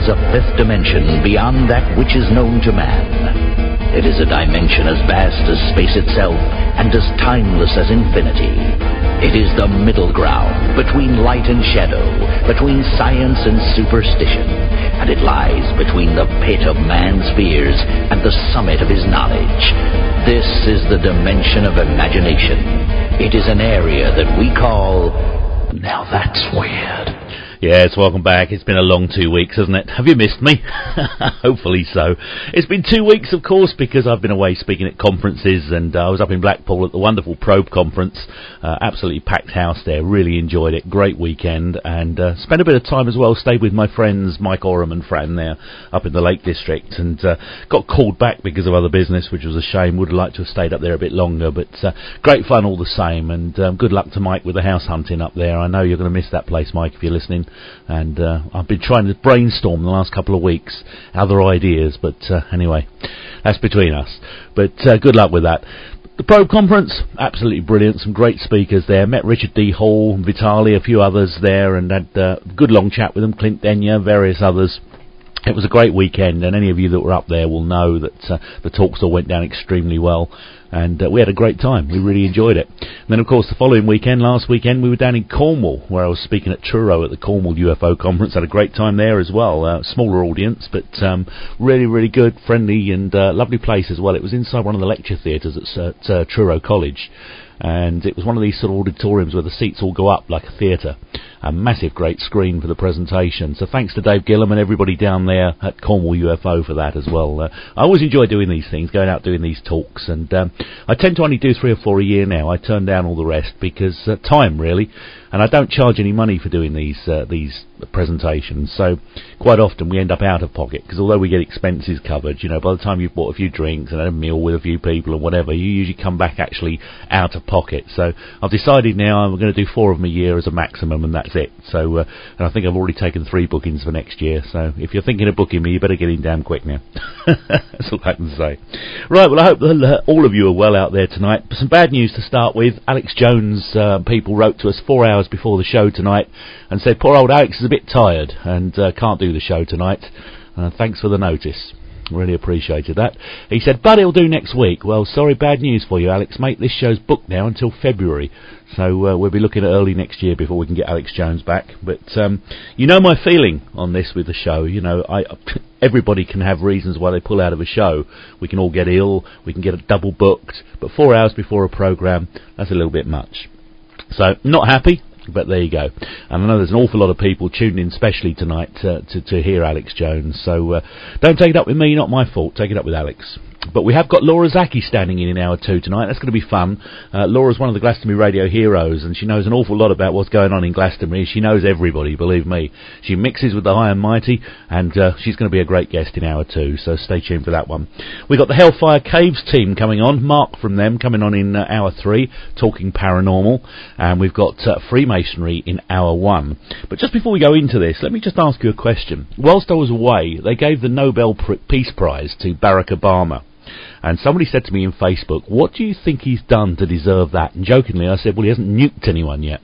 is a fifth dimension beyond that which is known to man. It is a dimension as vast as space itself and as timeless as infinity. It is the middle ground between light and shadow, between science and superstition, and it lies between the pit of man's fears and the summit of his knowledge. This is the dimension of imagination. It is an area that we call... Now that's weird. Yes, welcome back. It's been a long 2 weeks, hasn't it? Have you missed me? Hopefully so. It's been 2 weeks, of course, because I've been away speaking at conferences, and I was up in Blackpool at the wonderful Probe conference. Absolutely packed house there. Really enjoyed it. Great weekend, and spent a bit of time as well. Stayed with my friends Mike Oram and Fran there up in the Lake District, and got called back because of other business, which was a shame. Would have liked to have stayed up there a bit longer, but great fun all the same, and good luck to Mike with the house hunting up there. I know you're going to miss that place, Mike, if you're listening. And I've been trying to brainstorm the last couple of weeks other ideas, but anyway, that's between us. But good luck with that. The Probe conference, absolutely brilliant. Some great speakers there. Met Richard D. Hall, Vitali, a few others there, and had a good long chat with them. Clint Denyer, various others. It was a great weekend, and any of you that were up there will know that the talks all went down extremely well, and we had a great time. We really enjoyed it. And then, of course, the following weekend, last weekend, we were down in Cornwall, where I was speaking at Truro at the Cornwall UFO conference. Had a great time there as well. Smaller audience, but really, really good, friendly, and lovely place as well. It was inside one of the lecture theatres at Truro College. And it was one of these sort of auditoriums where the seats all go up like a theatre. A massive great screen for the presentation. So thanks to Dave Gillam and everybody down there at Cornwall UFO for that as well. I always enjoy doing these things, going out doing these talks, and I tend to only do 3 or 4 a year now. I turn down all the rest because time, really. And I don't charge any money for doing these presentations, so quite often we end up out of pocket, because although we get expenses covered, you know, by the time you've bought a few drinks and had a meal with a few people and whatever, you usually come back actually out of pocket. So I've decided now I'm going to do 4 of them a year as a maximum, and that's it. So and I think I've already taken 3 bookings for next year, so if you're thinking of booking me, you better get in damn quick now. That's all I can say. Right, well, I hope that all of you are well out there tonight. Some bad news to start with. Alex Jones people wrote to us 4 hours before the show tonight and said poor old Alex is a bit tired and can't do the show tonight. Thanks for the notice. Really appreciated that. He said, but he'll do next week. Well, sorry, bad news for you, Alex, mate. This show's booked now until February. So we'll be looking at early next year before we can get Alex Jones back. But you know my feeling on this with the show. You know, everybody can have reasons why they pull out of a show. We can all get ill. We can get it double booked. But 4 hours before a programme, that's a little bit much. So, not happy. But there you go. And I know there's an awful lot of people tuned in specially tonight to hear Alex Jones. So don't take it up with me, not my fault. Take it up with Alex. But we have got Laura Zaki standing in hour 2 tonight. That's going to be fun. Laura's one of the Glastonbury radio heroes, and she knows an awful lot about what's going on in Glastonbury. She knows everybody, believe me. She mixes with the high and mighty, and she's going to be a great guest in hour 2, so stay tuned for that one. We've got the Hellfire Caves team coming on. Mark from them coming on in hour 3, talking paranormal, and we've got Freemasonry in hour 1. But just before we go into this, let me just ask you a question. Whilst I was away, they gave the Nobel Peace Prize to Barack Obama. And somebody said to me in Facebook, what do you think he's done to deserve that? And jokingly I said, well, he hasn't nuked anyone yet.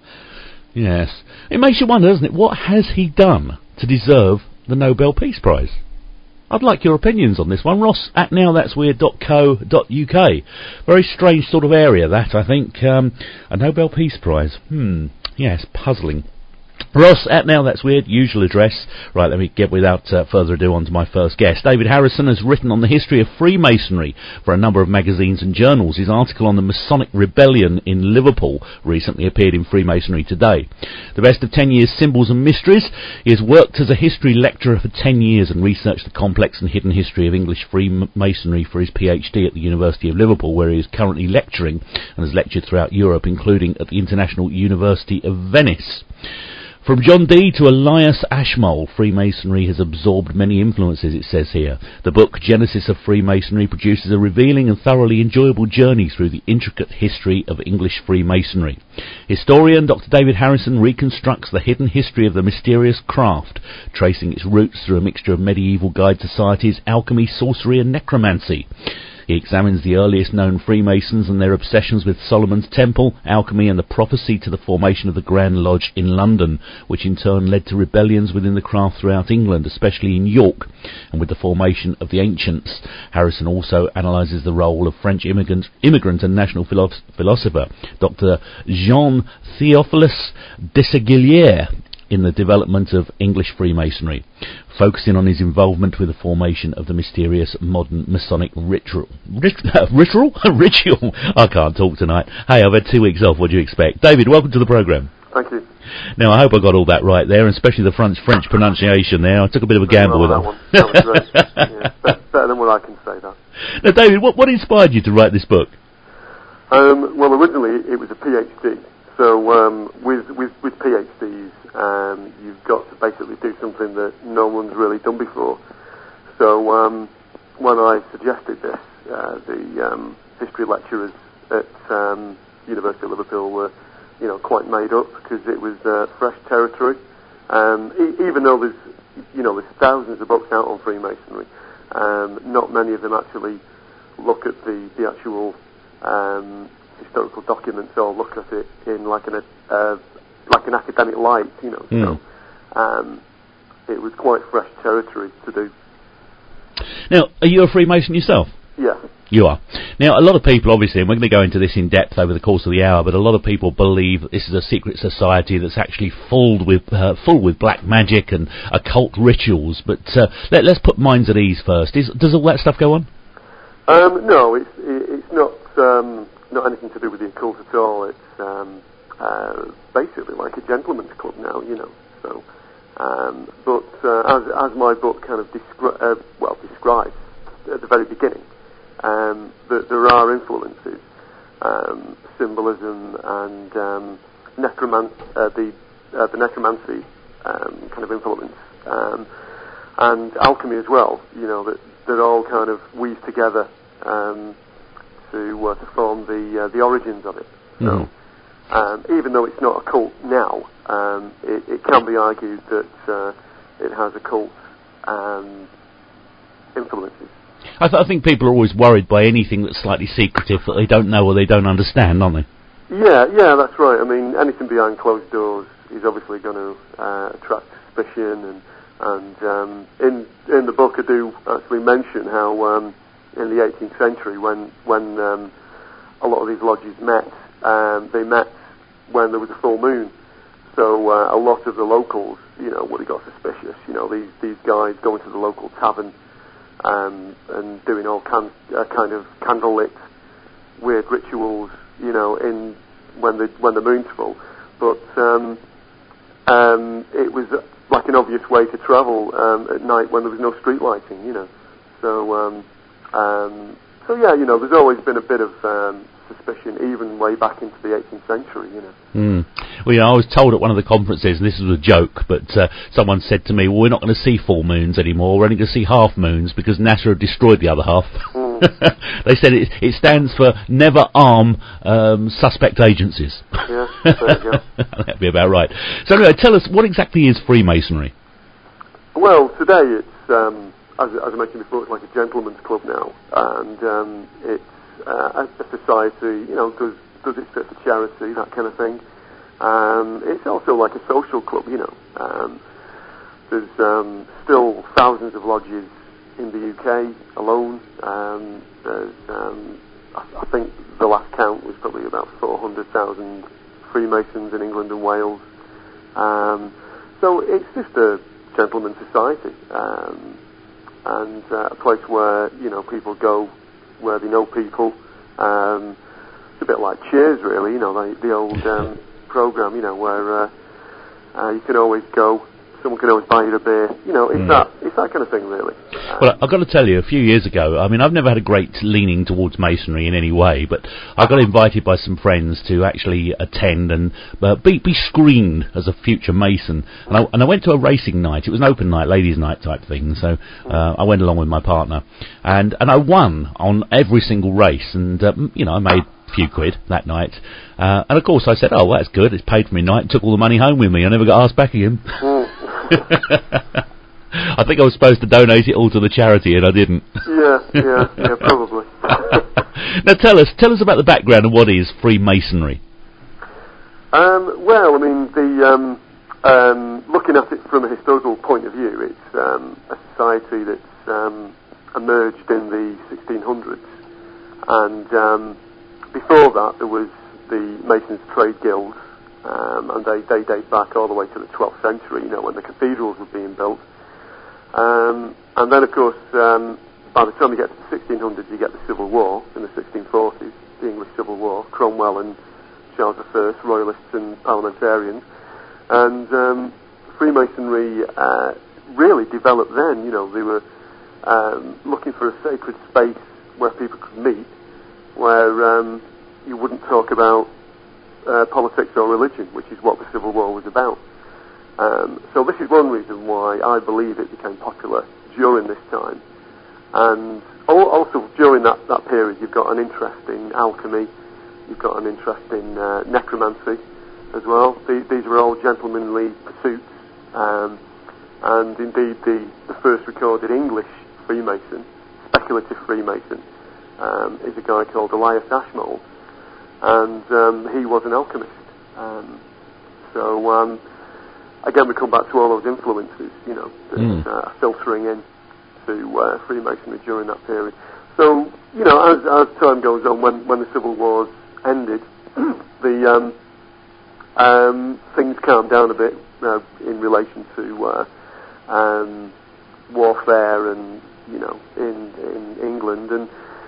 Yes. It makes you wonder, doesn't it? What has he done to deserve the Nobel Peace Prize? I'd like your opinions on this one. Ross at nowthat'sweird.co.uk. Very strange sort of area, that, I think. A Nobel Peace Prize. Yes, puzzling. Ross at Now That's Weird, usual address. Right, let me get without further ado on to my first guest. David Harrison has written on the history of Freemasonry for a number of magazines and journals. His article on the Masonic Rebellion in Liverpool recently appeared in Freemasonry Today. The best of 10 years symbols and mysteries. He has worked as a history lecturer for 10 years and researched the complex and hidden history of English Freemasonry for his PhD at the University of Liverpool, where he is currently lecturing and has lectured throughout Europe, including at the International University of Venice. From John Dee to Elias Ashmole, Freemasonry has absorbed many influences, it says here. The book Genesis of Freemasonry produces a revealing and thoroughly enjoyable journey through the intricate history of English Freemasonry. Historian Dr. David Harrison reconstructs the hidden history of the mysterious craft, tracing its roots through a mixture of medieval guide societies, alchemy, sorcery and necromancy. He examines the earliest known Freemasons and their obsessions with Solomon's Temple, alchemy, and the prophecy to the formation of the Grand Lodge in London, which in turn led to rebellions within the craft throughout England, especially in York. And with the formation of the Ancients, Harrison also analyses the role of French immigrant and national philosopher Dr. Jean Theophilus Desaguliers in the development of English Freemasonry, focusing on his involvement with the formation of the mysterious modern Masonic ritual. Ritual? I can't talk tonight. Hey, I've had 2 weeks off. What do you expect? David, welcome to the programme. Thank you. Now, I hope I got all that right there, and especially the French pronunciation there. I took a bit of a gamble with that. That was great. Yeah, better than what I can say, that. Now, David, what inspired you to write this book? Well, originally it was a PhD. So with PhDs, you've got to basically do something that no one's really done before. So when I suggested this, the history lecturers at University of Liverpool were, quite made up, because it was fresh territory. Even though there's thousands of books out on Freemasonry, not many of them actually look at the actual historical documents or look at it in like an academic light, So it was quite fresh territory to do. Now, are you a Freemason yourself? Yeah. You are. Now, a lot of people, obviously, and we're going to go into this in depth over the course of the hour, but a lot of people believe that this is a secret society that's actually full with black magic and occult rituals. But let's put minds at ease first. Does all that stuff go on? No, it's not anything to do with the occult at all. It's basically like a gentleman's club now, So, but as my book kind of describes at the very beginning, that there are influences, symbolism and the necromancy kind of influence, and alchemy as well. That all kind of weave together to form the origins of it. So, even though it's not a cult now, it can be argued that it has occult influences. I think people are always worried by anything that's slightly secretive that they don't know or they don't understand, aren't they? Yeah, that's right. I mean, anything behind closed doors is obviously going to attract suspicion, and in the book I do actually mention how in the 18th century when a lot of these lodges met, they met when there was a full moon. So a lot of the locals, would have got suspicious. These guys going to the local tavern and doing all kind of candlelit weird rituals, in when the moon's full. But it was like an obvious way to travel at night when there was no street lighting, So yeah, there's always been a bit of suspicion, even way back into the 18th century, Well, I was told at one of the conferences, and this was a joke, but someone said to me, well, we're not going to see full moons anymore, we're only going to see half moons because NASA have destroyed the other half. They said it stands for never arm suspect agencies. Yeah, there you go. That'd be about right. So anyway, tell us, what exactly is Freemasonry? Well, today it's, as I mentioned before, it's like a gentleman's club now, and it's a society, does its bit for charity, that kind of thing. It's also like a social club, There's still thousands of lodges in the UK alone. There's, I think the last count was probably about 400,000 Freemasons in England and Wales. So it's just a gentleman's society, and a place where people go where they know people. It's a bit like Cheers, really. The old program. Where you can always go. Someone can always buy you a beer. It's that kind of thing, really. Well, I've got to tell you, a few years ago, I mean, I've never had a great leaning towards Masonry in any way, but I got invited by some friends to actually attend and be screened as a future Mason. And I went to a racing night. It was an open night, ladies' night type thing. So I went along with my partner, and I won on every single race. And I made a few quid that night. And of course, I said, "Oh, well, that's good. It's paid for me night." Took all the money home with me. I never got asked back again. I think I was supposed to donate it all to the charity, and I didn't. Yeah, probably. Now tell us about the background of what is Freemasonry. Well, I mean, looking at it from a historical point of view, it's a society that's emerged in the 1600s, and before that there was the Masons Trade Guilds, and they date back all the way to the 12th century, when the cathedrals were being built. And then, of course, by the time you get to the 1600s, you get the Civil War in the 1640s, the English Civil War, Cromwell and Charles I, Royalists and Parliamentarians. And Freemasonry really developed then. They were looking for a sacred space where people could meet, where you wouldn't talk about politics or religion, which is what the Civil War was about. So this is one reason why I believe it became popular during this time. And also during that period, you've got an interest in alchemy, you've got an interest in necromancy as well. These were all gentlemanly pursuits. And indeed, the first recorded English Freemason, speculative Freemason, is a guy called Elias Ashmole, and he was an alchemist. So again, we come back to all those influences, that are filtering in to Freemasonry during that period. So, as time goes on, when the Civil Wars ended, the things calmed down a bit in relation to warfare and in England, and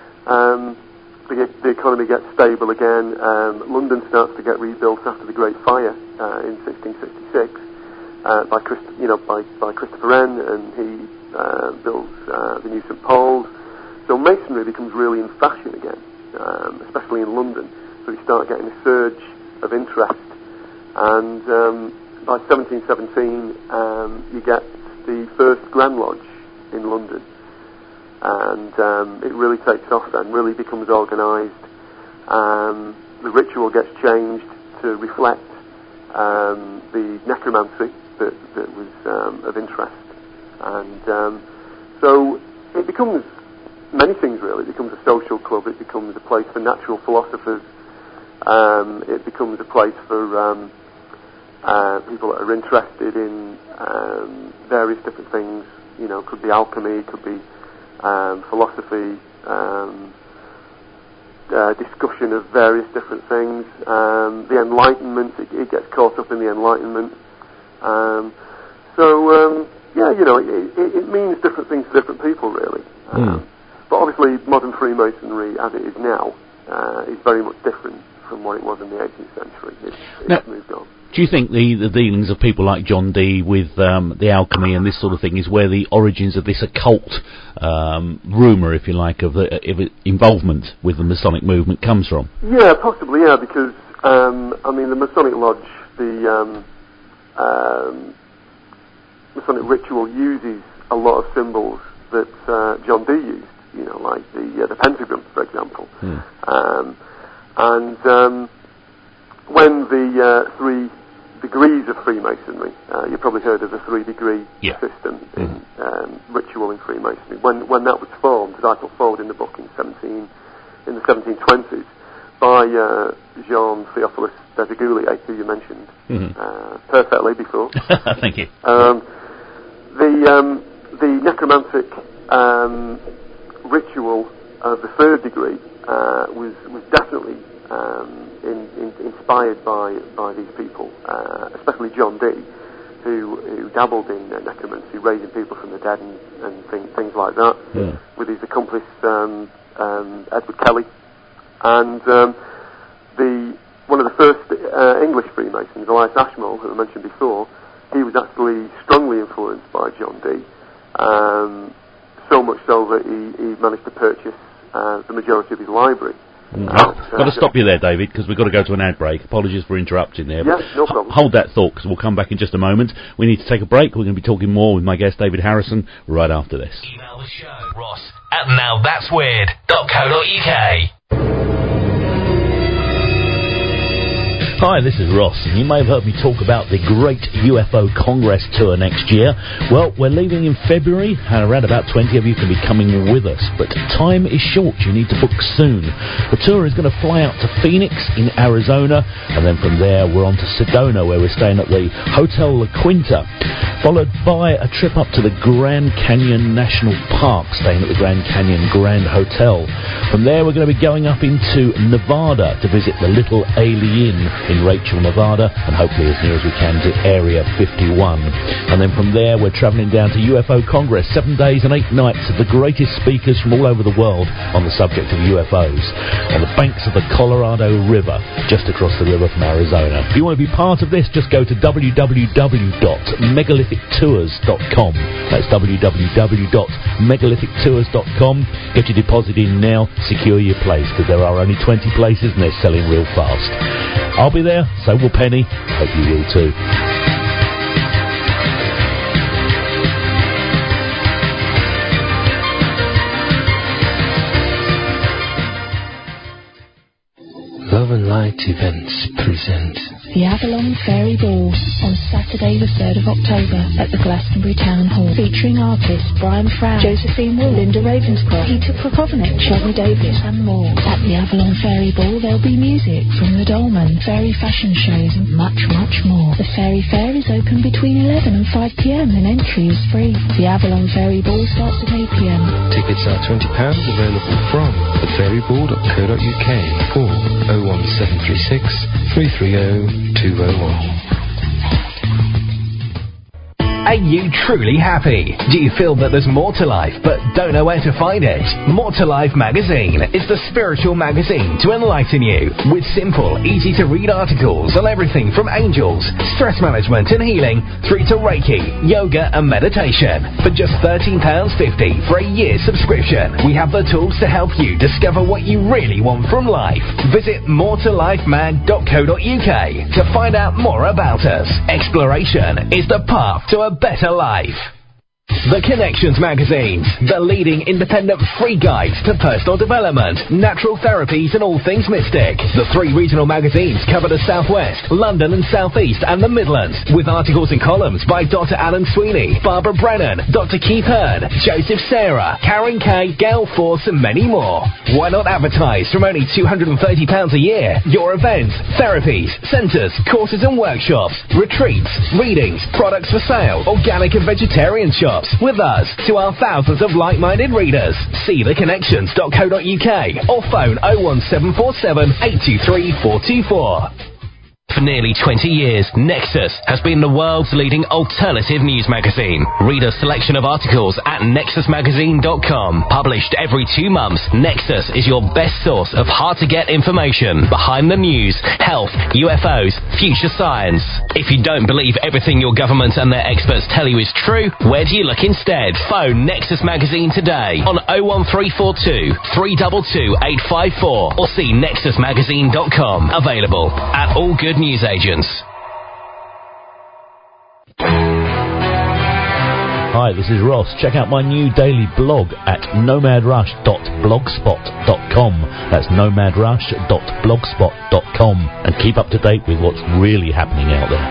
the economy gets stable again. London starts to get rebuilt after the Great Fire in 1666 by Christopher Wren, and he builds the new St Paul's. So Masonry becomes really in fashion again, especially in London. So you start getting a surge of interest, and by 1717 you get the first Grand Lodge in London, and it really takes off then, really becomes organised. The ritual gets changed to reflect the necromancy that was of interest, and so it becomes many things really. It becomes a social club, it becomes a place for natural philosophers, it becomes a place for people that are interested in various different things. Could be alchemy, could be philosophy, discussion of various different things. The Enlightenment, it gets caught up in the Enlightenment. It means different things to different people, really. But obviously, modern Freemasonry, as it is now, is very much different from what it was in the 18th century. It's moved on. Do you think the dealings of people like John Dee with the alchemy and this sort of thing is where the origins of this occult rumour, if you like, of involvement with the Masonic movement comes from? Yeah, possibly, because, the Masonic Lodge, the Masonic ritual uses a lot of symbols that John Dee used, like the pentagram, for example. When the 3 degrees of Freemasonry, you've probably heard of the 3-degree system in ritual in Freemasonry. When that was formed, as I put forward in the book in the 1720s, by Jean Theophilus Desegouliers, who you mentioned perfectly before. Thank you. The necromantic ritual of the 3rd degree was definitely inspired by these people, especially John Dee, who dabbled in necromancy, raising people from the dead and things like that, with his accomplice Edward Kelly. And one of the first English Freemasons, Elias Ashmole, who I mentioned before, he was actually strongly influenced by John Dee, so much so that he managed to purchase the majority of his library. Got to stop you there, David, because we've got to go to an ad break. Apologies for interrupting there. Yeah, no problem. Hold that thought, because we'll come back in just a moment. We need to take a break. We're going to be talking more with my guest, David Harrison, right after this. Email the show, Ross at nowthat'sweird.co.uk. Hi, this is Ross, and you may have heard me talk about the Great UFO Congress Tour next year. Well, we're leaving in February, and around about 20 of you can be coming with us, but time is short. You need to book soon. The tour is going to fly out to Phoenix in Arizona, and then from there we're on to Sedona, where we're staying at the Hotel La Quinta, followed by a trip up to the Grand Canyon National Park, staying at the Grand Canyon Grand Hotel. From there we're going to be going up into Nevada to visit the Little Alien in Rachel, Nevada, and hopefully as near as we can to Area 51. And then from there we're travelling down to UFO Congress, 7 days and 8 nights of the greatest speakers from all over the world on the subject of UFOs, on the banks of the Colorado River, just across the river from Arizona. If you want to be part of this, just go to www.megalithic.tours.com. That's www.megalithic.tours.com. Get your deposit in now, secure your place, because there are only 20 places and they're selling real fast. I'll be there, so will Penny. Hope you will too. Love and Light Events present the Avalon Fairy Ball on Saturday the 3rd of October at the Glastonbury Town Hall, featuring artists Brian Frow, Josephine Wool, Linda Ravenscroft, Peter Prokovnik, Shelley Davis and more. At the Avalon Fairy Ball there'll be music from the Dolmen, fairy fashion shows and much, much more. The Fairy Fair is open between 11 and 5pm and entry is free. The Avalon Fairy Ball starts at 8pm. Tickets are £20 available from thefairyball.co.uk or 01736 330 201. Are you truly happy? Do you feel that there's more to life but don't know where to find it? More to Life magazine is the spiritual magazine to enlighten you with simple, easy to read articles on everything from angels, stress management and healing through to Reiki, yoga and meditation. For just £13.50 for a year's subscription, we have the tools to help you discover what you really want from life. Visit moretolifemag.co.uk to find out more about us. Exploration is the path to a better life. The Connections magazine, the leading independent free guide to personal development, natural therapies and all things mystic. The 3 regional magazines cover the Southwest, London and Southeast and the Midlands, with articles and columns by Dr. Alan Sweeney, Barbara Brennan, Dr. Keith Hearn, Joseph Sarah, Karen Kay, Gail Force and many more. Why not advertise from only £230 a year? Your events, therapies, centres, courses and workshops, retreats, readings, products for sale, organic and vegetarian shops. With us to our thousands of like-minded readers. See theconnections.co.uk or phone 01747 823 424. For nearly 20 years, Nexus has been the world's leading alternative news magazine. Read a selection of articles at nexusmagazine.com. Published every 2 months, Nexus is your best source of hard-to-get information behind the news, health, UFOs, future science. If you don't believe everything your government and their experts tell you is true, where do you look instead? Phone Nexus Magazine today on 01342 322 854 or see nexusmagazine.com. Available at all good news agents. Hi, this is Ross. Check out my new daily blog at nomadrush.blogspot.com. That's nomadrush.blogspot.com. And keep up to date with what's really happening out there.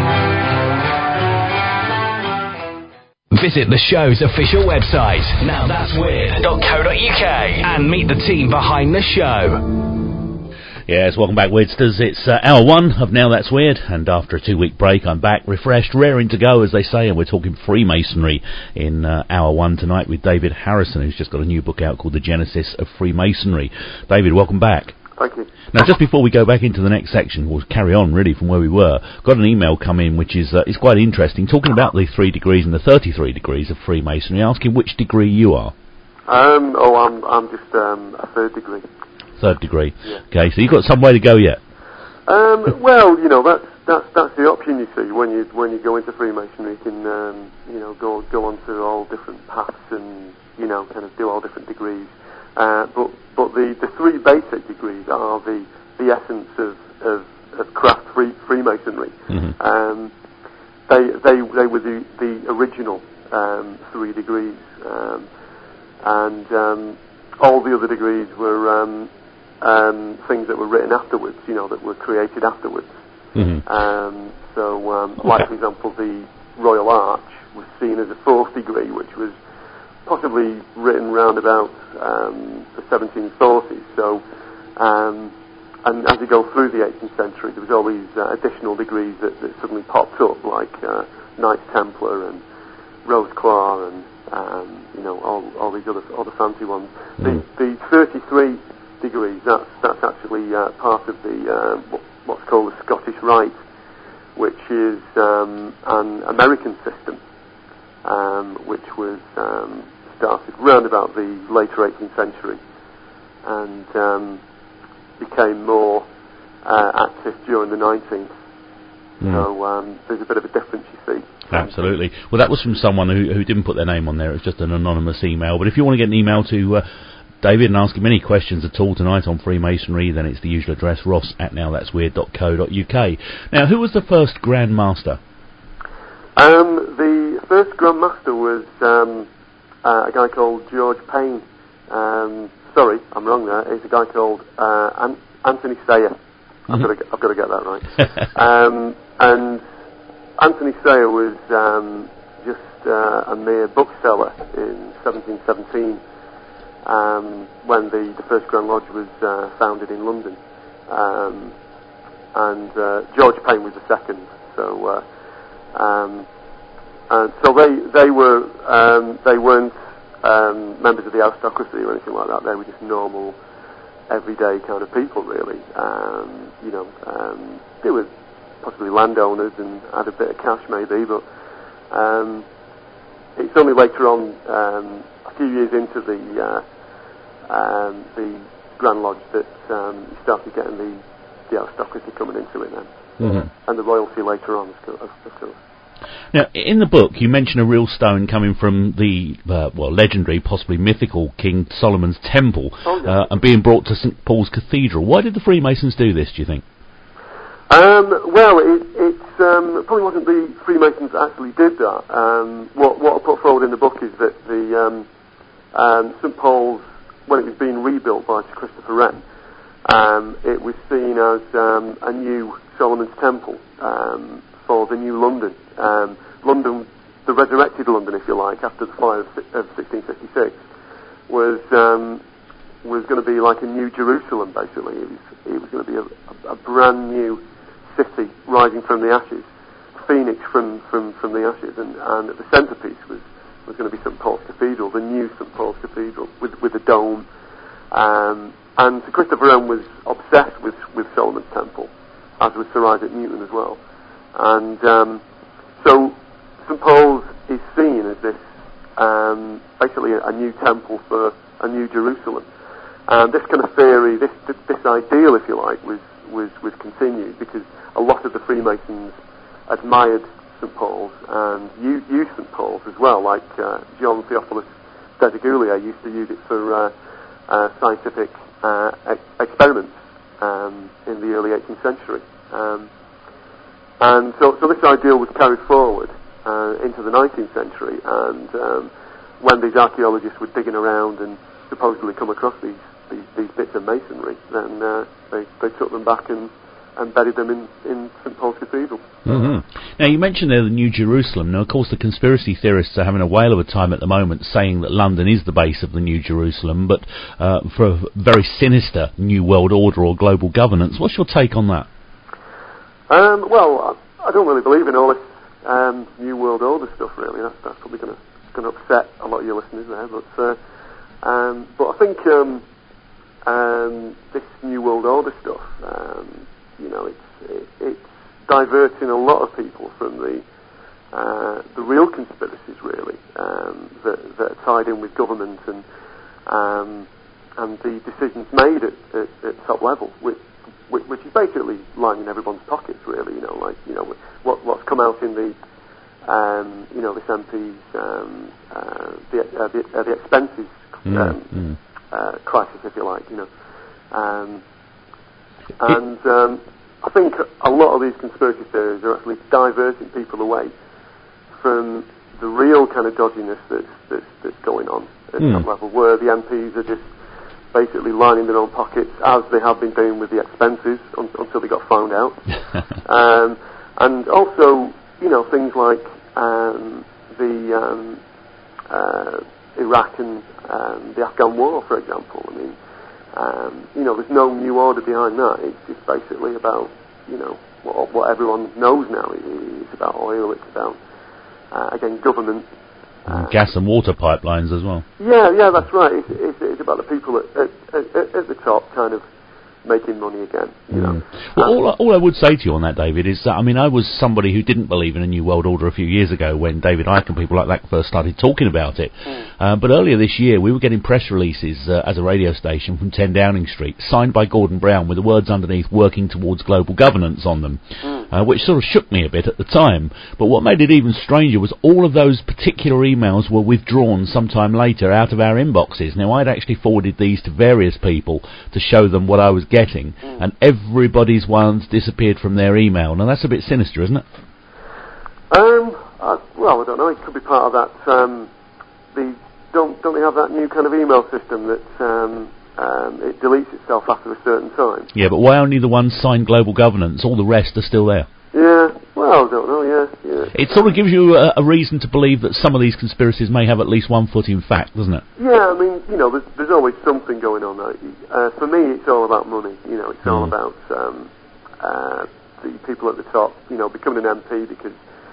Visit the show's official website, nowthat'sweird.co.uk, and meet the team behind the show. Yes, welcome back, Weirsters. It's hour 1 of Now That's Weird, and after a 2-week break, I'm back, refreshed, raring to go, as they say, and we're talking Freemasonry in hour 1 tonight with David Harrison, who's just got a new book out called The Genesis of Freemasonry. David, welcome back. Thank you. Now, just before we go back into the next section, we'll carry on, really, from where we were. Got an email come in, which is quite interesting, talking about the 3 degrees and the 33 degrees of Freemasonry, asking which degree you are. I'm just a 3rd degree. 3rd degree. Yeah. Okay, so you've got some way to go yet. Well, you know, that's the option, you see, when you go into Freemasonry. You can go onto all different paths and kind of do all different degrees. But the 3 basic degrees are the essence of craft Freemasonry. Mm-hmm. They were the original 3 degrees, and all the other degrees were things that were written afterwards, that were created afterwards. Like, for example, the Royal Arch was seen as a fourth degree, which was possibly written round about the 1740s. So, and as you go through the 18th century, there was all these additional degrees that suddenly popped up, like Knights Templar and Rose Claw and all these other fancy ones. The 33 degrees, that's actually part of the what's called the Scottish Rite, which is an American system, which was started round about the later 18th century and became more active during the 19th. So there's a bit of a difference, you see. Absolutely. Well, that was from someone who didn't put their name on there. It was just an anonymous email. But if you want to get an email to David and ask him any questions at all tonight on Freemasonry, then it's the usual address, ross@nowthat'sweird.co.uk. Now, who was the first Grand Master? The first Grand Master was a guy called George Payne. Sorry, I'm wrong there. It's a guy called Anthony Sayer. I've got to get that right. And Anthony Sayer was just a mere bookseller in 1717 when the First Grand Lodge was founded in London. And George Payne was the second. So they weren't members of the aristocracy or anything like that. They were just normal, everyday kind of people, really. They were possibly landowners and had a bit of cash, maybe, but it's only later on, a few years into the Grand Lodge, that you started getting the aristocracy coming into it then, and the royalty later on, of course. Now, in the book, you mention a real stone coming from the, legendary, possibly mythical King Solomon's Temple, and being brought to St. Paul's Cathedral. Why did the Freemasons do this, do you think? It probably wasn't the Freemasons that actually did that. What I put forward in the book is that the St. Paul's, when it was being rebuilt by Sir Christopher Wren, it was seen as a new Solomon's Temple for the new London. London, the resurrected London, if you like, after the fire of 1656, was going to be like a new Jerusalem, basically. It was going to be a brand new city rising from the ashes, phoenix from the ashes, and the centrepiece was going to be St. Paul's Cathedral, the new St. Paul's Cathedral with a dome. And Sir Christopher Wren was obsessed with Solomon's Temple, as was Sir Isaac Newton as well. And so St. Paul's is seen as this basically a new temple for a new Jerusalem. And this kind of theory, this ideal, if you like, was continued because a lot of the Freemasons admired St. Paul's and used St. Paul's as well, like John Theophilus Desaguliers used to use it for scientific experiments in the early 18th century. And so this ideal was carried forward into the 19th century, and when these archaeologists were digging around and supposedly come across these bits of masonry, then they took them back and buried them in St. Paul's Cathedral. Now, you mentioned there the New Jerusalem. Now, of course, the conspiracy theorists are having a whale of a time at the moment saying that London is the base of the New Jerusalem, but for a very sinister New World Order or global governance. What's your take on that? Well, I don't really believe in all this New World Order stuff, really. That's probably going to upset a lot of your listeners there, but I think this New World Order stuff, it's diverting a lot of people from the real conspiracies, really, that are tied in with government and the decisions made at top level, which is basically lining everyone's pockets, really. What's come out in the this MP's the expenses crisis, if you like, and I think a lot of these conspiracy theories are actually diverting people away from the real kind of dodginess that's going on at that level, where the MPs are just basically lining their own pockets, as they have been doing with the expenses until they got found out. And also, things like the Iraq and the Afghan war, for example. I mean, there's no new order behind that. It's just basically about, what everyone knows now. It's about oil. It's about, again, government. Gas and water pipelines as well. Yeah, that's right. It's about the people at the top kind of making money again, Well, all I would say to you on that, David, is that, I was somebody who didn't believe in a New World Order a few years ago when David Icke and people like that first started talking about it. But earlier this year, we were getting press releases as a radio station from 10 Downing Street, signed by Gordon Brown with the words underneath, working towards global governance on them, which sort of shook me a bit at the time. But what made it even stranger was all of those particular emails were withdrawn sometime later out of our inboxes. Now, I'd actually forwarded these to various people to show them what I was getting, and everybody's ones disappeared from their email. Now, that's a bit sinister, isn't it? Well, I don't know. It could be part of that. Don't they have that new kind of email system that it deletes itself after a certain time? Yeah, but why only the ones signed global governance? All the rest are still there. Yeah, well, I don't know, yeah. It sort of gives you a reason to believe that some of these conspiracies may have at least one foot in fact, doesn't it? Yeah, I mean, there's always something going on. For me, it's all about money. It's all about the people at the top, becoming an MP because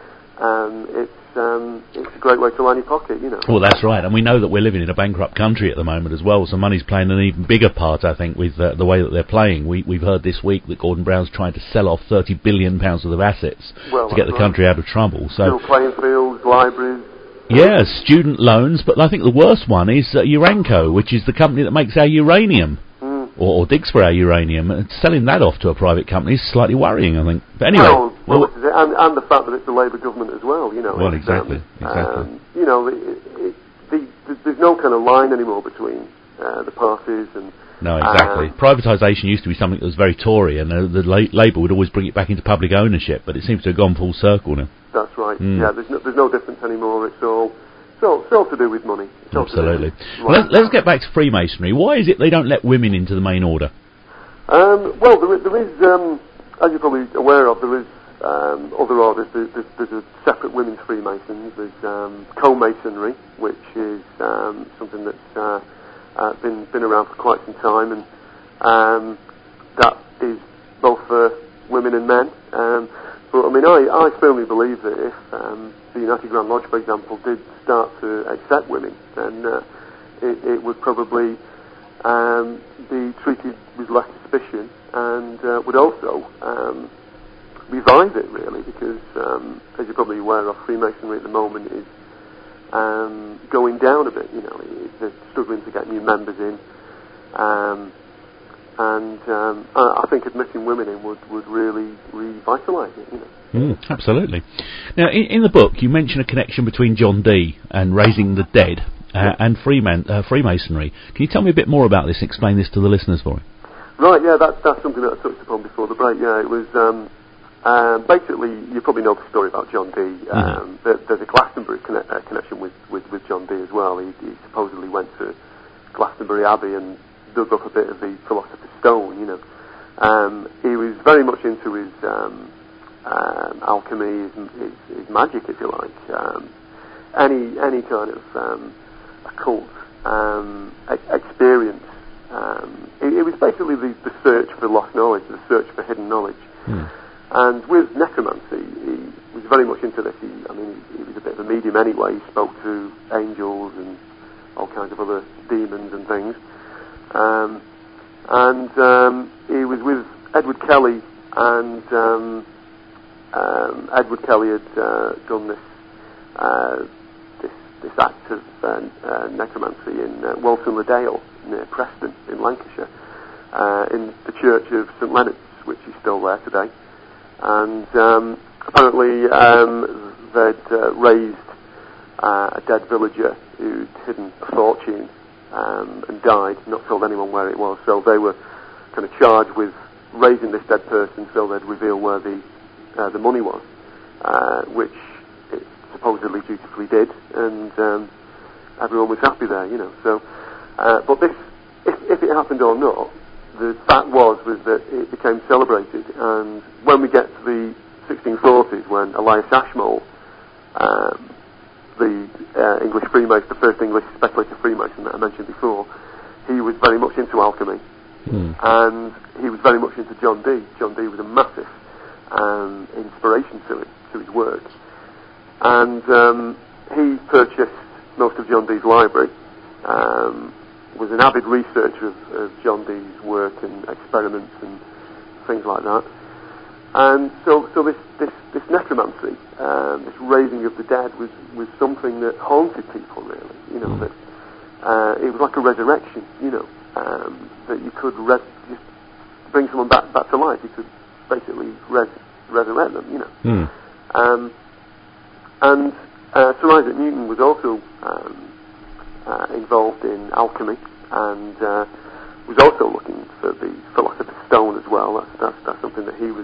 it's a great way to line your pocket, Well, that's right, and we know that we're living in a bankrupt country at the moment as well, so money's playing an even bigger part, I think, with the way that they're playing. We've heard this week that Gordon Brown's trying to sell off £30 billion worth of assets to get the country out of trouble. So, playing fields, libraries. Yeah, student loans, but I think the worst one is Urenco, which is the company that makes our uranium. Or digs for our uranium, and selling that off to a private company is slightly worrying, I think. But anyway, and the fact that it's the Labour government as well, Well, exactly. There's no kind of line anymore between the parties and. No, exactly. Privatisation used to be something that was very Tory, and the Labour would always bring it back into public ownership, but it seems to have gone full circle now. That's right. Yeah, there's no difference anymore. It's all to do with money. Absolutely. Well, let's get back to Freemasonry. Why is it they don't let women into the main order? Well, there is, as you're probably aware of, there is other orders. There's a separate women's Freemasons. There's co-masonry, which is something that's been around for quite some time, and that is both for women and men. But I mean, I firmly believe that if the United Grand Lodge, for example, did start to accept women, then it would probably be treated with less suspicion, and would also revive it, really, because as you're probably aware of, Freemasonry at the moment is going down a bit. They're struggling to get new members in, and I think admitting women in would really revitalise it. Absolutely. Now, in the book, you mention a connection between John Dee and raising the dead and Freemasonry. Can you tell me a bit more about this? Explain this to the listeners for me. Right. Yeah, that's something that I touched upon before the break. Yeah, it was basically, you probably know the story about John Dee. There's a Glastonbury connection with John Dee as well. He supposedly went to Glastonbury Abbey and dug up a bit of the Philosopher's Stone. He was very much into his alchemy, his magic, if you like. Any kind of occult experience. It was basically the search for lost knowledge, the search for hidden knowledge. And with necromancy, he was very much into this. He was a bit of a medium anyway. He spoke to angels and all kinds of other demons and things. He was with Edward Kelly, and Edward Kelly had done this act of necromancy in Walton-le-Dale near Preston in Lancashire, in the Church of St Leonard's, which is still there today. And apparently they'd raised a dead villager who'd hidden a fortune and died, not told anyone where it was. So they were kind of charged with raising this dead person so they'd reveal where the money was, which it supposedly dutifully did, and everyone was happy there, So, but this if it happened or not, the fact was that it became celebrated. And when we get to the 1640s, when Elias Ashmole, the English Freemason, the first English speculative Freemason that I mentioned before, he was very much into alchemy, and he was very much into John Dee. John Dee was a massive inspiration to his work, and he purchased most of John Dee's library, was an avid researcher of John Dee's work and experiments and things like that. And so this necromancy, this raising of the dead, was something that haunted people, really. You know, that it was like a resurrection. You know, that you could just bring someone back to life. You could basically resurrect them. You know, and Sir Isaac Newton was also involved in alchemy, and was also looking for the Philosopher's Stone as well. That's something that he was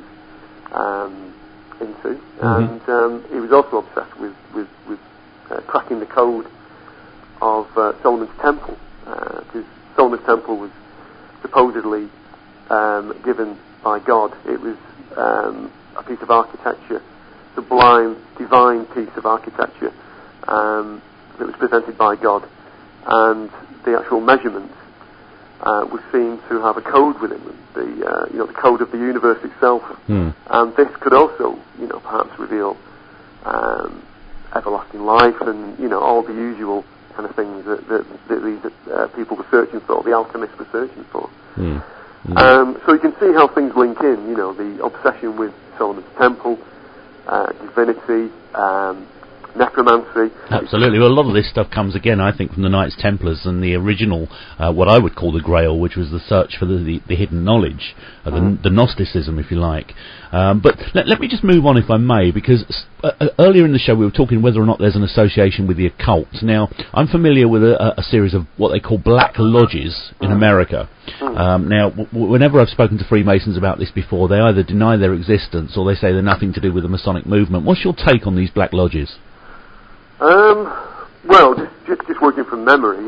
into, and he was also obsessed with cracking the code of Solomon's Temple, because Solomon's Temple was supposedly given by God. It was a piece of architecture, sublime, divine piece of architecture that was presented by God, and the actual measurements was seen to have a code within them, the code of the universe itself, and this could also, perhaps reveal everlasting life and all the usual kind of things that these people were searching for, the alchemists were searching for. So you can see how things link in, the obsession with Solomon's Temple, divinity, necromancy. Absolutely. Well, a lot of this stuff comes again, I think, from the Knights Templars and the original, what I would call the Grail, which was the search for the hidden knowledge, the Gnosticism, if you like. But let me just move on, if I may, because earlier in the show we were talking whether or not there's an association with the occult. Now, I'm familiar with a series of what they call black lodges in America. Now, whenever I've spoken to Freemasons about this before, they either deny their existence or they say they're nothing to do with the Masonic movement. What's your take on these black lodges? Well, just working from memory,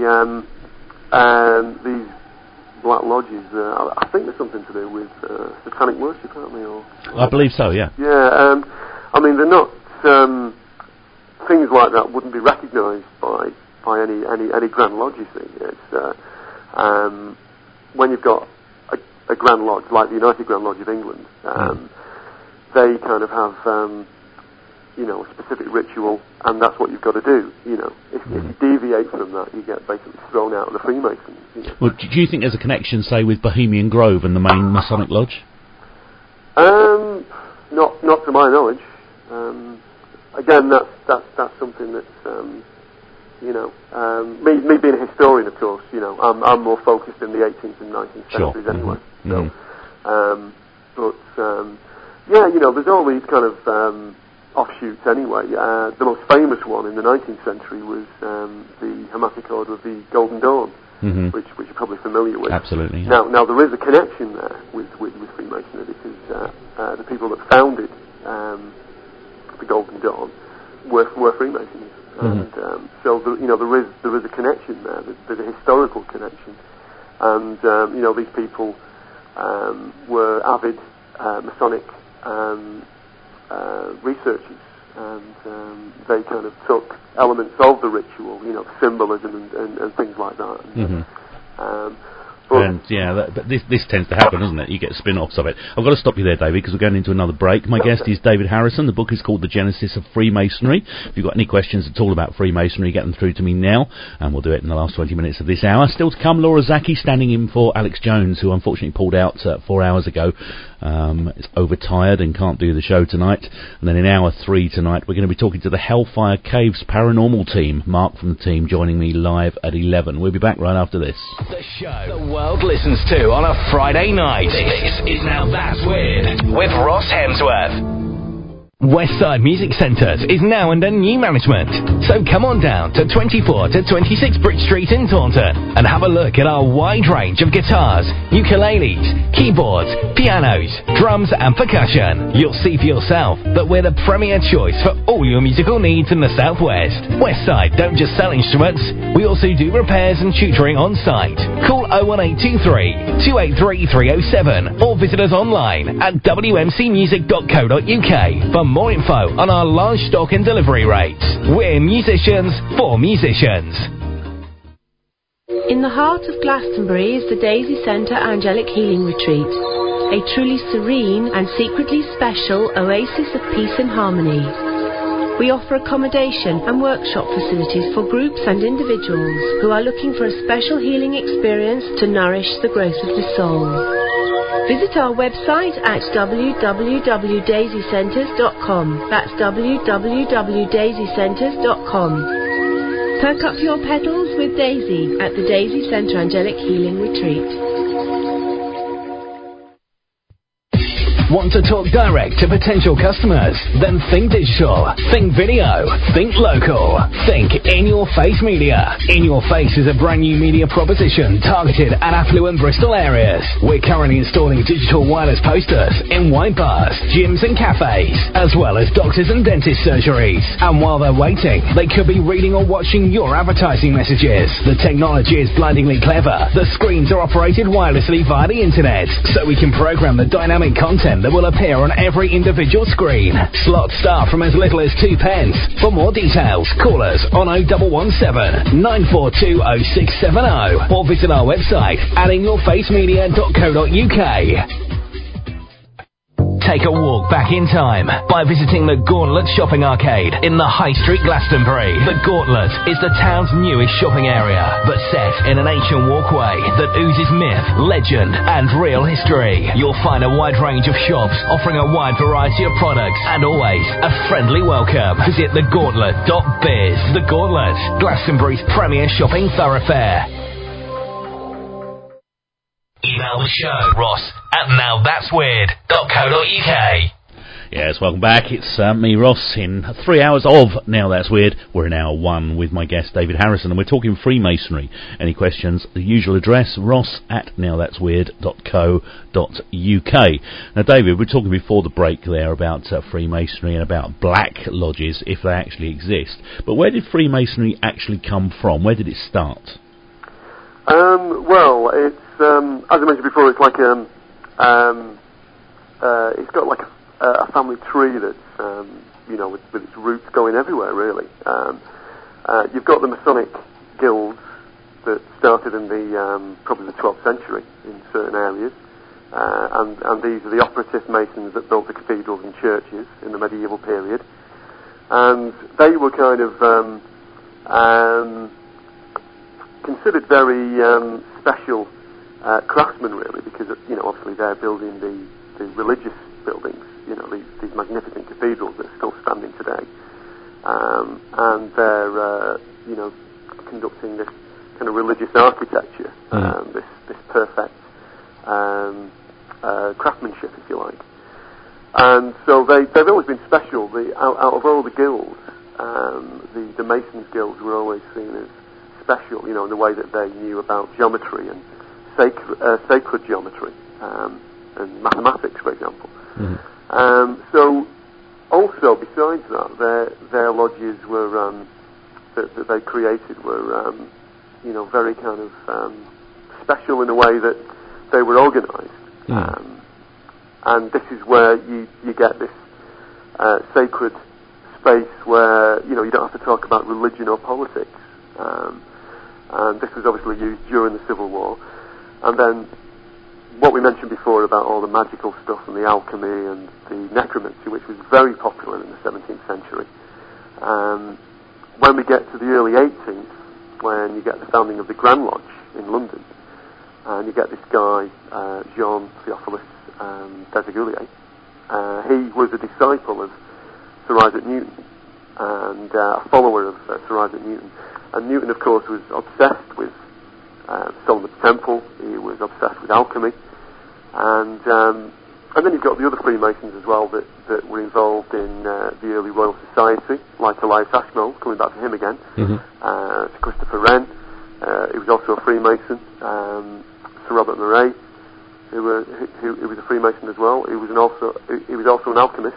these black lodges, I think there's something to do with satanic worship, aren't they? Or I believe so, yeah. Yeah, I mean, they're not, things like that wouldn't be recognised by any Grand Lodge, you see. It's, when you've got a Grand Lodge, like the United Grand Lodge of England, they kind of have, a specific ritual, and that's what you've got to do. If you deviate from that, you get basically thrown out of the Freemasons. Well, do you think there's a connection, say, with Bohemian Grove and the main Masonic Lodge? Not to my knowledge. Again, that's something that's me being a historian, of course. I'm more focused in the 18th and 19th centuries anyway. So, there's all these kind of offshoots anyway. The most famous one in the 19th century was the Hermetic Order of the Golden Dawn, which you're probably familiar with. Absolutely. Yeah. Now there is a connection there with Freemasonry, because the people that founded the Golden Dawn were Freemasons, and so there is a connection there. There's a historical connection, and these people were avid Masonic researchers, and they kind of took elements of the ritual, symbolism and things like that. And this tends to happen, doesn't it? You get spin-offs of it. I've got to stop you there, David, because we're going into another break. My guest is David Harrison. The book is called The Genesis of Freemasonry. If you've got any questions at all about Freemasonry, get them through to me now, and we'll do it in the last 20 minutes of this hour. Still to come, Laura Zaki standing in for Alex Jones, who unfortunately pulled out 4 hours ago. Is overtired and can't do the show tonight. And then in hour 3 tonight, we're going to be talking to the Hellfire Caves paranormal team. Mark from the team joining me live at 11. We'll be back right after this. The show the world listens to on a Friday night. This is Now That's Weird with Ross Hemsworth. Westside Music Centres is now under new management, so come on down to 24 to 26 Bridge Street in Taunton and have a look at our wide range of guitars, ukuleles, keyboards, pianos, drums and percussion. You'll see for yourself that we're the premier choice for all your musical needs in the Southwest. Westside don't just sell instruments, we also do repairs and tutoring on site. Call 01823 283 307 or visit us online at wmcmusic.co.uk for more info on our large stock and delivery rates. We're musicians for musicians. In the heart of Glastonbury is the Daisy Centre Angelic Healing Retreat, a truly serene and secretly special oasis of peace and harmony. We offer accommodation and workshop facilities for groups and individuals who are looking for a special healing experience to nourish the growth of the soul. Visit our website at www.daisycenters.com. That's www.daisycenters.com. Perk up your petals with Daisy at the Daisy Centre Angelic Healing Retreat. Want to talk direct to potential customers? Then think digital, think video, think local, think In Your Face Media. In Your Face is a brand new media proposition targeted at affluent Bristol areas. We're currently installing digital wireless posters in wine bars, gyms and cafes, as well as doctors and dentist surgeries. And while they're waiting, they could be reading or watching your advertising messages. The technology is blindingly clever. The screens are operated wirelessly via the internet, so we can program the dynamic content that will appear on every individual screen. Slots start from as little as 2 pence. For more details, call us on 0117 942 0670 or visit our website at inyourfacemedia.co.uk. Take a walk back in time by visiting the Gauntlet Shopping Arcade in the High Street, Glastonbury. The Gauntlet is the town's newest shopping area, but set in an ancient walkway that oozes myth, legend, and real history. You'll find a wide range of shops offering a wide variety of products and always a friendly welcome. Visit thegauntlet.biz. The Gauntlet, Glastonbury's premier shopping thoroughfare. Email the show, Ross at nowthat'sweird.co.uk. Yes, welcome back. It's me, Ross, in 3 hours of Now That's Weird. We're in hour 1 with my guest, David Harrison, and we're talking Freemasonry. Any questions? The usual address, ross at nowthat'sweird.co.uk. Now, David, we were talking before the break there about Freemasonry and about black lodges, if they actually exist. But where did Freemasonry actually come from? Where did it start? Well, it's as I mentioned before, it's like it's got like a family tree that's with its roots going everywhere, really. You've got the Masonic guilds that started in the probably the 12th century in certain areas, and these are the operative masons that built the cathedrals and churches in the medieval period, and they were kind of considered very special craftsmen, really, because obviously they're building the religious buildings, these magnificent cathedrals that are still standing today, and they're conducting this kind of religious architecture, this perfect craftsmanship, if you like. And so they've always been special. Out of all the guilds, the Masons guilds were always seen as special, in the way that they knew about geometry and sacred geometry and mathematics, for example. So, also besides that, their lodges were that they created were very kind of special in a way that they were organised, and this is where you get this sacred space where you don't have to talk about religion or politics. And this was obviously used during the Civil War. And then what we mentioned before about all the magical stuff and the alchemy and the necromancy, which was very popular in the 17th century. When we get to the early 18th, when you get the founding of the Grand Lodge in London, and you get this guy, Jean Theophilus Desaguliers, he was a disciple of Sir Isaac Newton and a follower of Sir Isaac Newton. And Newton, of course, was obsessed with Solomon's Temple. He was obsessed with alchemy, and then you've got the other Freemasons as well that were involved in the early Royal Society, like Elias Ashmole, coming back to him again. To Christopher Wren, he was also a Freemason. Sir Robert Murray, who was a Freemason as well. He was also an alchemist.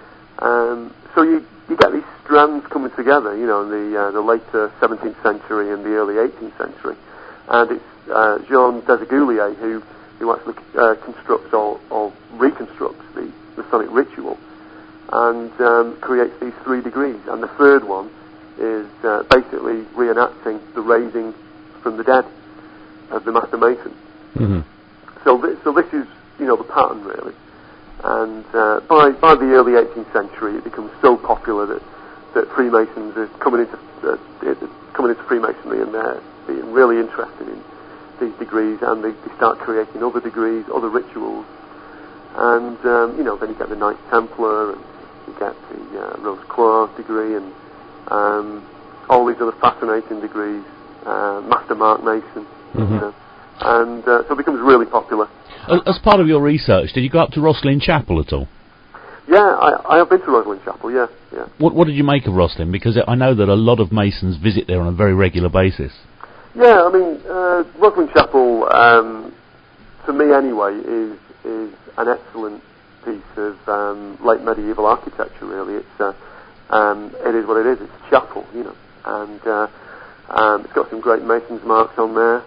So you get these strands coming together, in the later 17th century and the early 18th century, and it's Jean Desegouliers who actually constructs or reconstructs the Masonic ritual and creates these 3 degrees. And the third one is basically reenacting the raising from the dead of the Master Mason. Mm-hmm. So this is, the pattern really. And by the early 18th century, it becomes so popular that Freemasons are coming into Freemasonry, and they're being really interested in these degrees, and they start creating other degrees, other rituals, and then you get the Knights Templar, and you get the Rose Croix degree, and all these other fascinating degrees, Master Mark Mason, mm-hmm. And so it becomes really popular. As part of your research, did you go up to Rosslyn Chapel at all? Yeah, I have been to Rosslyn Chapel, yeah. What did you make of Rosslyn? Because I know that a lot of Masons visit there on a very regular basis. Yeah, I mean, Rosslyn Chapel, to me anyway, is an excellent piece of late medieval architecture, really. It is what it is. It's a chapel, and it's got some great Mason's marks on there.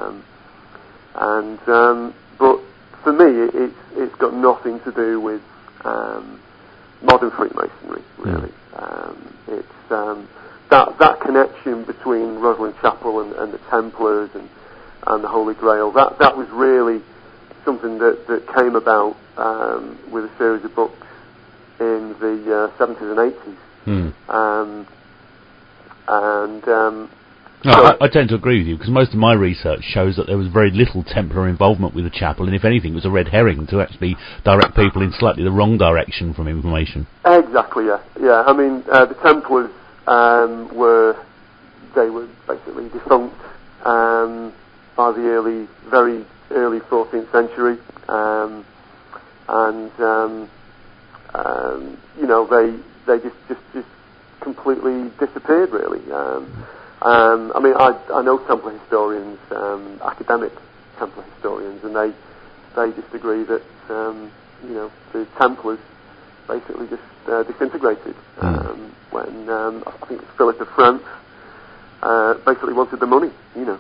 But for me, it's got nothing to do with modern Freemasonry, really. It's that connection between Rosslyn Chapel and the Templars and the Holy Grail. That was really something that came about with a series of books in the 70s and 80s. I tend to agree with you, because most of my research shows that there was very little Templar involvement with the chapel, and if anything, it was a red herring to actually direct people in slightly the wrong direction from information. Exactly, yeah. I mean, the Templars were basically defunct by the very early 14th century, they just completely disappeared, really. I mean, I know Templar historians, academic Templar historians, and they just agree that the Templars basically just disintegrated when I think it's Philip of France basically wanted the money,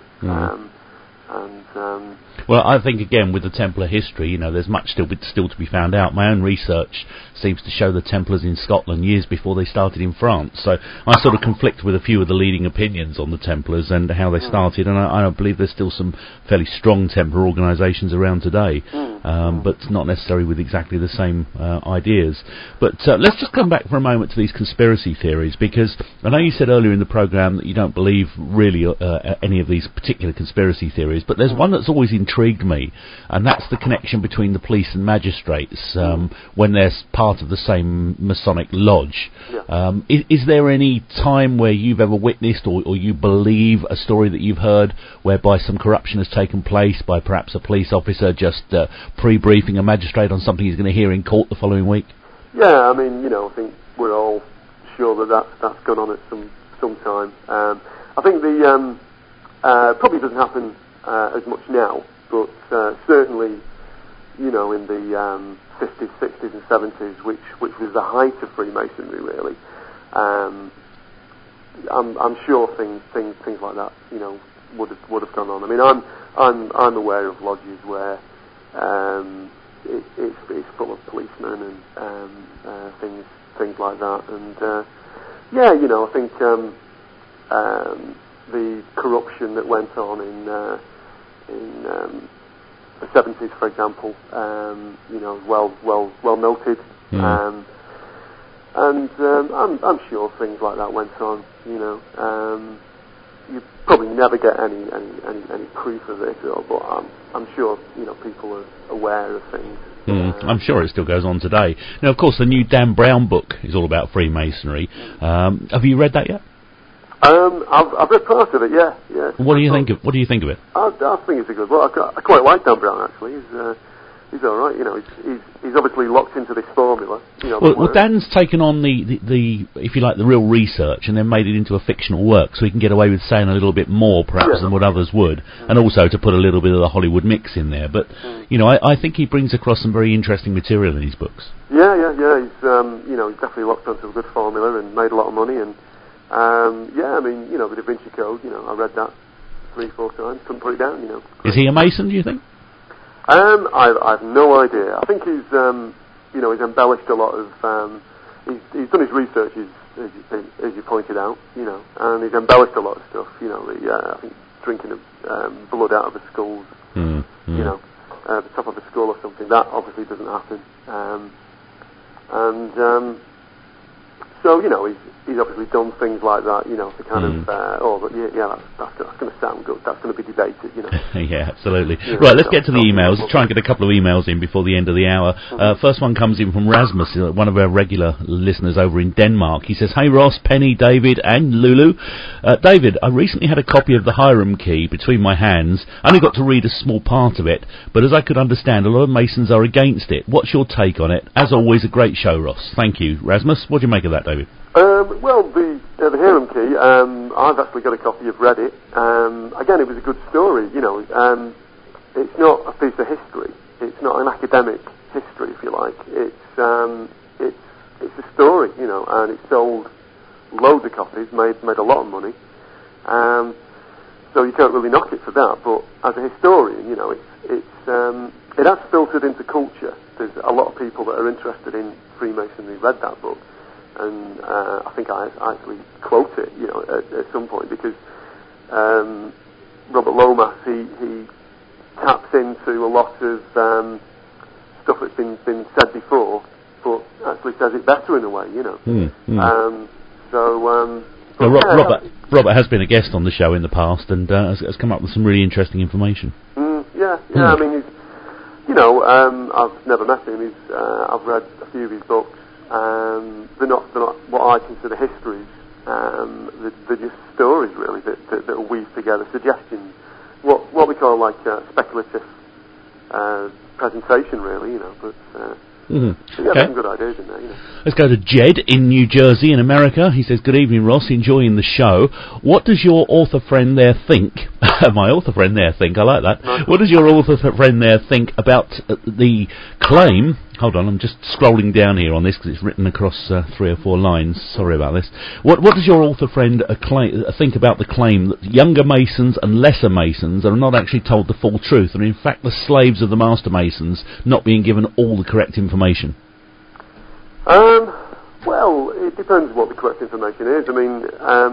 Well, I think again with the Templar history, there's much still to be found out. My own research seems to show the Templars in Scotland years before they started in France. So I sort of conflict with a few of the leading opinions on the Templars and how they started, and I believe there's still some fairly strong Templar organisations around today, but not necessarily with exactly the same ideas. But let's just come back for a moment to these conspiracy theories, because I know you said earlier in the programme that you don't believe really any of these particular conspiracy theories, but there's one that's always intrigued me, and that's the connection between the police and magistrates when they're part of the same Masonic lodge. Is there any time where you've ever witnessed or you believe a story that you've heard whereby some corruption has taken place by perhaps a police officer just pre-briefing a magistrate on something he's going to hear in court the following week? Yeah, I mean, I think we're all sure that's gone on at some time. I think the probably doesn't happen as much now, but certainly, in the 50s, 60s, and 70s, which was the height of Freemasonry, really. I'm sure things like that, would have gone on. I mean, I'm aware of lodges where it's full of policemen and things like that, and I think the corruption that went on in the 70s, for example, well noted, and I'm sure things like that went on. You probably never get any proof of it, but I'm sure people are aware of things. I'm sure it still goes on today. Now, of course, the new Dan Brown book is all about Freemasonry. Have you read that yet? I've read part of it, yeah. What do you think of it? I think it's a good book. I quite like Dan Brown, actually. He's all right. He's obviously locked into this formula. Well, Dan's taken on the if you like, the real research and then made it into a fictional work, so he can get away with saying a little bit more, perhaps, than what others would, and also to put a little bit of the Hollywood mix in there. But I think he brings across some very interesting material in his books. Yeah. He's he's definitely locked onto a good formula and made a lot of money. And I mean, the Da Vinci Code. I read that 3-4 times. Couldn't put it down, you know. Is he a Mason, do you think? I've no idea. I think he's, you know, he's embellished a lot of. He's done his research, as you pointed out, you know, and he's embellished a lot of stuff. You know, I think drinking blood out of the skulls, you know, the top of a skull or something. That obviously doesn't happen. So, you know, he's obviously done things like that, you know, to kind of, but that's going to sound good. That's going to be debated, you know. Yeah, absolutely. You know, right, let's get to the emails. Let's try and get a couple of emails in before the end of the hour. First one comes in from Rasmus, one of our regular listeners over in Denmark. He says, "Hey Ross, Penny, David and Lulu. David, I recently had a copy of the Hiram Key between my hands. I only got to read a small part of it, but as I could understand, a lot of Masons are against it. What's your take on it? As always, a great show, Ross." Thank you, Rasmus. What do you make of that, David? Well, the Hiram Key, I've actually got a copy, I've read it. Again, it was a good story, you know. It's not a piece of history. It's not an academic history, if you like. It's a story, you know, and it sold loads of copies, made a lot of money. So you can't really knock it for that. But as a historian, you know, it has filtered into culture. There's a lot of people that are interested in Freemasonry read that book. And I think I actually quote it, you know, at some point, because Robert Lomas, he taps into a lot of stuff that's been said before, but actually says it better in a way, you know. Robert has been a guest on the show in the past and has come up with some really interesting information. I mean, he's, you know, I've never met him. I've read a few of his books. They're not what I consider histories. They're just stories, really, that are weaved together, suggestions. What we call like speculative presentation, really, you know. But there's some good ideas in there. You know. Let's go to Jed in New Jersey, in America. He says, "Good evening, Ross. Enjoying the show. What does your author friend there think?" My author friend there think. I like that. Nice. What does your author friend there think about the claim? Hold on, I'm just scrolling down here on this because it's written across 3 or 4 lines. Sorry about this. What does your author friend think about the claim that younger Masons and lesser Masons are not actually told the full truth, and in fact the slaves of the Master Masons not being given all the correct information? Well, it depends what the correct information is. I mean,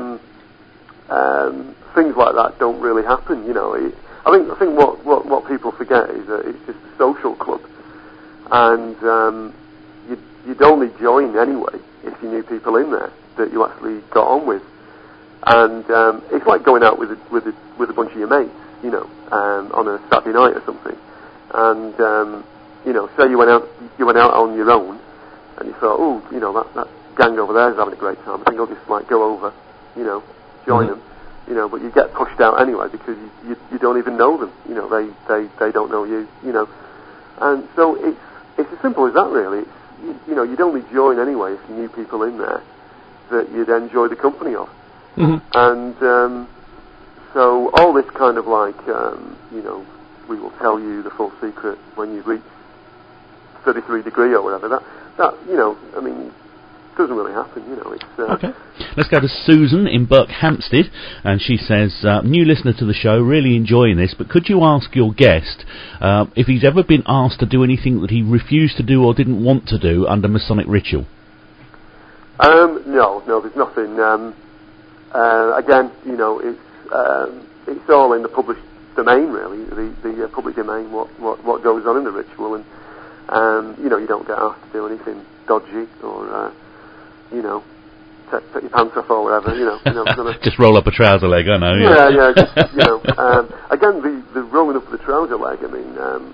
things like that don't really happen, you know. I think what people forget is that it's just a social club. And you'd only join anyway if you knew people in there that you actually got on with. And it's like going out with a bunch of your mates, you know, on a Saturday night or something. And you know, say you went out on your own, and you thought, oh, you know, that gang over there is having a great time. I think I'll just like go over, you know, join them, you know. But you get pushed out anyway because you don't even know them, you know. They don't know you, you know. And so it's as simple as that, really. You know, you'd only join anyway if you knew people in there that you'd enjoy the company of. And so all this kind of like, you know, we will tell you the full secret when you reach 33 degree or whatever. That you know, I mean, doesn't really happen. You know, it's okay. Let's go to Susan in Berkhamsted, and she says, "New listener to the show, really enjoying this. But could you ask your guest if he's ever been asked to do anything that he refused to do or didn't want to do under Masonic ritual?" No, there's nothing. Again, you know, it's all in the published domain, really, the public domain. What goes on in the ritual, and you know, you don't get asked to do anything dodgy or you know, take your pants off or whatever. You know, just roll up a trouser leg. I know. Yeah. Just, you know, again, the rolling up of the trouser leg. I mean,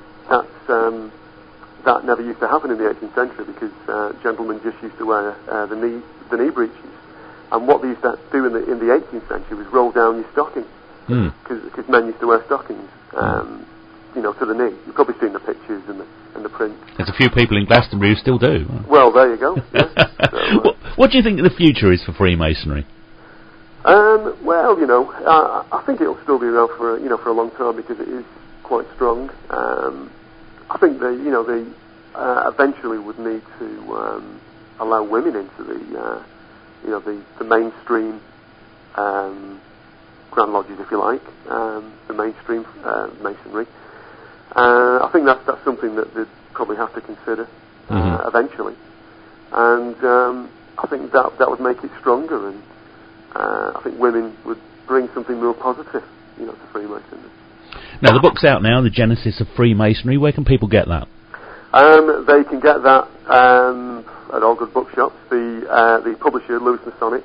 that never used to happen in the 18th century because gentlemen just used to wear the knee breeches. And what they used to do in the 18th century was roll down your stockings, because men used to wear stockings, you know, to the knee. You've probably seen the pictures and the print. There's a few people in Glastonbury who still do. Well, there you go. Yeah. So, what do you think the future is for Freemasonry? Well, you know, I think it'll still be around for a long time because it is quite strong. I think they eventually would need to allow women into the mainstream Grand Lodges, if you like, the mainstream Masonry. I think that's something that they'd probably have to consider eventually, and I think that would make it stronger, and I think women would bring something more positive, to Freemasonry. Now, the book's out now, The Genesis of Freemasonry. Where can people get that? They can get that at all good bookshops. The publisher, Lewis Masonic,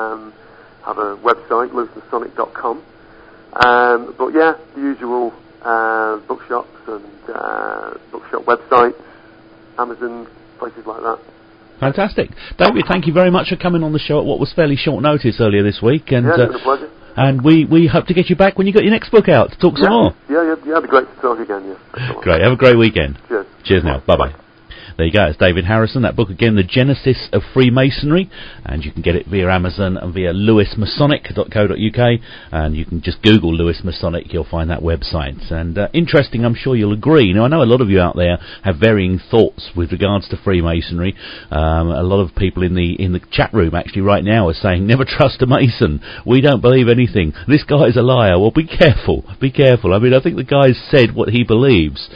have a website, lewismasonic.com. But yeah, the usual bookshops and bookshop websites, Amazon, places like that. Fantastic. David, thank you very much for coming on the show at what was fairly short notice earlier this week. And, it's been a pleasure. And we hope to get you back when you got your next book out to talk some more. Yeah, it'd be great to talk again, Great. Have a great weekend. Cheers now. Bye-bye. There you go, it's David Harrison. That book again, The Genesis of Freemasonry, and you can get it via Amazon and via lewismasonic.co.uk, and you can just Google Lewis Masonic, you'll find that website. And interesting, I'm sure you'll agree. Now, I know a lot of you out there have varying thoughts with regards to Freemasonry. A lot of people in the chat room actually right now are saying, never trust a Mason. We don't believe anything. This guy's a liar. Well, be careful. Be careful. I mean, I think the guy's said what he believes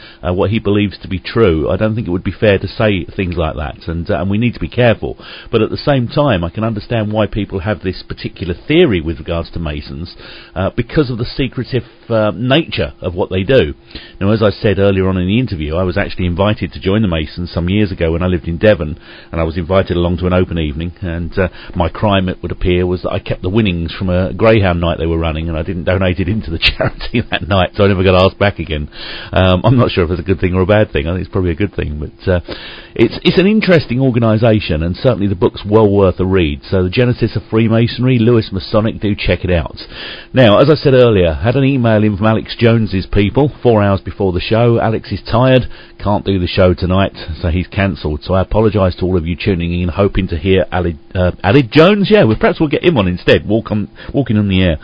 to be true. I don't think it would be fair to say things like that, and we need to be careful. But at the same time, I can understand why people have this particular theory with regards to Masons, because of the secretive nature of what they do. Now, as I said earlier on in the interview, I was actually invited to join the Masons some years ago when I lived in Devon, and I was invited along to an open evening, and my crime, it would appear, was that I kept the winnings from a greyhound night they were running, and I didn't donate it into the charity that night, so I never got asked back again. I'm not sure if it's a good thing or a bad thing. I think it's probably a good thing, but it's an interesting organisation, and certainly the book's well worth a read. So, The Genesis of Freemasonry, Lewis Masonic, do check it out. Now, as I said earlier, had an email in from Alex Jones's people 4 hours before the show. Alex is tired, can't do the show tonight, so he's cancelled. So I apologise to all of you tuning in, hoping to hear Ali Jones. Yeah, perhaps we'll get him on instead, walking on the air.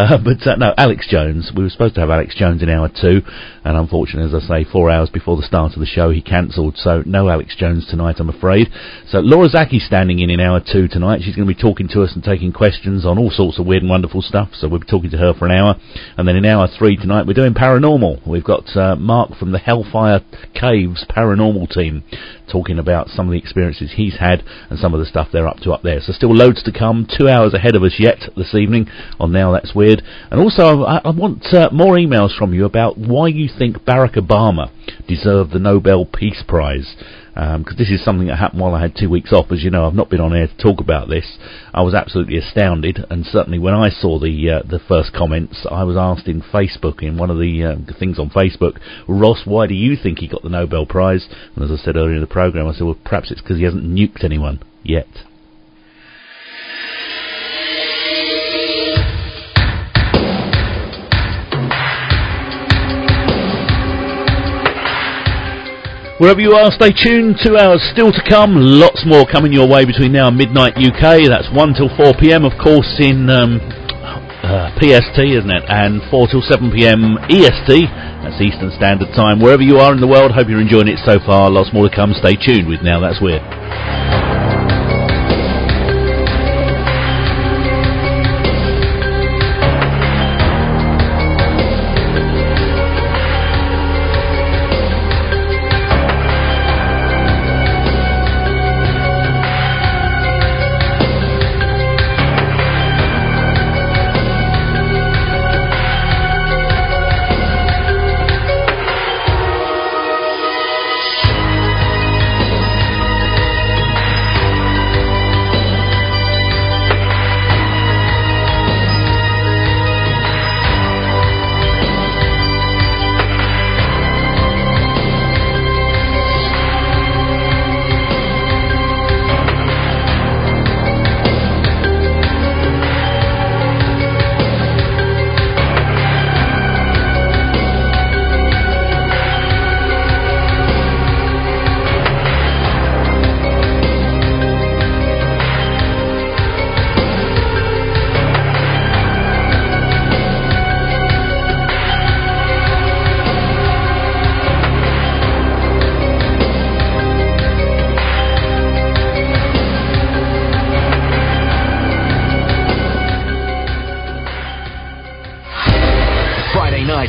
No, Alex Jones. We were supposed to have Alex Jones in hour 2, and unfortunately, as I say, 4 hours before the start of the show, he cancelled. So no Alex Jones tonight, I'm afraid. So Laura Zacky's standing in hour 2 tonight. She's going to be talking to us and taking questions on all sorts of weird and wonderful stuff. So we'll be talking to her for an hour. And then in hour 3 tonight, we're doing paranormal. We've got Mark from the Hellfire Caves paranormal team talking about some of the experiences he's had and some of the stuff they're up to up there. So still loads to come. 2 hours ahead of us yet this evening on Now That's Weird. And also, I want more emails from you about why you think Barack Obama deserved the Nobel Peace Prize. Because this is something that happened while I had 2 weeks off. As you know, I've not been on air to talk about this. I was absolutely astounded, and certainly when I saw the first comments, I was asked in Facebook, in one of the things on Facebook, Ross, why do you think he got the Nobel Prize? And as I said earlier in the programme, I said, well, perhaps it's because he hasn't nuked anyone yet. Wherever you are, stay tuned. 2 hours still to come. Lots more coming your way between now and midnight UK. That's 1 till 4 p.m, of course, in PST, isn't it? And 4 till 7 p.m. EST. That's Eastern Standard Time. Wherever you are in the world, hope you're enjoying it so far. Lots more to come. Stay tuned with Now That's Weird.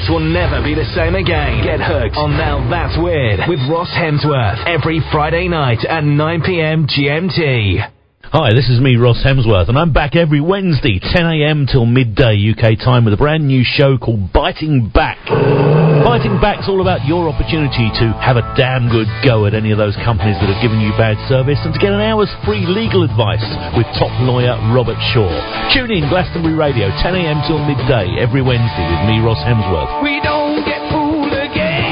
nights will never be the same again. Get hooked on Now That's Weird with Ross Hemsworth every Friday night at 9 p.m. GMT. Hi, this is me, Ross Hemsworth, and I'm back every Wednesday, 10 a.m. till midday UK time with a brand new show called Biting Back. Biting Back's all about your opportunity to have a damn good go at any of those companies that have given you bad service and to get an hour's free legal advice with top lawyer Robert Shaw. Tune in, Glastonbury Radio, 10 a.m. till midday every Wednesday with me, Ross Hemsworth. We don't get fooled again.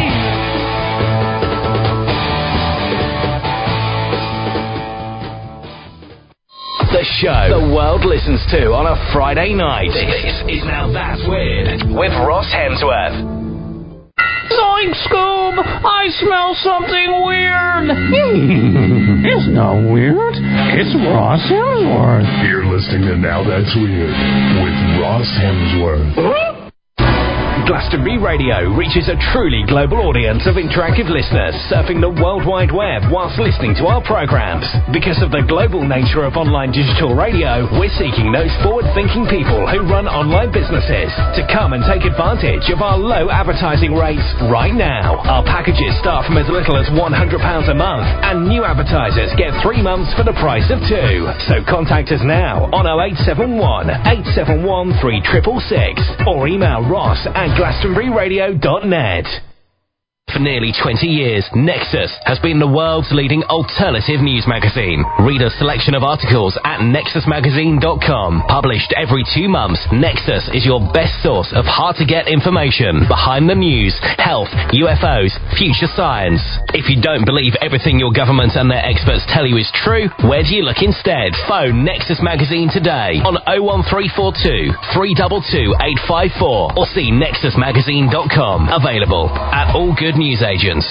The show the world listens to on a Friday night. This is Now That's Weird with Ross Hemsworth. Zoink, Scoob! I smell something weird! It's not weird. It's Ross Hemsworth. You're listening to Now That's Weird with Ross Hemsworth. Glastonbury Radio reaches a truly global audience of interactive listeners surfing the World Wide Web whilst listening to our programmes. Because of the global nature of online digital radio, we're seeking those forward-thinking people who run online businesses to come and take advantage of our low advertising rates right now. Our packages start from as little as £100 a month, and new advertisers get 3 months for the price of 2. So contact us now on 0871 871 3666 or email Ross at glastonburyradio.net. For nearly 20 years, Nexus has been the world's leading alternative news magazine. Read a selection of articles at nexusmagazine.com. Published every 2 months, Nexus is your best source of hard-to-get information, behind the news, health, UFOs, future science. If you don't believe everything your government and their experts tell you is true, where do you look instead? Phone Nexus Magazine today on 01342 322 854 or see nexusmagazine.com. Available at all good news agents.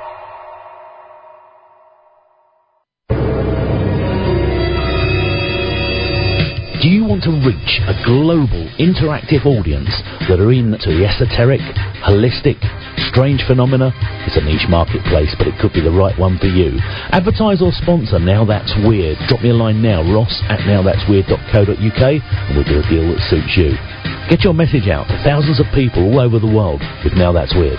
Do you want to reach a global, interactive audience that are into the esoteric, holistic, strange phenomena? It's a niche marketplace, but it could be the right one for you. Advertise or sponsor Now That's Weird. Drop me a line now, ross@nowthat'sweird.co.uk, and we'll do a deal that suits you. Get your message out to thousands of people all over the world with Now That's Weird.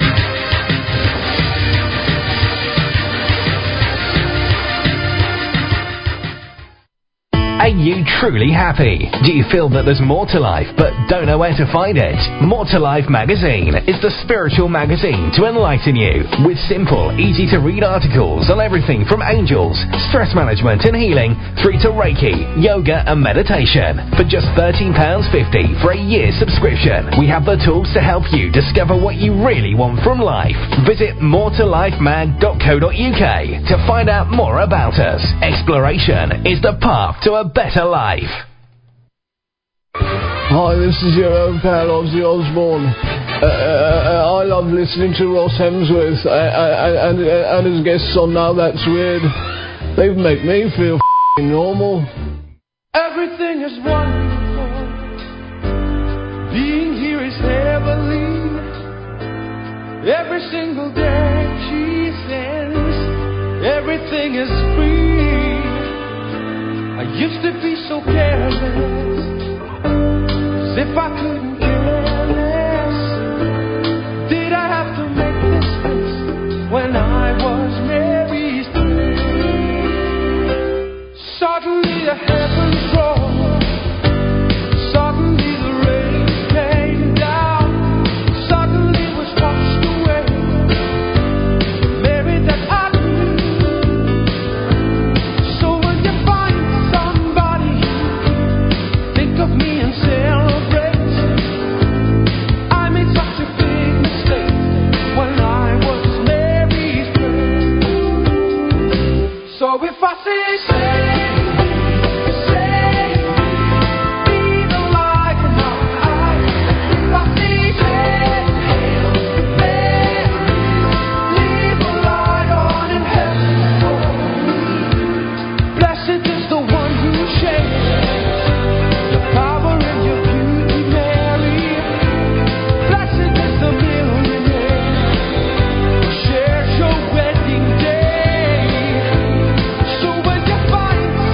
Are you truly happy? Do you feel that there's more to life but don't know where to find it? More to Life magazine is the spiritual magazine to enlighten you with simple, easy-to-read articles on everything from angels, stress management and healing through to Reiki, yoga and meditation. For just £13.50 for a year's subscription, we have the tools to help you discover what you really want from life. Visit moretolifemag.co.uk to find out more about us. Exploration is the path to a better life. Hi, this is your old pal Ozzy Osbourne. I love listening to Ross Hemsworth and his guests on Now That's Weird. They make me feel normal. Everything is wonderful. Being here is heavenly. Every single day she sends. Everything is free. I used to be so careless, as if I couldn't care less. Did I have to make this face when I was Mary's friend? Suddenly the heavens rolled. Suddenly the rain came down. Suddenly was washed away the Mary that I knew. So when you find somebody, think of me and celebrate. I made such a big mistake when I was Mary's friend. So if I say find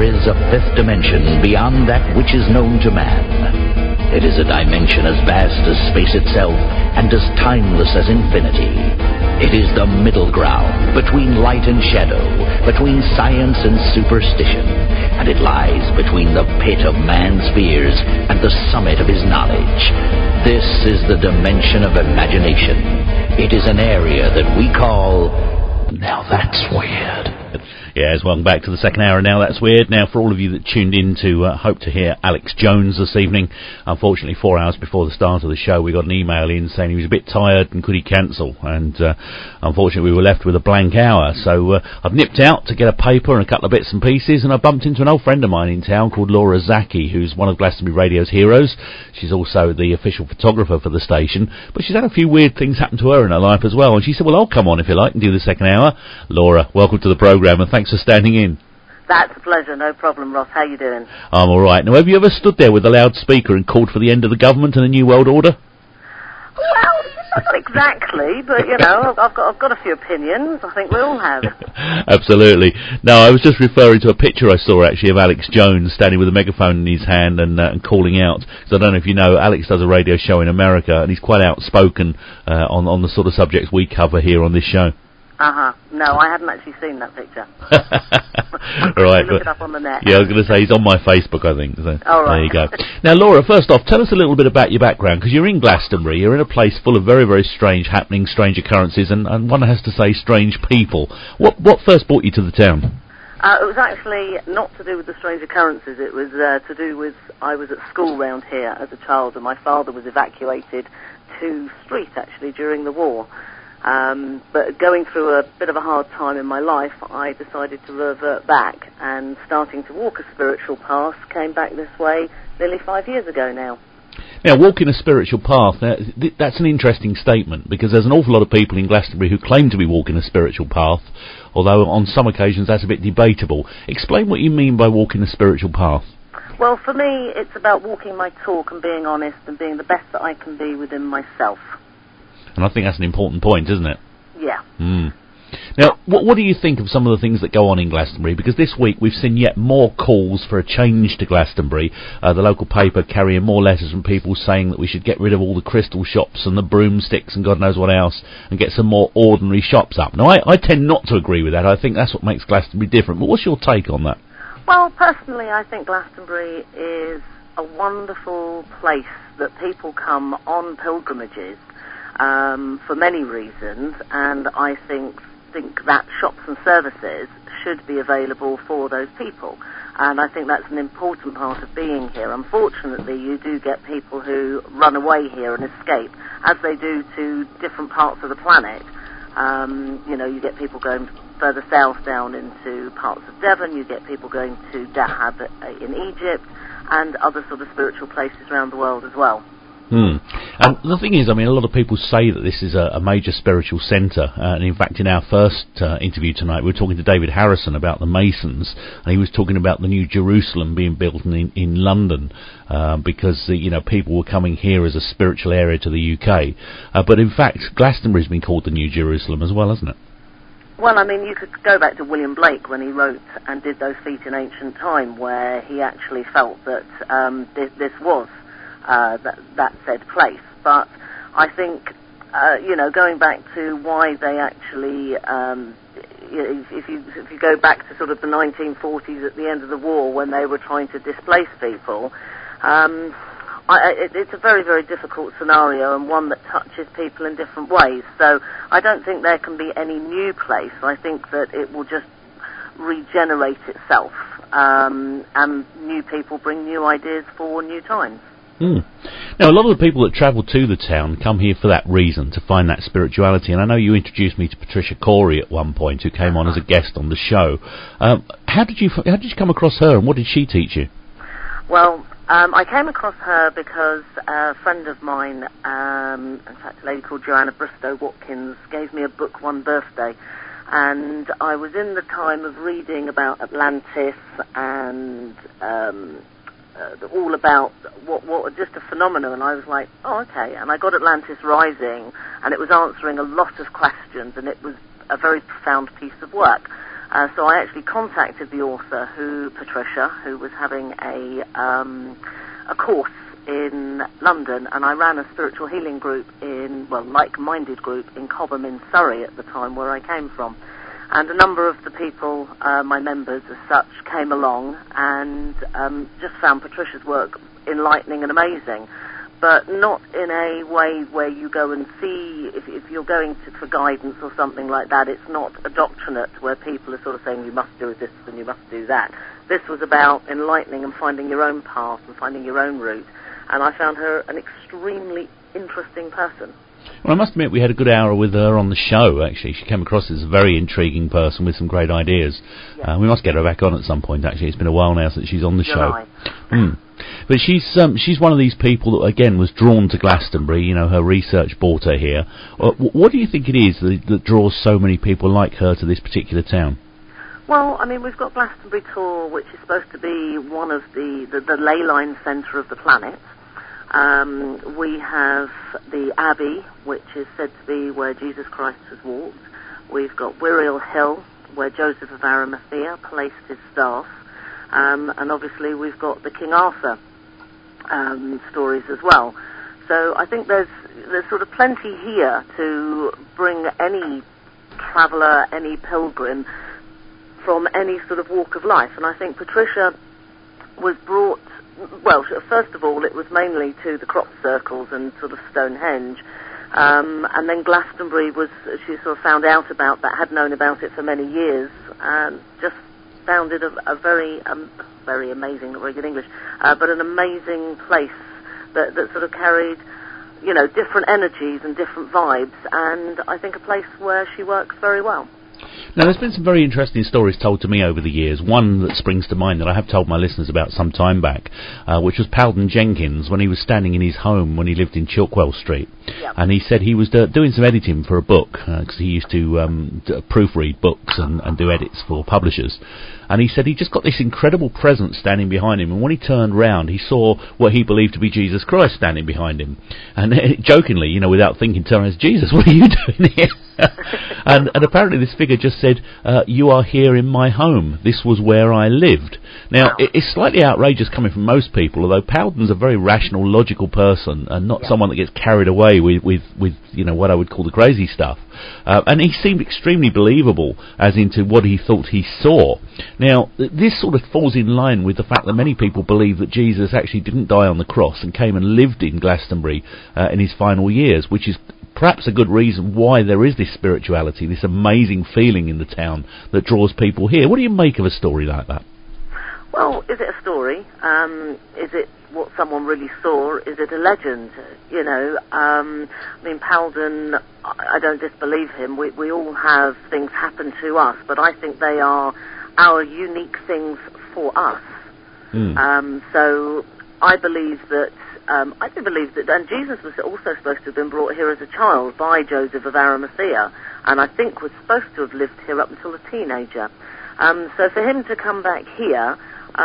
There is a fifth dimension beyond that which is known to man. It is a dimension as vast as space itself and as timeless as infinity. It is the middle ground between light and shadow, between science and superstition, and it lies between the pit of man's fears and the summit of his knowledge. This is the dimension of imagination. It is an area that we call... Now That's Weird. Yes, welcome back to the second hour. Now That's Weird. Now, for all of you that tuned in to hope to hear Alex Jones this evening, unfortunately 4 hours before the start of the show we got an email in saying he was a bit tired and could he cancel, and unfortunately we were left with a blank hour. So I've nipped out to get a paper and a couple of bits and pieces, and I bumped into an old friend of mine in town called Laura Zaki, who's one of Glastonbury Radio's heroes. She's also the official photographer for the station, but she's had a few weird things happen to her in her life as well, and she said, well, I'll come on if you like and do the second hour. Laura, welcome to the programme, and thanks for standing in. That's a pleasure, no problem, Ross. How you doing? I'm all right. Now, have you ever stood there with a loudspeaker and called for the end of the government and a new world order? Well, not exactly, but, you know, I've got a few opinions. I think we all have. Absolutely. No, I was just referring to a picture I saw, actually, of Alex Jones standing with a megaphone in his hand and calling out. So I don't know if you know, Alex does a radio show in America, and he's quite outspoken on the sort of subjects we cover here on this show. No, I hadn't actually seen that picture. Right, look it up on the net. Yeah, I was going to say he's on my Facebook, I think. So all right. There you go. Now, Laura, first off, tell us a little bit about your background, because you're in Glastonbury. You're in a place full of very, very strange happenings, strange occurrences, and one has to say strange people. What first brought you to the town? It was actually not to do with the strange occurrences. It was to do with I was at school round here as a child, and my father was evacuated to Street, actually, during the war. But going through a bit of a hard time in my life, I decided to revert back, and starting to walk a spiritual path, came back this way nearly 5 years ago now. Now, walking a spiritual path, that's an interesting statement, because there's an awful lot of people in Glastonbury who claim to be walking a spiritual path, although on some occasions that's a bit debatable. Explain what you mean by walking a spiritual path. Well, for me, it's about walking my talk and being honest and being the best that I can be within myself. And I think that's an important point, isn't it? Yeah. Now, what do you think of some of the things that go on in Glastonbury? Because this week we've seen yet more calls for a change to Glastonbury. The local paper carrying more letters from people saying that we should get rid of all the crystal shops and the broomsticks and God knows what else and get some more ordinary shops up. Now, I tend not to agree with that. I think that's what makes Glastonbury different. But what's your take on that? Well, personally, I think Glastonbury is a wonderful place that people come on pilgrimages for many reasons, and I think that shops and services should be available for those people, and I think that's an important part of being here. Unfortunately, you do get people who run away here and escape, as they do to different parts of the planet. You know, you get people going further south down into parts of Devon, you get people going to Dahab in Egypt, and other sort of spiritual places around the world as well. And the thing is, I mean, a lot of people say that this is a major spiritual centre, and in fact in our first interview tonight we were talking to David Harrison about the Masons, and he was talking about the new Jerusalem being built in London, because you know, people were coming here as a spiritual area to the UK, but in fact Glastonbury's been called the new Jerusalem as well, hasn't it? Well, I mean, you could go back to William Blake when he wrote and did those feet in ancient time, where he actually felt that this was that said place. But I think, you know, going back to why they actually, if you go back to sort of the 1940s at the end of the war when they were trying to displace people, it's a very, very difficult scenario, and one that touches people in different ways. So I don't think there can be any new place. I think that it will just regenerate itself, and new people bring new ideas for new times. Now, a lot of the people that travel to the town come here for that reason, to find that spirituality. And I know you introduced me to Patricia Corey at one point, who came on as a guest on the show. How did you come across her, and what did she teach you? Well, I came across her because a friend of mine, in fact a lady called Joanna Bristow Watkins, gave me a book one birthday. And I was in the time of reading about Atlantis and all about what just a phenomenon, and I was like, oh, okay. And I got Atlantis Rising, and it was answering a lot of questions, and it was a very profound piece of work. So I actually contacted the author, Patricia, who was having a course in London, and I ran a spiritual healing group like-minded group in Cobham in Surrey at the time, where I came from. And a number of the people, my members as such, came along and just found Patricia's work enlightening and amazing, but not in a way where you go and see, if you're going for guidance or something like that, it's not a doctrinate where people are sort of saying you must do this and you must do that. This was about enlightening and finding your own path and finding your own route, and I found her an extremely interesting person. Well, I must admit we had a good hour with her on the show, actually. She came across as a very intriguing person with some great ideas. Yeah. We must get her back on at some point, actually. It's been a while now since she's on the show. But she's one of these people that, again, was drawn to Glastonbury. You know, her research brought her here. What do you think it is that draws so many people like her to this particular town? Well, I mean, we've got Glastonbury Tor, which is supposed to be one of the ley line centre of the planet. We have the Abbey, which is said to be where Jesus Christ has walked. We've got Wiriel Hill, where Joseph of Arimathea placed his staff. And obviously we've got the King Arthur stories as well. So I think there's sort of plenty here to bring any traveller, any pilgrim from any sort of walk of life. And I think Patricia was brought, well, first of all, it was mainly to the crop circles and sort of Stonehenge. And then Glastonbury was, she sort of found out about that, had known about it for many years, and just found it a very amazing, not very good English, but an amazing place that sort of carried, you know, different energies and different vibes, and I think a place where she works very well. Now, there's been some very interesting stories told to me over the years. One that springs to mind that I have told my listeners about some time back, which was Powden Jenkins, when he was standing in his home when he lived in Chilkwell Street. Yep. And he said he was doing some editing for a book, because he used to proofread books and do edits for publishers. And he said he just got this incredible presence standing behind him, and when he turned round, he saw what he believed to be Jesus Christ standing behind him. And jokingly, you know, without thinking, turned around, Jesus, what are you doing here? and apparently this figure just said, you are here in my home. This was where I lived. Now, it's slightly outrageous coming from most people, although Powden's a very rational, logical person, and not someone that gets carried away with you know, what I would call the crazy stuff. And he seemed extremely believable as into what he thought he saw. Now, this sort of falls in line with the fact that many people believe that Jesus actually didn't die on the cross and came and lived in Glastonbury in his final years, which is perhaps a good reason why there is this spirituality, this amazing feeling in the town that draws people here. What do you make of a story like that? Well, is it a story? Is it what someone really saw? Is it a legend? You know, I mean, Powden, I don't disbelieve him. We all have things happen to us, but I think they are our unique things for us. So I believe that, and Jesus was also supposed to have been brought here as a child by Joseph of Arimathea, and I think was supposed to have lived here up until a teenager. So for him to come back here,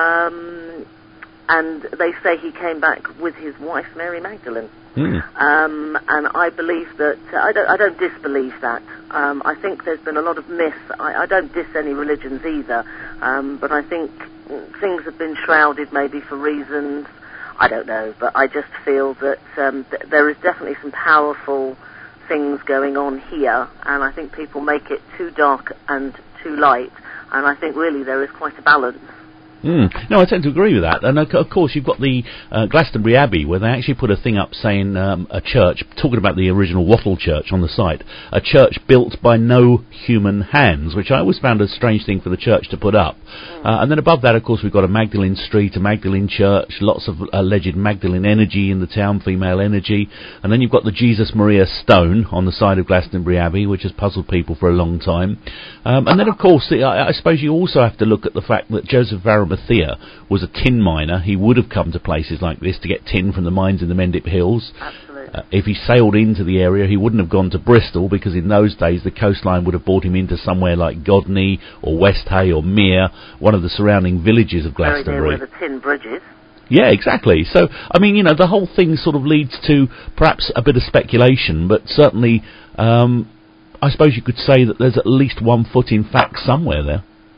and they say he came back with his wife, Mary Magdalene. And I believe that, I don't disbelieve that. I think there's been a lot of myth. I don't diss any religions either, but I think things have been shrouded maybe for reasons, I don't know, but I just feel that there is definitely some powerful things going on here, and I think people make it too dark and too light, and I think really there is quite a balance. No, I tend to agree with that. And of course you've got the Glastonbury Abbey, where they actually put a thing up saying a church, talking about the original Wattle Church on the site, a church built by no human hands, which I always found a strange thing for the church to put up. And then above that, of course, we've got a Magdalene Street, a Magdalene Church, lots of alleged Magdalene energy in the town, female energy. And then you've got the Jesus Maria Stone on the side of Glastonbury Abbey, which has puzzled people for a long time. And then, of course, I suppose you also have to look at the fact that Joseph of Arimathea was a tin miner. He would have come to places like this to get tin from the mines in the Mendip Hills. If he sailed into the area, he wouldn't have gone to Bristol, because in those days the coastline would have brought him into somewhere like Godney or West Hay or Mere, one of the surrounding villages of Glastonbury. Very near where the tin bridge is. Yeah, exactly. So, I mean, you know, the whole thing sort of leads to perhaps a bit of speculation, but certainly I suppose you could say that there's at least one foot in fact somewhere there.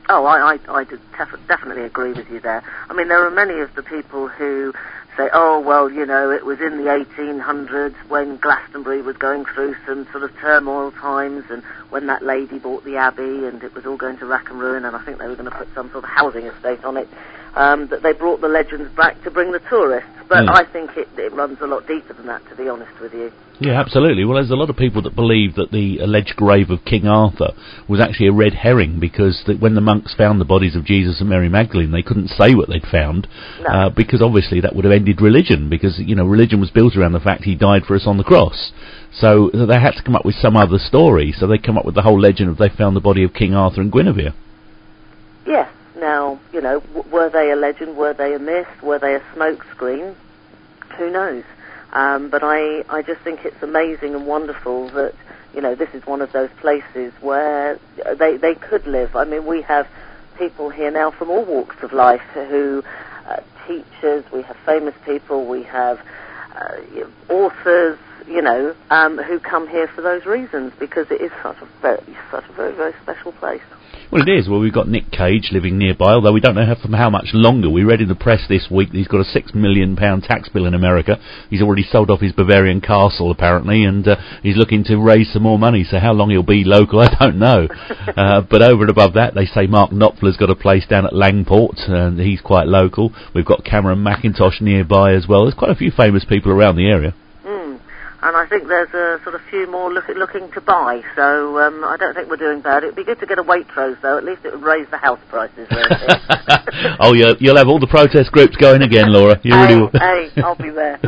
Oh, I definitely agree with you there. I mean, there are many of the people who say, oh, well, you know, it was in the 1800s when Glastonbury was going through some sort of turmoil times, and when that lady bought the abbey and it was all going to rack and ruin, and I think they were going to put some sort of housing estate on it, that they brought the legends back to bring the tourists. But I think it runs a lot deeper than that, to be honest with you. Yeah, absolutely. Well, there's a lot of people that believe that the alleged grave of King Arthur was actually a red herring, because when the monks found the bodies of Jesus and Mary Magdalene, they couldn't say what they'd found, because obviously that would have ended religion, because, you know, religion was built around the fact he died for us on the cross. So they had to come up with some other story, so they come up with the whole legend of they found the body of King Arthur and Guinevere. Yes. Now, you know, were they a legend? Were they a myth? Were they a smokescreen? Who knows? But I just think it's amazing and wonderful that, you know, this is one of those places where they could live. I mean, we have people here now from all walks of life who, teachers, we have famous people, we have authors, you know, who come here for those reasons, because it is such a very, very special place. Well, it is. Well, we've got Nick Cage living nearby, although we don't know for how much longer. We read in the press this week that he's got a £6 million tax bill in America. He's already sold off his Bavarian castle, apparently, and he's looking to raise some more money. So how long he'll be local, I don't know. But over and above that, they say Mark Knopfler's got a place down at Langport, and he's quite local. We've got Cameron McIntosh nearby as well. There's quite a few famous people around the area. And I think there's a sort of few more looking to buy, so I don't think we're doing bad. It'd be good to get a Waitrose, though. At least it would raise the house prices. Oh, you'll have all the protest groups going again, Laura. You really will. Hey, I'll be there.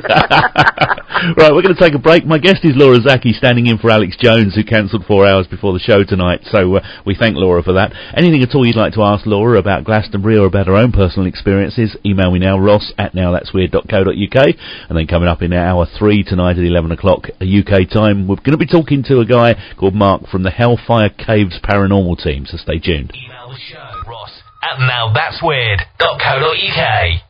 Right, we're going to take a break. My guest is Laura Zaki, standing in for Alex Jones, who cancelled 4 hours before the show tonight, so we thank Laura for that. Anything at all you'd like to ask Laura about Glastonbury or about her own personal experiences, email me now, ross@nowthat'sweird.co.uk, and then coming up in hour 3 tonight at 11 o'clock UK time, we're going to be talking to a guy called Mark from the Hellfire Caves Paranormal team, so stay tuned. Email the show, ross@nowthat'sweird.co.uk.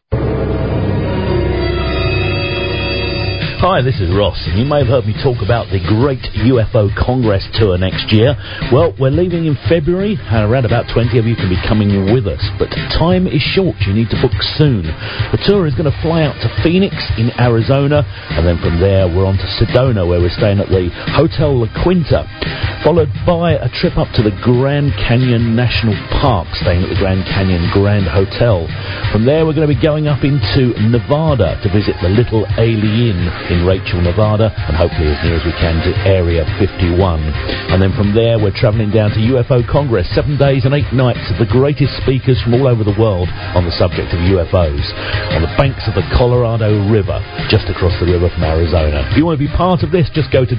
Hi, this is Ross, and you may have heard me talk about the Great UFO Congress Tour next year. Well, we're leaving in February, and around about 20 of you can be coming with us, but time is short, you need to book soon. The tour is going to fly out to Phoenix in Arizona, and then from there we're on to Sedona, where we're staying at the Hotel La Quinta, followed by a trip up to the Grand Canyon National Park, staying at the Grand Canyon Grand Hotel. From there we're going to be going up into Nevada to visit the Little Alien in Rachel, Nevada, and hopefully as near as we can to Area 51. And then from there we're travelling down to UFO Congress, 7 days and 8 nights of the greatest speakers from all over the world on the subject of UFOs, on the banks of the Colorado River, just across the river from Arizona. If you want to be part of this, just go to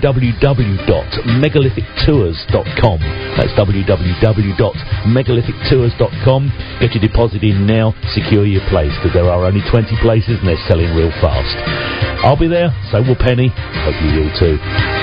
www.megalithic.tours.com. That's www.megalithic.tours.com. Get your deposit in now, secure your place, because there are only 20 places and they're selling real fast. I'll be there, so will Penny. Hope you will too.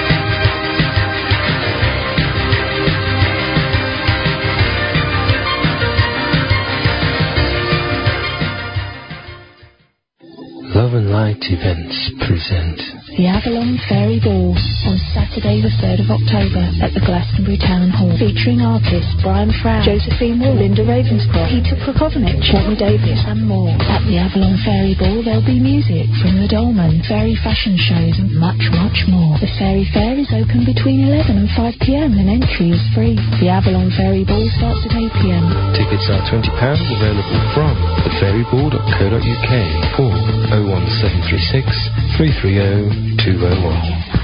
Love and Light Events present The Avalon Fairy Ball on Saturday the 3rd of October at the Glastonbury Town Hall, featuring artists Brian Frown, Josephine Wall, Linda Ravenscroft, Peter Prokovich, Courtney Davis and more. At the Avalon Fairy Ball there'll be music from the Dolmen, fairy fashion shows and much, much more. The Fairy Fair is open between 11 and 5pm and entry is free. The Avalon Fairy Ball starts at 8pm. Tickets are £20, available from thefairyball.co.uk or 01736 330 201.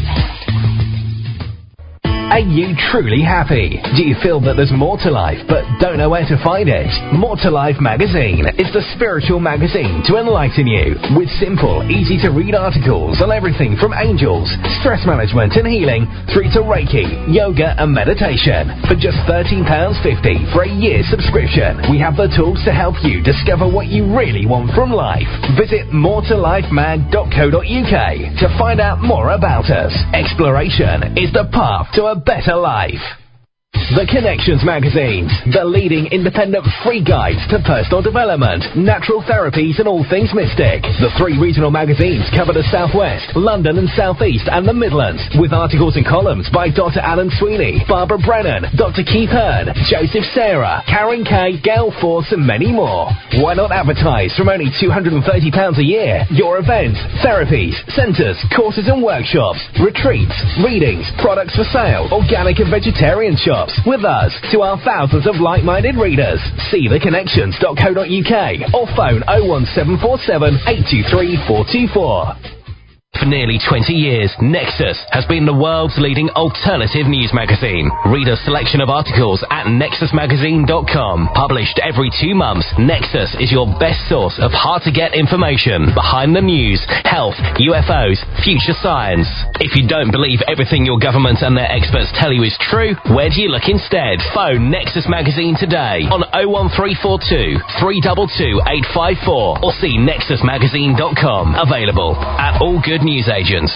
Are you truly happy? Do you feel that there's more to life but don't know where to find it? More to Life magazine is the spiritual magazine to enlighten you with simple, easy to read articles on everything from angels, stress management and healing through to Reiki, yoga and meditation. For just £13.50 for a year's subscription, we have the tools to help you discover what you really want from life. Visit moretolifemag.co.uk to find out more about us. Exploration is the path to a better life. The Connections magazine, the leading independent free guides to personal development, natural therapies and all things mystic. The 3 regional magazines cover the Southwest, London and Southeast and the Midlands, with articles and columns by Dr. Alan Sweeney, Barbara Brennan, Dr. Keith Hearn, Joseph Sarah, Karen Kay, Gail Force and many more. Why not advertise from only £230 a year? Your events, therapies, centres, courses and workshops, retreats, readings, products for sale, organic and vegetarian shops. With us, to our thousands of like-minded readers. See theconnections.co.uk or phone 01747 823 424. For nearly 20 years, Nexus has been the world's leading alternative news magazine. Read a selection of articles at nexusmagazine.com. Published every 2 months, Nexus is your best source of hard-to-get information, behind the news, health, UFOs, future science. If you don't believe everything your government and their experts tell you is true, where do you look instead? Phone Nexus Magazine today on 01342 322 854 or see nexusmagazine.com. Available at all good news agents.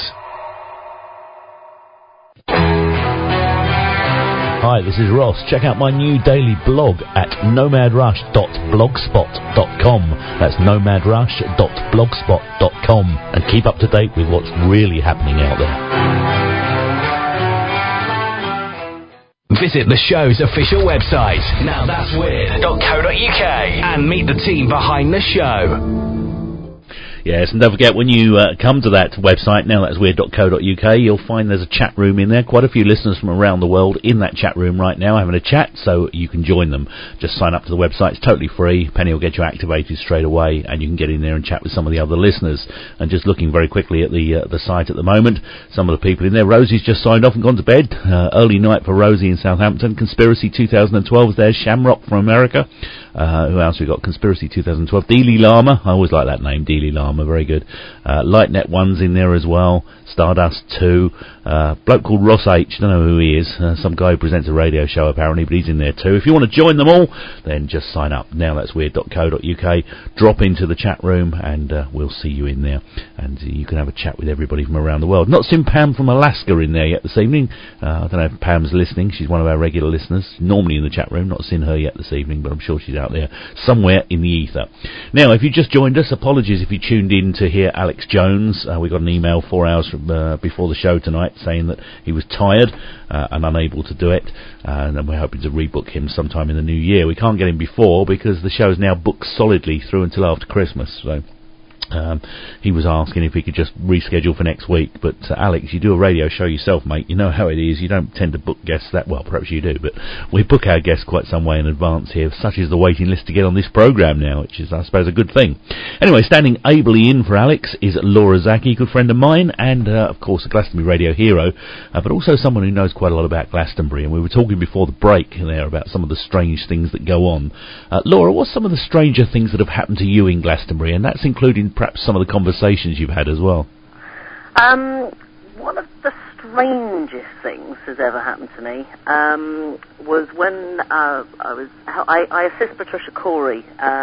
Hi, this is Ross. Check out my new daily blog at nomadrush.blogspot.com. That's nomadrush.blogspot.com, and keep up to date with what's really happening out there. Visit the show's official website, nowthat'sweird.co.uk, and meet the team behind the show. Yes, and don't forget, when you come to that website, nowthat'sweird.co.uk, you'll find there's a chat room in there. Quite a few listeners from around the world in that chat room right now having a chat, so you can join them. Just sign up to the website. It's totally free. Penny will get you activated straight away, and you can get in there and chat with some of the other listeners. And just looking very quickly at the site at the moment, some of the people in there. Rosie's just signed off and gone to bed. Early night for Rosie in Southampton. Conspiracy 2012 is there. Shamrock from America. Who else we got? Conspiracy 2012. Dealey Lama. I always like that name, Dealey Lama. Very good. Lightnet 1's in there as well. Stardust 2. Bloke called Ross H. Don't know who he is. Some guy who presents a radio show apparently, but he's in there too. If you want to join them all, then just sign up. Nowthat'sweird.co.uk. Drop into the chat room and we'll see you in there. And you can have a chat with everybody from around the world. Not seen Pam from Alaska in there yet this evening. I don't know if Pam's listening. She's one of our regular listeners. Normally in the chat room. Not seen her yet this evening, but I'm sure she's out there somewhere in the ether. Now, if you just joined us, apologies if you tuned in to hear Alex Jones. We got an email 4 hours from, before the show tonight saying that he was tired and unable to do it, and we're hoping to rebook him sometime in the new year. We can't get him before because the show is now booked solidly through until after Christmas, so he was asking if he could just reschedule for next week, but Alex, you do a radio show yourself, mate. You know how it is. You don't tend to book guests that well. Perhaps you do, but we book our guests quite some way in advance here. Such is the waiting list to get on this program now, which is, I suppose, a good thing. Anyway, standing ably in for Alex is Laura Zaki, good friend of mine, and of course a Glastonbury radio hero, but also someone who knows quite a lot about Glastonbury. And we were talking before the break there about some of the strange things that go on. Laura, what's some of the stranger things that have happened to you in Glastonbury? And that's including perhaps some of the conversations you've had as well. One of the strangest things has ever happened to me was when I assist Patricia Corey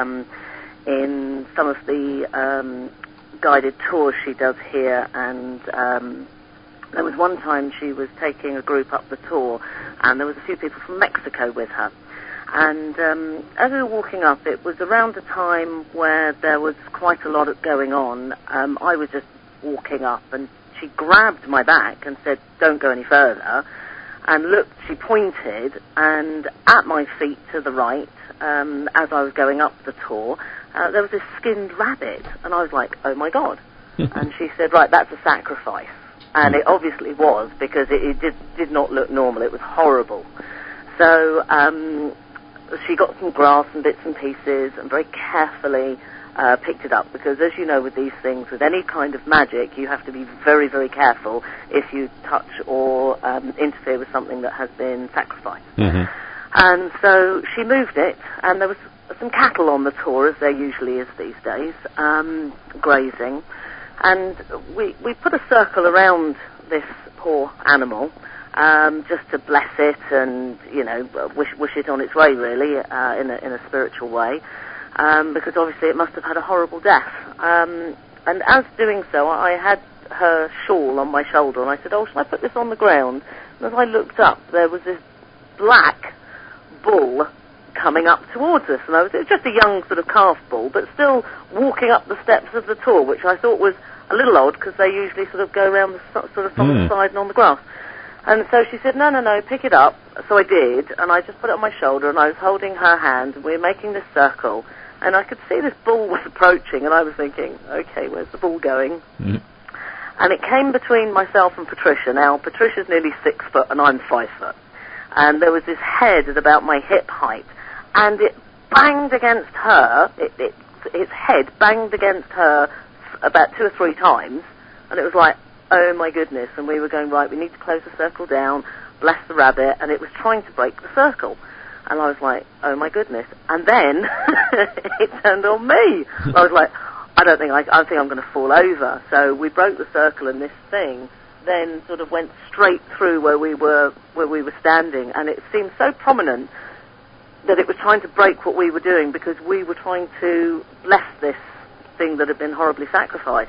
in some of the guided tours she does here, and there was one time she was taking a group up the tour, and there was a few people from Mexico with her. And as we were walking up, it was around a time where there was quite a lot going on. I was just walking up, and she grabbed my back and said, "Don't go any further." And looked, she pointed, and at my feet to the right, as I was going up the tour, there was this skinned rabbit. And I was like, "Oh my God." And she said, "Right, that's a sacrifice." And it obviously was, because it did not look normal. It was horrible. So she got some grass and bits and pieces and very carefully picked it up, because as you know with these things, with any kind of magic, you have to be very, very careful if you touch or interfere with something that has been sacrificed. Mm-hmm. And so she moved it, and there was some cattle on the tour, as there usually is these days, grazing. And we put a circle around this poor animal, just to bless it and, you know, wish it on its way, really, in a spiritual way, because obviously it must have had a horrible death. And as doing so, I had her shawl on my shoulder, and I said, "Oh, shall I put this on the ground?" And as I looked up, there was this black bull coming up towards us, and it was just a young sort of calf bull, but still walking up the steps of the tor, which I thought was a little odd, because they usually sort of go around the sort of from the side and on the grass. And so she said, no, pick it up. So I did, and I just put it on my shoulder, and I was holding her hand, and we were making this circle, and I could see this bull was approaching, and I was thinking, okay, where's the bull going? And it came between myself and Patricia. Now, Patricia's nearly 6 foot, and I'm 5 foot. And there was this head at about my hip height, and it banged against her, its head banged against her about 2 or 3 times, and it was like, oh my goodness, and we were going, right, we need to close the circle down, bless the rabbit, and it was trying to break the circle. And I was like, oh my goodness. And then it turned on me. I was like, I think I'm going to fall over. So we broke the circle, and this thing then sort of went straight through where we were standing, and it seemed so prominent that it was trying to break what we were doing, because we were trying to bless this thing that had been horribly sacrificed.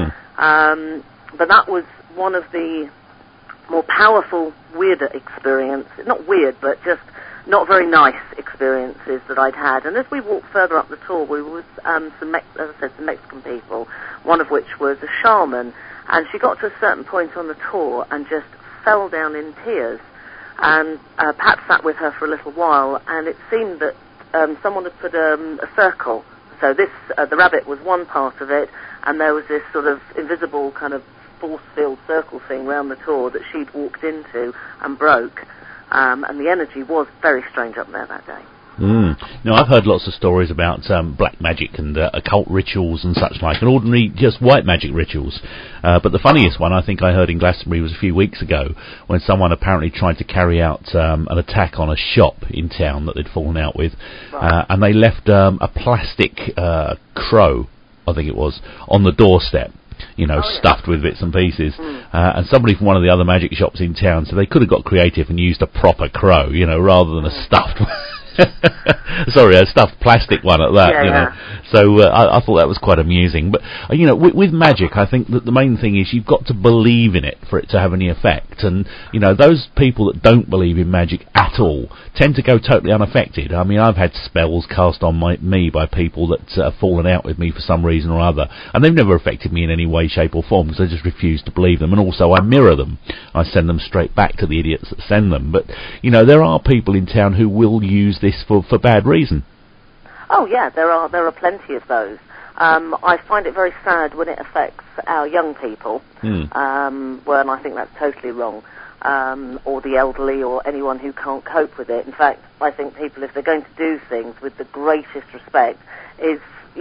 But that was one of the more powerful, weirder experiences, not weird, but just not very nice experiences that I'd had. And as we walked further up the tour, we were with some Mexican people, one of which was a shaman, and she got to a certain point on the tour and just fell down in tears. And Pat sat with her for a little while, and it seemed that someone had put a circle. So the rabbit was one part of it, and there was this sort of invisible kind of force-filled circle thing round the tour that she'd walked into and broke. And the energy was very strange up there that day. Now, I've heard lots of stories about black magic and occult rituals and such like, and ordinary just white magic rituals. But the funniest one I think I heard in Glastonbury was a few weeks ago, when someone apparently tried to carry out an attack on a shop in town that they'd fallen out with, and they left a plastic crow, I think it was, on the doorstep. Stuffed with bits and pieces. And somebody from one of the other magic shops in town, so they could have got creative and used a proper crow, rather than a stuffed sorry, a stuffed plastic one at that, So I thought that was quite amusing. But, with magic, I think that the main thing is you've got to believe in it for it to have any effect. And, those people that don't believe in magic at all tend to go totally unaffected. I mean, I've had spells cast on me by people that have fallen out with me for some reason or other, and they've never affected me in any way, shape or form, because I just refuse to believe them. And also I mirror them. I send them straight back to the idiots that send them. But, there are people in town who will use this for bad reason. Oh yeah, there are plenty of those. I find it very sad when it affects our young people, when I think that's totally wrong, or the elderly or anyone who can't cope with it. In fact, I think people, if they're going to do things with the greatest respect, is,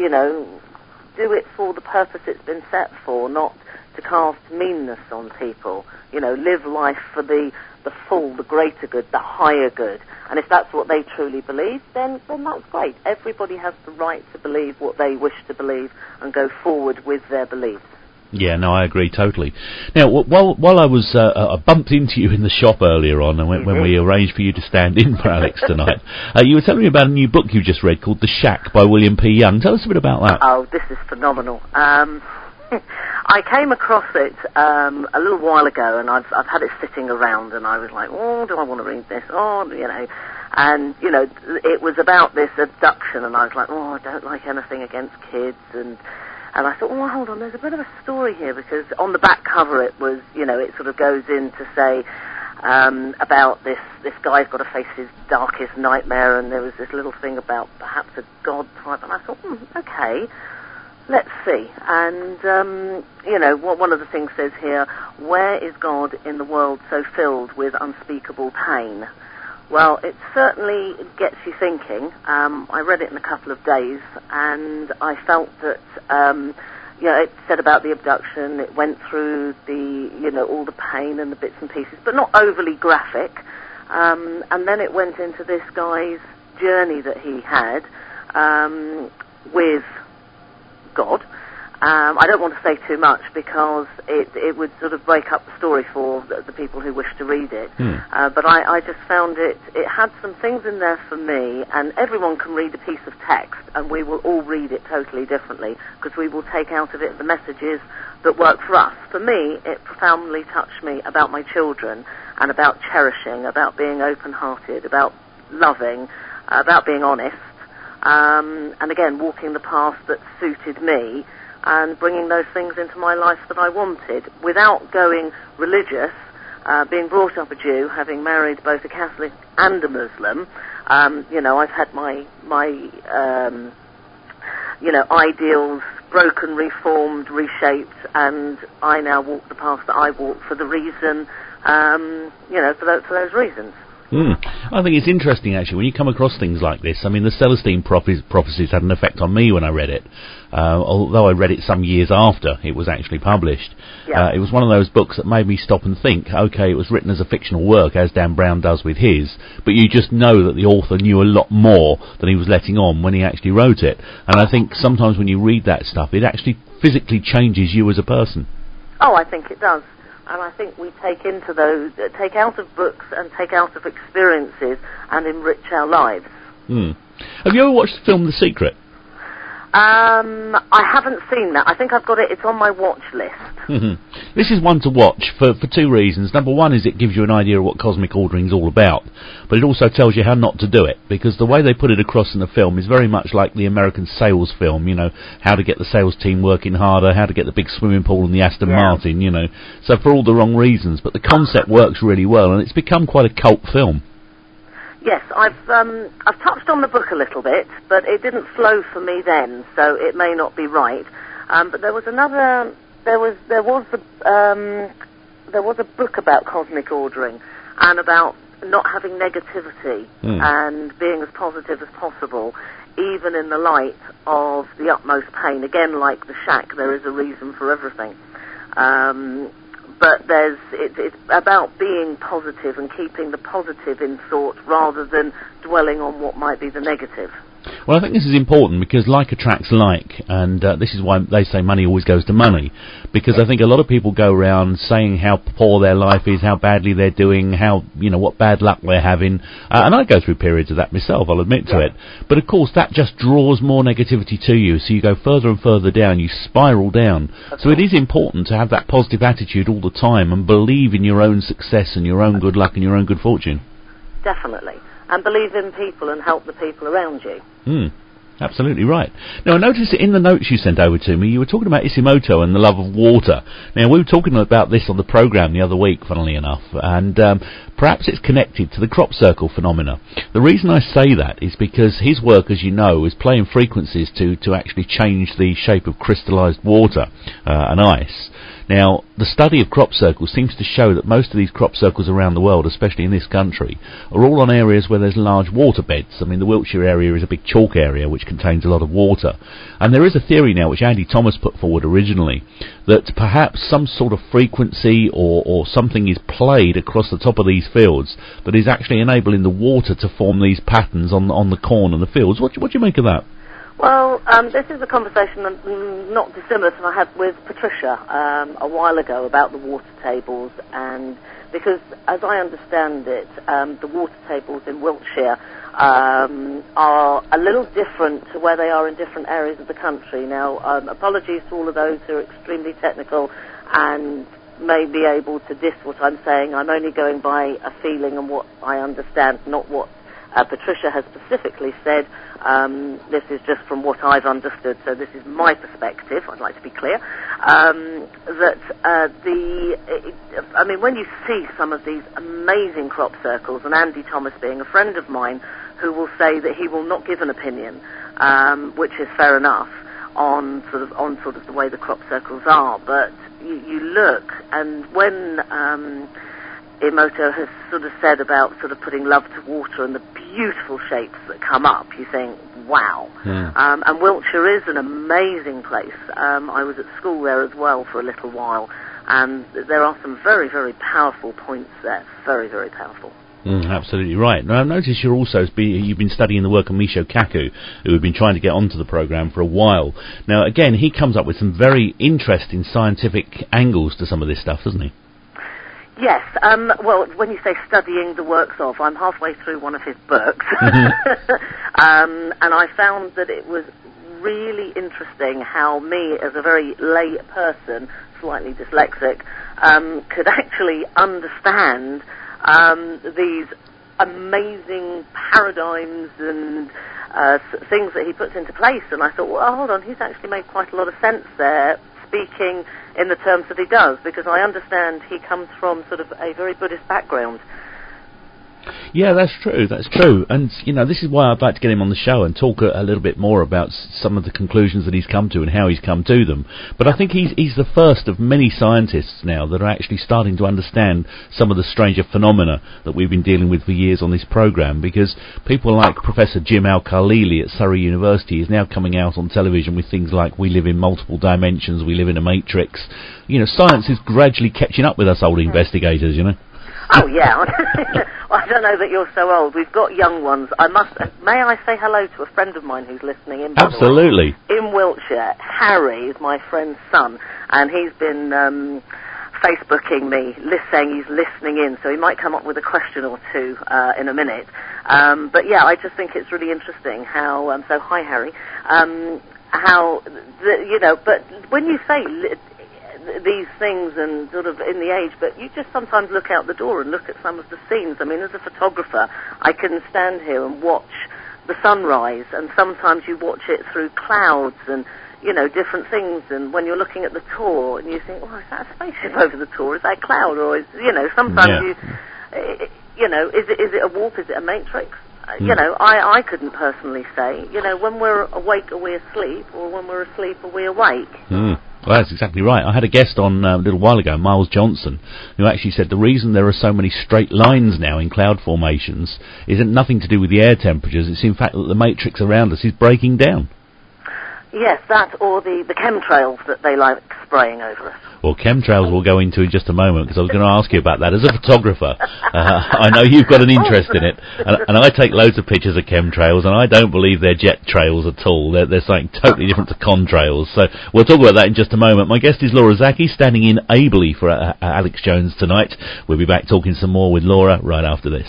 do it for the purpose it's been set for, not to cast meanness on people. Live life for the full, the greater good, the higher good. And if that's what they truly believe, then that's great. Everybody has the right to believe what they wish to believe and go forward with their beliefs. Yeah, no, I agree totally. Now, while I was, I bumped into you in the shop earlier on, and when we arranged for you to stand in for Alex tonight, you were telling me about a new book you just read called The Shack by William P. Young. Tell us a bit about that. Oh, this is phenomenal. I came across it a little while ago, and I've had it sitting around, and I was like, oh, do I want to read this? And, it was about this abduction, and I was like, oh, I don't like anything against kids, and I thought, oh, hold on, there's a bit of a story here, because on the back cover it was, it sort of goes in to say about this guy's got to face his darkest nightmare, and there was this little thing about perhaps a god type, and I thought, okay, let's see. And, one of the things says here, where is God in the world so filled with unspeakable pain? Well, it certainly gets you thinking. I read it in a couple of days, and I felt that, it said about the abduction, it went through all the pain and the bits and pieces, but not overly graphic. And then it went into this guy's journey that he had with God. I don't want to say too much because it would sort of break up the story for the people who wish to read it. But I just found it had some things in there for me, and everyone can read a piece of text, and we will all read it totally differently, because we will take out of it the messages that work for us. For me, it profoundly touched me about my children, and about cherishing, about being open-hearted, about loving, about being honest, and again, walking the path that suited me and bringing those things into my life that I wanted without going religious. Being brought up a Jew, having married both a Catholic and a Muslim, I've had my ideals broken, reformed, reshaped, and I now walk the path that I walk for the reason, for those reasons. I think it's interesting, actually, when you come across things like this. I mean, the Celestine prophecies had an effect on me when I read it, although I read it some years after it was actually published. Yeah. It was one of those books that made me stop and think, okay, it was written as a fictional work, as Dan Brown does with his, but you just know that the author knew a lot more than he was letting on when he actually wrote it. And I think sometimes when you read that stuff, it actually physically changes you as a person. Oh, I think it does. And I think we take out of books and take out of experiences and enrich our lives. Have you ever watched the film The Secret? I haven't seen that. I think I've got it. It's on my watch list. This is one to watch for two reasons. Number one is it gives you an idea of what cosmic ordering is all about, but it also tells you how not to do it, because the way they put it across in the film is very much like the American sales film, how to get the sales team working harder, how to get the big swimming pool and the Aston Martin, so for all the wrong reasons, but the concept works really well, and it's become quite a cult film. Yes, I've touched on the book a little bit, but it didn't flow for me then, so it may not be right. But there was a book about cosmic ordering and about not having negativity and being as positive as possible, even in the light of the utmost pain. Again, like the shack, there is a reason for everything. But it's about being positive and keeping the positive in thought rather than dwelling on what might be the negative. Well, I think this is important because like attracts like, and this is why they say money always goes to money, because I think a lot of people go around saying how poor their life is, how badly they're doing, how, what bad luck they're having, and I go through periods of that myself, I'll admit to it, but of course that just draws more negativity to you, so you go further and further down, you spiral down. So it is important to have that positive attitude all the time and believe in your own success and your own good luck and your own good fortune. Definitely. And believe in people and help the people around you. Absolutely right. Now, I noticed that in the notes you sent over to me, you were talking about Ishimoto and the love of water. Now, we were talking about this on the programme the other week, funnily enough, and perhaps it's connected to the crop circle phenomena. The reason I say that is because his work, as you know, is playing frequencies to actually change the shape of crystallised water and ice. Now, the study of crop circles seems to show that most of these crop circles around the world, especially in this country, are all on areas where there's large water beds. I mean, the Wiltshire area is a big chalk area which contains a lot of water. And there is a theory now, which Andy Thomas put forward originally, that perhaps some sort of frequency or something is played across the top of these fields that is actually enabling the water to form these patterns on the corn and the fields. What do you make of that? Well, this is a conversation not dissimilar to I had with Patricia a while ago about the water tables, and because, as I understand it, the water tables in Wiltshire are a little different to where they are in different areas of the country. Now, apologies to all of those who are extremely technical and may be able to diss what I'm saying. I'm only going by a feeling and what I understand, not what Patricia has specifically said. This is just from what I've understood, so this is my perspective. I'd like to be clear when you see some of these amazing crop circles, and Andy Thomas being a friend of mine, who will say that he will not give an opinion, which is fair enough, on sort of the way the crop circles are, but you look, and when Emoto has sort of said about sort of putting love to water and the beautiful shapes that come up, you think, wow. And Wiltshire is an amazing place. I was at school there as well for a little while, and there are some very, very powerful points there. Very, very powerful. Absolutely right. Now, I've noticed you've been studying the work of Michio Kaku, who we've been trying to get onto the programme for a while. Now, again, he comes up with some very interesting scientific angles to some of this stuff, doesn't he? Yes. Well, when you say studying the works of, I'm halfway through one of his books. And I found that it was really interesting how me, as a very lay person, slightly dyslexic, could actually understand these amazing paradigms and things that he puts into place, and I thought, well, hold on, he's actually made quite a lot of sense there, speaking in the terms that he does, because I understand he comes from sort of a very Buddhist background. Yeah, that's true. And, you know, this is why I'd like to get him on the show and talk a little bit more about some of the conclusions that he's come to and how he's come to them. But I think he's the first of many scientists now that are actually starting to understand some of the stranger phenomena that we've been dealing with for years on this programme, because people like Professor Jim Al-Khalili at Surrey University is now coming out on television with things like we live in multiple dimensions, we live in a matrix. You know, science is gradually catching up with us old investigators, you know. Oh, yeah. I don't know that you're so old. We've got young ones. May I say hello to a friend of mine who's listening in? Absolutely. In Wiltshire. Harry is my friend's son, and he's been Facebooking me, saying he's listening in, so he might come up with a question or two in a minute. But yeah, I just think it's really interesting how, so hi Harry, but when you say these things and sort of in the age, but you just sometimes look out the door and look at some of the scenes. I mean, as a photographer, I can stand here and watch the sunrise, and sometimes you watch it through clouds and, you know, different things, and when you're looking at the Tor and you think, well, is that a spaceship over the Tor? Is that a cloud? Or, is, you know, sometimes you know, is it a warp? Is it a matrix? You know, I couldn't personally say, you know, when we're awake are we asleep, or when we're asleep are we awake? Well, that's exactly right. I had a guest on a little while ago, Miles Johnson, who actually said the reason there are so many straight lines now in cloud formations isn't nothing to do with the air temperatures. It's in fact that the matrix around us is breaking down. Yes, that or the chemtrails that they like spraying over us. Well, chemtrails we'll go into in just a moment, because I was going to ask you about that. As a photographer, I know you've got an interest in it, and I take loads of pictures of chemtrails, and I don't believe they're jet trails at all. They're something totally different to contrails. So we'll talk about that in just a moment. My guest is Laura Zaki, standing in ably for Alex Jones tonight. We'll be back talking some more with Laura right after this.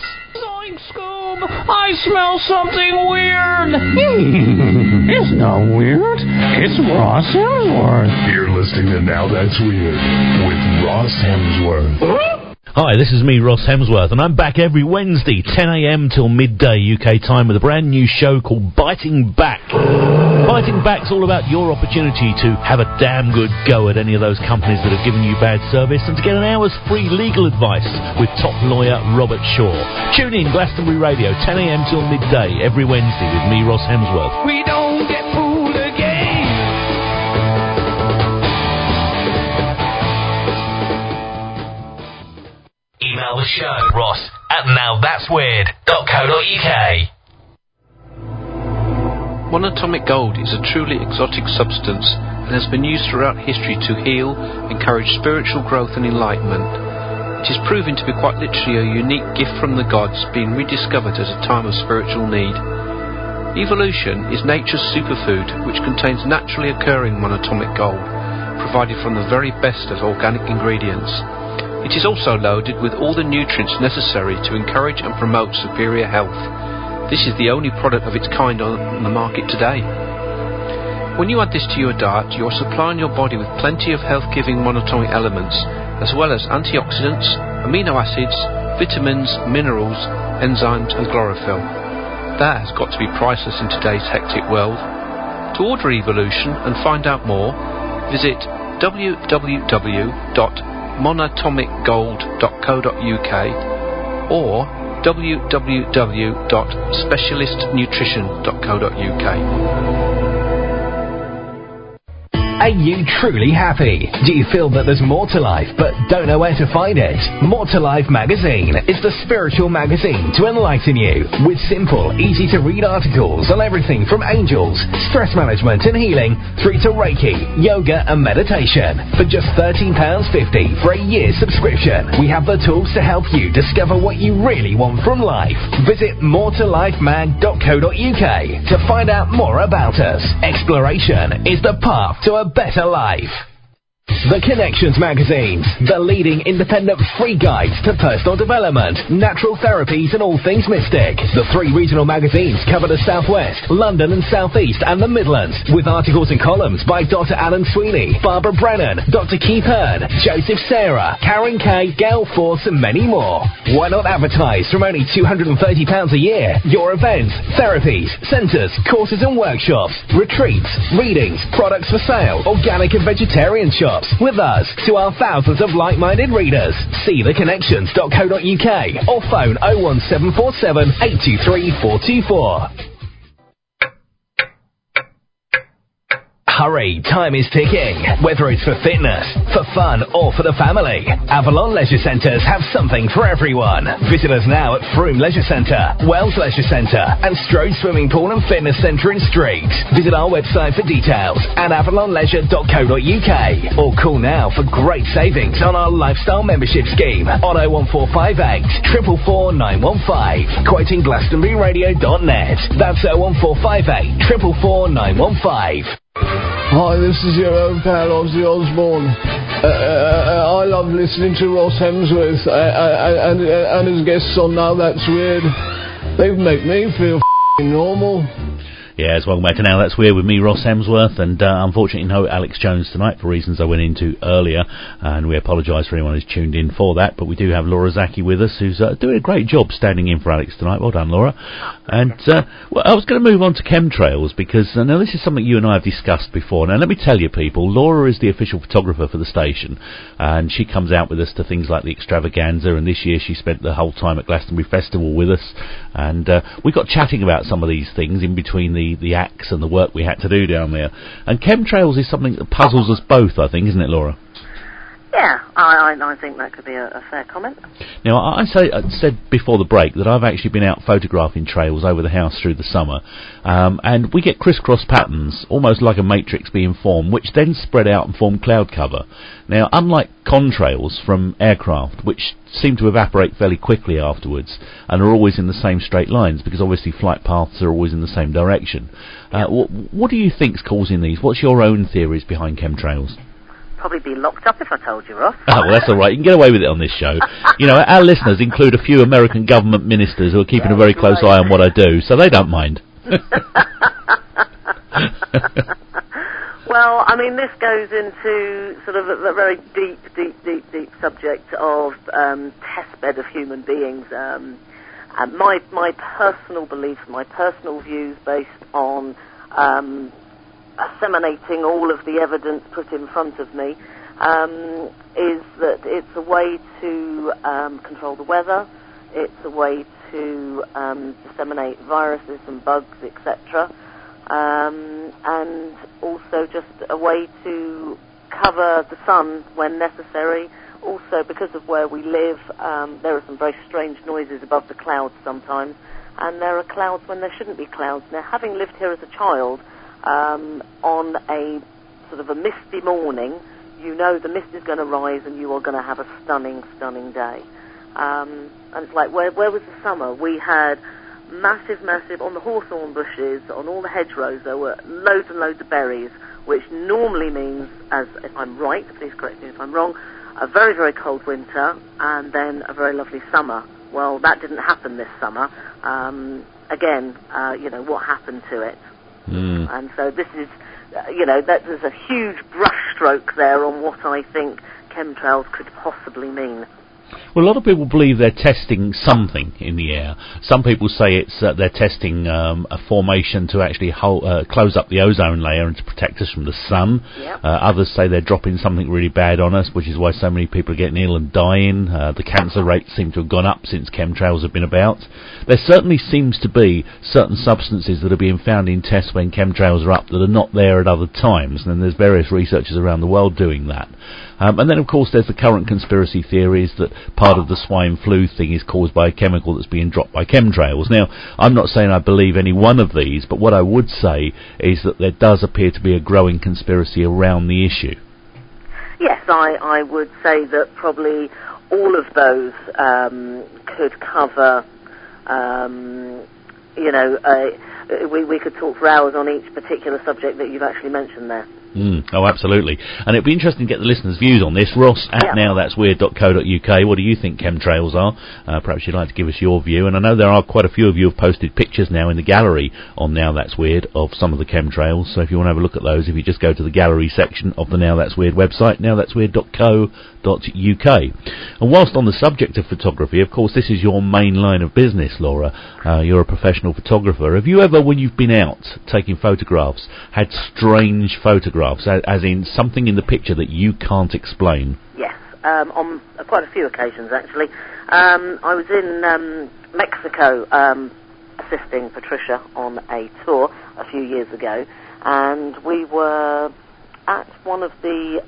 I smell something weird. It's not weird. It's Ross Hemsworth. You're listening to Now That's Weird with Ross Hemsworth. Hi, this is me, Ross Hemsworth, and I'm back every Wednesday, 10 a.m. till midday UK time, with a brand new show called Biting Back. Biting Back's all about your opportunity to have a damn good go at any of those companies that have given you bad service, and to get an hour's free legal advice with top lawyer Robert Shaw. Tune in, Glastonbury Radio, 10 a.m. till midday, every Wednesday with me, Ross Hemsworth. We don't get fooled again. Email the show, ross@nowthat'sweird.co.uk. Monatomic gold is a truly exotic substance and has been used throughout history to heal, encourage spiritual growth and enlightenment. It is proving to be quite literally a unique gift from the gods, being rediscovered at a time of spiritual need. Evolution is nature's superfood, which contains naturally occurring monatomic gold, provided from the very best of organic ingredients. It is also loaded with all the nutrients necessary to encourage and promote superior health. This is the only product of its kind on the market today. When you add this to your diet, you are supplying your body with plenty of health-giving monatomic elements, as well as antioxidants, amino acids, vitamins, minerals, enzymes and chlorophyll. That has got to be priceless in today's hectic world. To order Evolution and find out more, visit www.monatomicgold.co.uk or www.specialistnutrition.co.uk. Are you truly happy? Do you feel that there's more to life but don't know where to find it? More to Life magazine is the spiritual magazine to enlighten you with simple, easy-to-read articles on everything from angels, stress management and healing through to Reiki, yoga and meditation. For just £13.50 for a year's subscription, we have the tools to help you discover what you really want from life. Visit moretolifemag.co.uk to find out more about us. Exploration is the path to a better life. The Connections Magazine, the leading independent free guides to personal development, natural therapies and all things mystic. The 3 regional magazines cover the Southwest, London and Southeast and the Midlands, with articles and columns by Dr. Alan Sweeney, Barbara Brennan, Dr. Keith Hearn, Joseph Sarah, Karen Kay, Gail Force and many more. Why not advertise from only £230 a year? Your events, therapies, centres, courses and workshops, retreats, readings, products for sale, organic and vegetarian shops. With us to our thousands of like-minded readers. See theconnections.co.uk or phone 01747 823 424. Hurry, time is ticking. Whether it's for fitness, for fun, or for the family, Avalon Leisure Centres have something for everyone. Visit us now at Froome Leisure Centre, Wells Leisure Centre, and Strode Swimming Pool and Fitness Centre in Street. Visit our website for details at avalonleisure.co.uk or call now for great savings on our lifestyle membership scheme on 01458 444 915. Quoting GlastonburyRadio.net. That's 01458 444 915. Hi, this is your old pal Ozzy Osbourne. I love listening to Ross Hemsworth and his guests on Now That's Weird. They make me feel normal. Yes, welcome back to Now That's Weird with me, Ross Hemsworth, and unfortunately no Alex Jones tonight for reasons I went into earlier, and we apologise for anyone who's tuned in for that, but we do have Laura Zaki with us, who's doing a great job standing in for Alex tonight. Well done, Laura. And well, I was going to move on to chemtrails, because now this is something you and I have discussed before. Now let me tell you people, Laura is the official photographer for the station, and she comes out with us to things like the extravaganza, and this year she spent the whole time at Glastonbury Festival with us, and we got chatting about some of these things in between the acts and the work we had to do down there. And chemtrails is something that puzzles us both, I think, isn't it, Laura? Yeah, I think that could be a fair comment. Now, I said before the break that I've actually been out photographing trails over the house through the summer, and we get crisscross patterns, almost like a matrix being formed, which then spread out and form cloud cover. Now, unlike contrails from aircraft, which seem to evaporate fairly quickly afterwards, and are always in the same straight lines, because obviously flight paths are always in the same direction. What do you think's causing these? What's your own theories behind chemtrails? Probably be locked up if I told you, Ross. Oh, well, that's all right. You can get away with it on this show. You know, our listeners include a few American government ministers who are keeping a very close eye on what I do, so they don't mind. Well, I mean, this goes into sort of a very deep subject of testbed of human beings. And my personal beliefs, my personal views based on assimilating all of the evidence put in front of me, is that it's a way to control the weather, it's a way to disseminate viruses and bugs, etc., and also just a way to cover the sun when necessary. Also, because of where we live, there are some very strange noises above the clouds sometimes, and there are clouds when there shouldn't be clouds. Now, having lived here as a child, on a sort of a misty morning, you know the mist is going to rise and you are going to have a stunning day. And it's like, where was the summer? We had massive, on the hawthorn bushes, on all the hedgerows, there were loads and loads of berries, which normally means, as if I'm right, please correct me if I'm wrong, a very, very cold winter and then a very lovely summer. Well, that didn't happen this summer. Again, what happened to it? And so this is, there's a huge brushstroke there on what I think chemtrails could possibly mean. Well, a lot of people believe they're testing something in the air. Some people say it's they're testing a formation to actually close up the ozone layer and to protect us from the sun. Yep. Others say they're dropping something really bad on us, which is why so many people are getting ill and dying. The cancer rates seem to have gone up since chemtrails have been about. There certainly seems to be certain substances that are being found in tests when chemtrails are up that are not there at other times, and there's various researchers around the world doing that. And then, of course, there's the current conspiracy theories that part of the swine flu thing is caused by a chemical that's being dropped by chemtrails. Now, I'm not saying I believe any one of these, but what I would say is that there does appear to be a growing conspiracy around the issue. Yes, I would say that probably all of those could cover, we could talk for hours on each particular subject that you've actually mentioned there. Oh, absolutely. And it'd be interesting to get the listeners' views on this. Ross at nowthat'sweird.co.uk. What do you think chemtrails are? Perhaps you'd like to give us your view. And I know there are quite a few of you have posted pictures now in the gallery on Now That's Weird of some of the chemtrails. So if you want to have a look at those, if you just go to the gallery section of the Now That's Weird website, nowthat'sweird.co.uk. And whilst on the subject of photography, of course, this is your main line of business, Laura. You're a professional photographer. Have you ever, when you've been out taking photographs, had strange photographs, as in something in the picture that you can't explain? Yes, on quite a few occasions, actually. I was in Mexico assisting Patricia on a tour a few years ago, and we were at one of the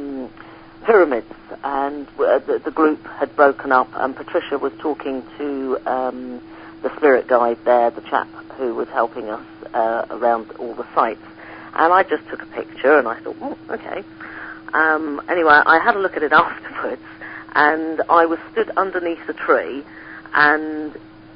pyramids, and the group had broken up, and Patricia was talking to the spirit guide there, the chap who was helping us around all the sites. And I just took a picture, and I thought, okay. Anyway, I had a look at it afterwards, and I was stood underneath a tree, and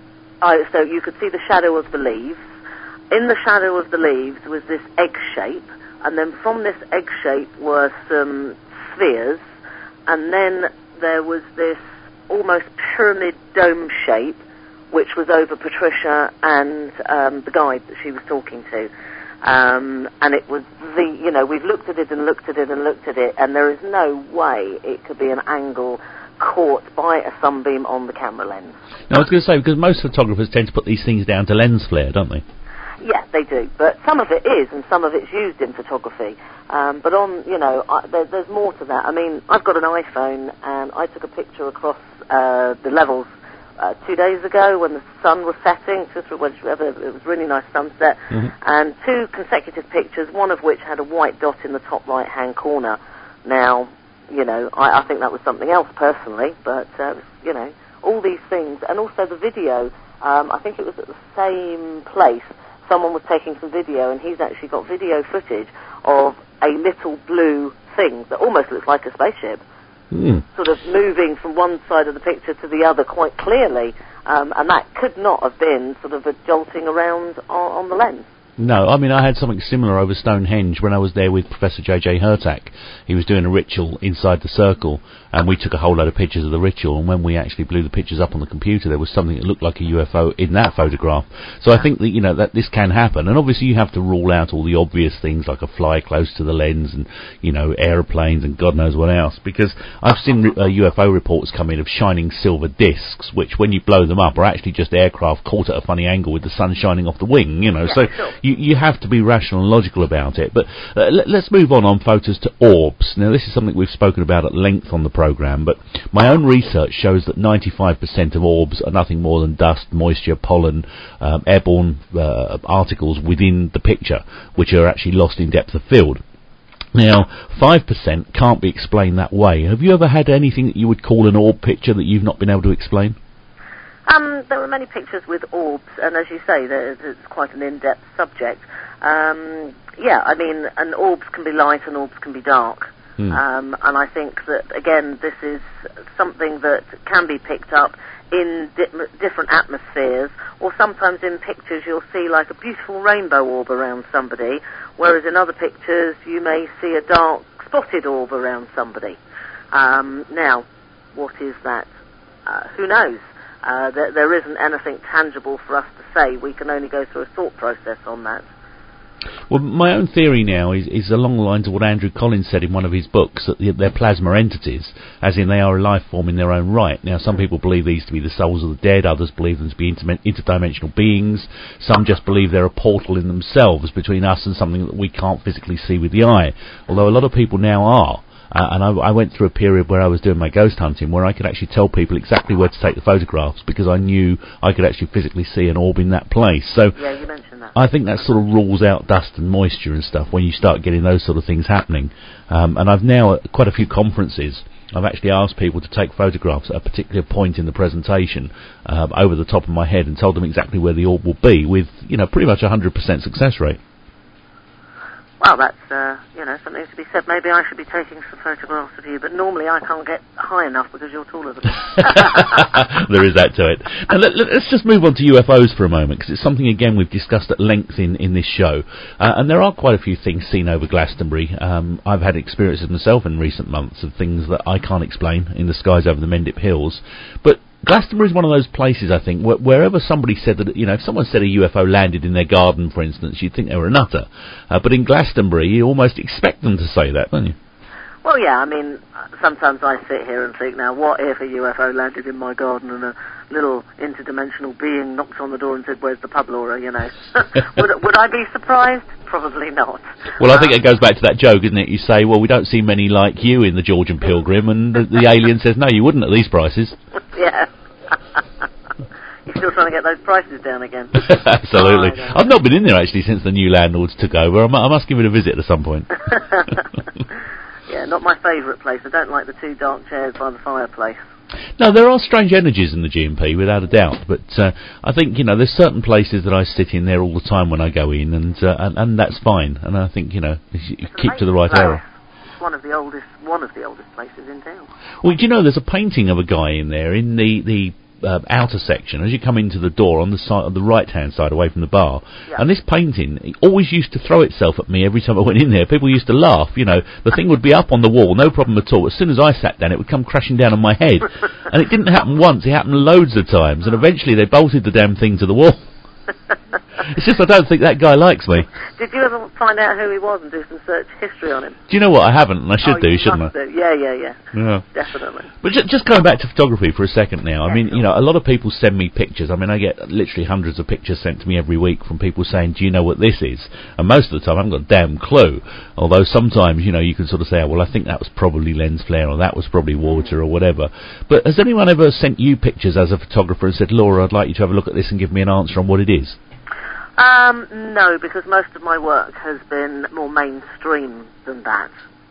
so you could see the shadow of the leaves. In the shadow of the leaves was this egg shape, and then from this egg shape were some spheres, and then there was this almost pyramid dome shape, which was over Patricia and the guide that she was talking to. And it was we've looked at it and looked at it and looked at it, and there is no way it could be an angle caught by a sunbeam on the camera lens. Now, I was going to say, because most photographers tend to put these things down to lens flare, don't they? Yeah, they do, but some of it is, and some of it's used in photography. But there's more to that. I mean, I've got an iPhone, and I took a picture across the levels 2 days ago when the sun was setting. It was really nice sunset, and 2 consecutive pictures, one of which had a white dot in the top right-hand corner. Now, I think that was something else personally, but all these things, and also the video. I think it was at the same place. Someone was taking some video, and he's actually got video footage of a little blue thing that almost looks like a spaceship. Sort of moving from one side of the picture to the other quite clearly, and that could not have been sort of a jolting around on the lens. No, I mean, I had something similar over Stonehenge when I was there with Professor J.J. Hurtak. He was doing a ritual inside the circle, and we took a whole load of pictures of the ritual, and when we actually blew the pictures up on the computer, there was something that looked like a UFO in that photograph. So I think that, that this can happen, and obviously you have to rule out all the obvious things like a fly close to the lens and, aeroplanes and God knows what else, because I've seen UFO reports come in of shining silver discs, which when you blow them up are actually just aircraft caught at a funny angle with the sun shining off the wing, so you have to be rational and logical about it. But let's move on photos to orbs. Now, this is something we've spoken about at length on the programme, but my own research shows that 95% of orbs are nothing more than dust, moisture, pollen, airborne particles within the picture, which are actually lost in depth of field. Now, 5% can't be explained that way. Have you ever had anything that you would call an orb picture that you've not been able to explain? There were many pictures with orbs, and as you say, it's quite an in-depth subject. And orbs can be light and orbs can be dark. And I think that, again, this is something that can be picked up in different atmospheres, or sometimes in pictures you'll see like a beautiful rainbow orb around somebody, whereas in other pictures you may see a dark spotted orb around somebody. Now, what is that? Who knows? There isn't anything tangible for us to say. We can only go through a thought process on that. Well, my own theory now is along the lines of what Andrew Collins said in one of his books, that they're plasma entities, as in they are a life form in their own right. Now, some people believe these to be the souls of the dead, others believe them to be interdimensional beings, some just believe they're a portal in themselves between us and something that we can't physically see with the eye, although a lot of people now are. And I went through a period where I was doing my ghost hunting, where I could actually tell people exactly where to take the photographs, because I knew I could actually physically see an orb in that place. So yeah, you mentioned that. I think that sort of rules out dust and moisture and stuff when you start getting those sort of things happening. And I've now, at quite a few conferences, I've actually asked people to take photographs at a particular point in the presentation over the top of my head and told them exactly where the orb will be with, pretty much 100% success rate. Well, that's, something to be said. Maybe I should be taking some photographs of you, but normally I can't get high enough because you're taller than me. There is that to it. Now, let's just move on to UFOs for a moment, because it's something, again, we've discussed at length in this show. And there are quite a few things seen over Glastonbury. I've had experiences myself in recent months of things that I can't explain in the skies over the Mendip Hills. But Glastonbury is one of those places, I think, wherever somebody said that, if someone said a UFO landed in their garden, for instance, you'd think they were a nutter. But in Glastonbury, you almost expect them to say that, don't you? Well, yeah, I mean, sometimes I sit here and think, now, what if a UFO landed in my garden and a little interdimensional being knocked on the door and said, where's the pub, Laura, would I be surprised? Probably not. Well, I think it goes back to that joke, isn't it? You say, well, we don't see many like you in the Georgian Pilgrim, and the alien says, no, you wouldn't at these prices. Yeah. You're still trying to get those prices down again. Absolutely. I've not been in there, actually, since the new landlords took over. I must give it a visit at some point. Yeah, not my favourite place. I don't like the two dark chairs by the fireplace. No, there are strange energies in the G&P, without a doubt, but I think, there's certain places that I sit in there all the time when I go in, and that's fine, and I think, you keep to the right area. It's one of the oldest places in town. Well, do you know, there's a painting of a guy in there, in the outer section, as you come into the door on the side, on the right-hand side, away from the bar. Yeah. And this painting, it always used to throw itself at me every time I went in there. People used to laugh, the thing would be up on the wall, no problem at all. As soon as I sat down, it would come crashing down on my head. And it didn't happen once, it happened loads of times, and eventually they bolted the damn thing to the wall. It's just I don't think that guy likes me. Did you ever find out who he was and do some search history on him? Do you know what? I haven't, and I should do, shouldn't I? Yeah. Definitely. But just going back to photography for a second now, I mean, a lot of people send me pictures. I mean, I get literally hundreds of pictures sent to me every week from people saying, do you know what this is? And most of the time I haven't got a damn clue. Although sometimes, you can sort of say, oh, well, I think that was probably lens flare, or that was probably water, or whatever. But has anyone ever sent you pictures as a photographer and said, Laura, I'd like you to have a look at this and give me an answer on what it is? No, because most of my work has been more mainstream than that.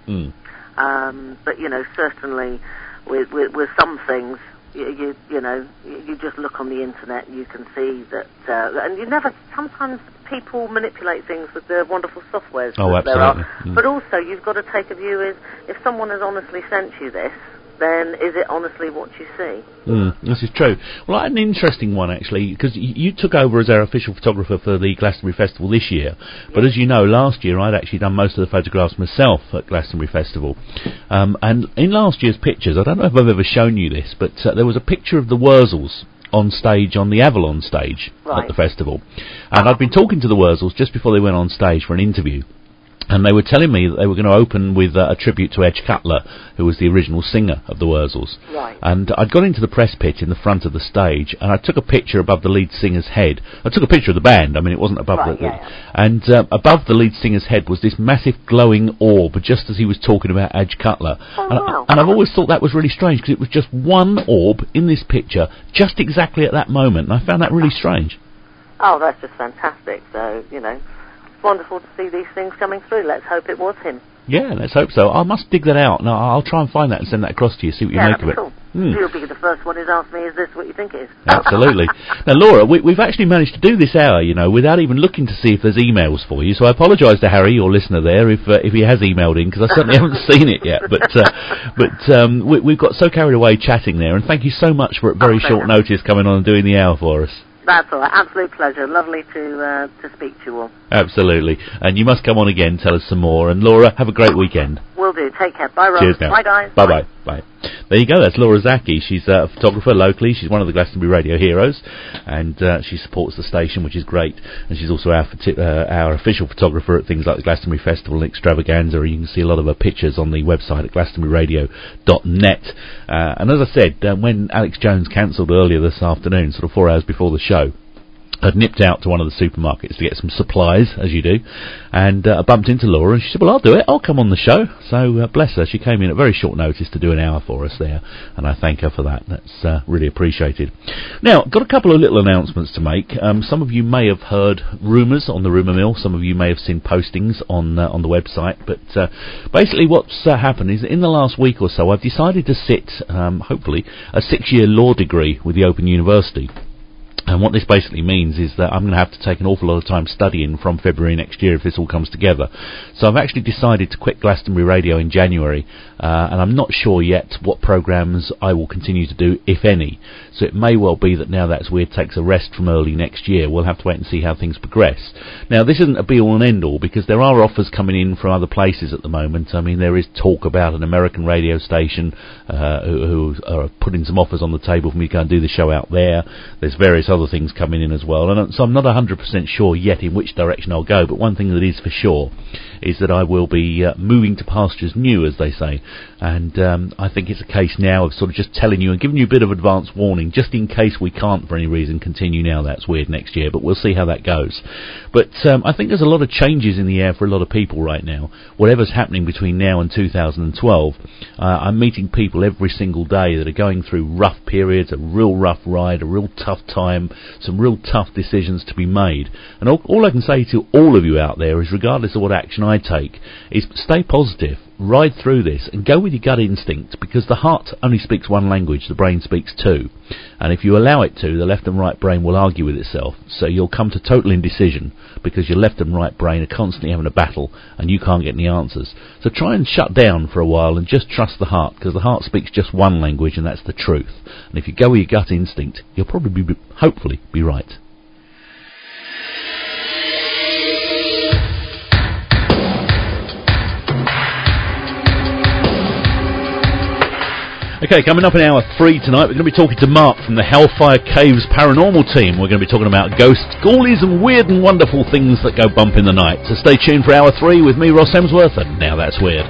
But certainly with some things, you just look on the internet and you can see that, and sometimes people manipulate things with the wonderful softwares that there are. But also, you've got to take a view is, if someone has honestly sent you this, then is it honestly what you see? This is true. Well, I had an interesting one, actually, because you took over as our official photographer for the Glastonbury Festival this year. But as you know, last year I'd actually done most of the photographs myself at Glastonbury Festival. And in last year's pictures, I don't know if I've ever shown you this, but there was a picture of the Wurzels on stage, on the Avalon stage at the festival. And I'd been talking to the Wurzels just before they went on stage for an interview. And they were telling me that they were going to open with a tribute to Edge Cutler, who was the original singer of the Wurzels. Right. And I'd gone into the press pit in the front of the stage, and I took a picture above the lead singer's head. I took a picture of the band, I mean, it wasn't above And above the lead singer's head was this massive glowing orb, just as he was talking about Edge Cutler. And I've always thought that was really strange, because it was just one orb in this picture, just exactly at that moment, and I found that really strange. Oh, that's just fantastic. So, wonderful to see these things coming through. Let's hope it was him. Yeah, let's hope so. I must dig that out. No, I'll try and find that and send that across to you, see what you make of it. Cool. You'll be the first one who's asked me, is this what you think it is? Absolutely. Now, Laura, we've actually managed to do this hour, without even looking to see if there's emails for you, so I apologise to Harry, your listener there, if he has emailed in, because I certainly haven't seen it yet. But we've got so carried away chatting there, and thank you so much for at very short notice coming on and doing the hour for us. That's all right. Absolute pleasure. Lovely to speak to you all. Absolutely. And you must come on again, tell us some more. And Laura, have a great weekend. Will do. Take care. Bye, Rob. Cheers now. Bye, guys. Bye-bye. Bye. There you go. That's Laura Zaki. She's a photographer locally. She's one of the Glastonbury Radio heroes. And she supports the station, which is great. And she's also our official photographer at things like the Glastonbury Festival and Extravaganza. You can see a lot of her pictures on the website at glastonburyradio.net. And as I said, when Alex Jones cancelled earlier this afternoon, sort of 4 hours before the show, I'd nipped out to one of the supermarkets to get some supplies, as you do, and I bumped into Laura, and she said, well, I'll do it, I'll come on the show. So, bless her, she came in at very short notice to do an hour for us there, and I thank her for that. That's really appreciated. Now, got a couple of little announcements to make. Some of you may have heard rumours on the rumour mill, some of you may have seen postings on the website, but basically what's happened is that in the last week or so, I've decided to sit, hopefully, a 6-year law degree with the Open University. And what this basically means is that I'm going to have to take an awful lot of time studying from February next year if this all comes together. So I've actually decided to quit Glastonbury Radio in January, and I'm not sure yet what programmes I will continue to do, if any. So it may well be that Now That's Weird takes a rest from early next year. We'll have to wait and see how things progress. Now, this isn't a be-all and end-all, because there are offers coming in from other places at the moment. I mean, there is talk about an American radio station who are putting some offers on the table for me to go and do the show out there. There's various other things coming in as well, and so I'm not 100% sure yet in which direction I'll go, but one thing that is for sure is that I will be moving to pastures new, as they say, and I think it's a case now of sort of just telling you and giving you a bit of advance warning, just in case we can't for any reason continue Now That's Weird next year, but we'll see how that goes. But I think there's a lot of changes in the air for a lot of people right now. Whatever's happening between now and 2012, I'm meeting people every single day that are going through rough periods, a real rough ride, a real tough time, some real tough decisions to be made. And all I can say to all of you out there is, regardless of what action I take, is stay positive, ride through this, and go with your gut instinct, because the heart only speaks one language, the brain speaks two. And if you allow it to, the left and right brain will argue with itself, so you'll come to total indecision, because your left and right brain are constantly having a battle, and you can't get any answers. So try and shut down for a while and just trust the heart, because the heart speaks just one language, and that's the truth. And if you go with your gut instinct, you'll probably, hopefully, be right. Okay, coming up in hour 3 tonight, we're going to be talking to Mark from the Hellfire Caves Paranormal Team. We're going to be talking about ghosts, ghoulies, and weird and wonderful things that go bump in the night. So stay tuned for hour 3 with me, Ross Hemsworth, and Now That's Weird.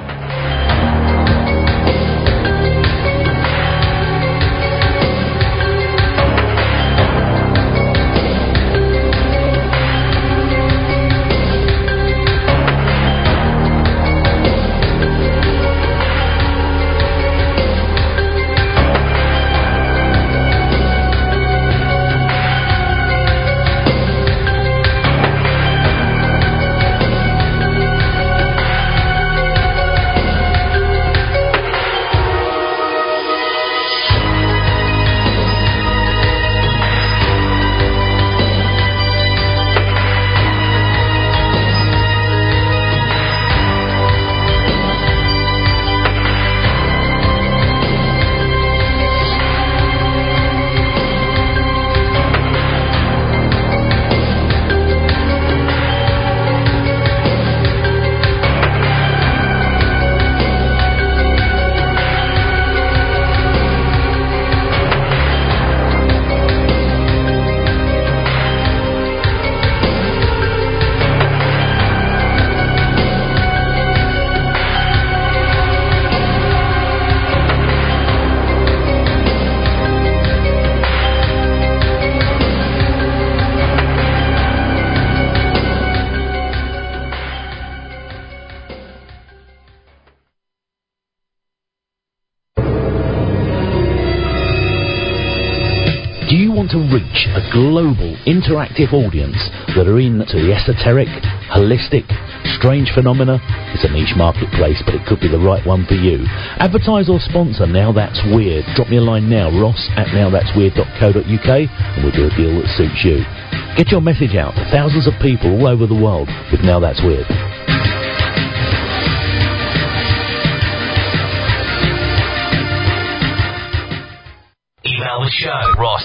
To reach a global interactive audience that are into the esoteric, holistic, strange phenomena. It's a niche marketplace, but it could be the right one for you. Advertise or sponsor Now That's Weird. Drop me a line now, ross@nowthat'sweird.co.uk, and we'll do a deal that suits you. Get your message out to thousands of people all over the world with Now That's Weird. Email the show,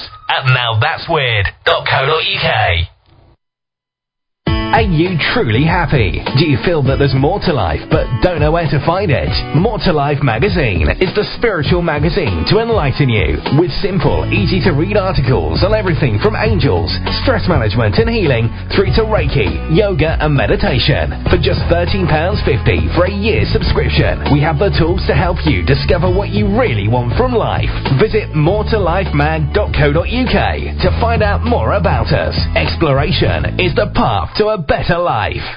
ross@nowthat'sweird.co.uk. Are you truly happy? Do you feel that there's more to life but don't know where to find it? More to Life magazine is the spiritual magazine to enlighten you with simple, easy-to-read articles on everything from angels, stress management and healing through to Reiki, yoga and meditation. For just £13.50 for a year's subscription, we have the tools to help you discover what you really want from life. Visit moretolifemag.co.uk to find out more about us. Exploration is the path to a better life.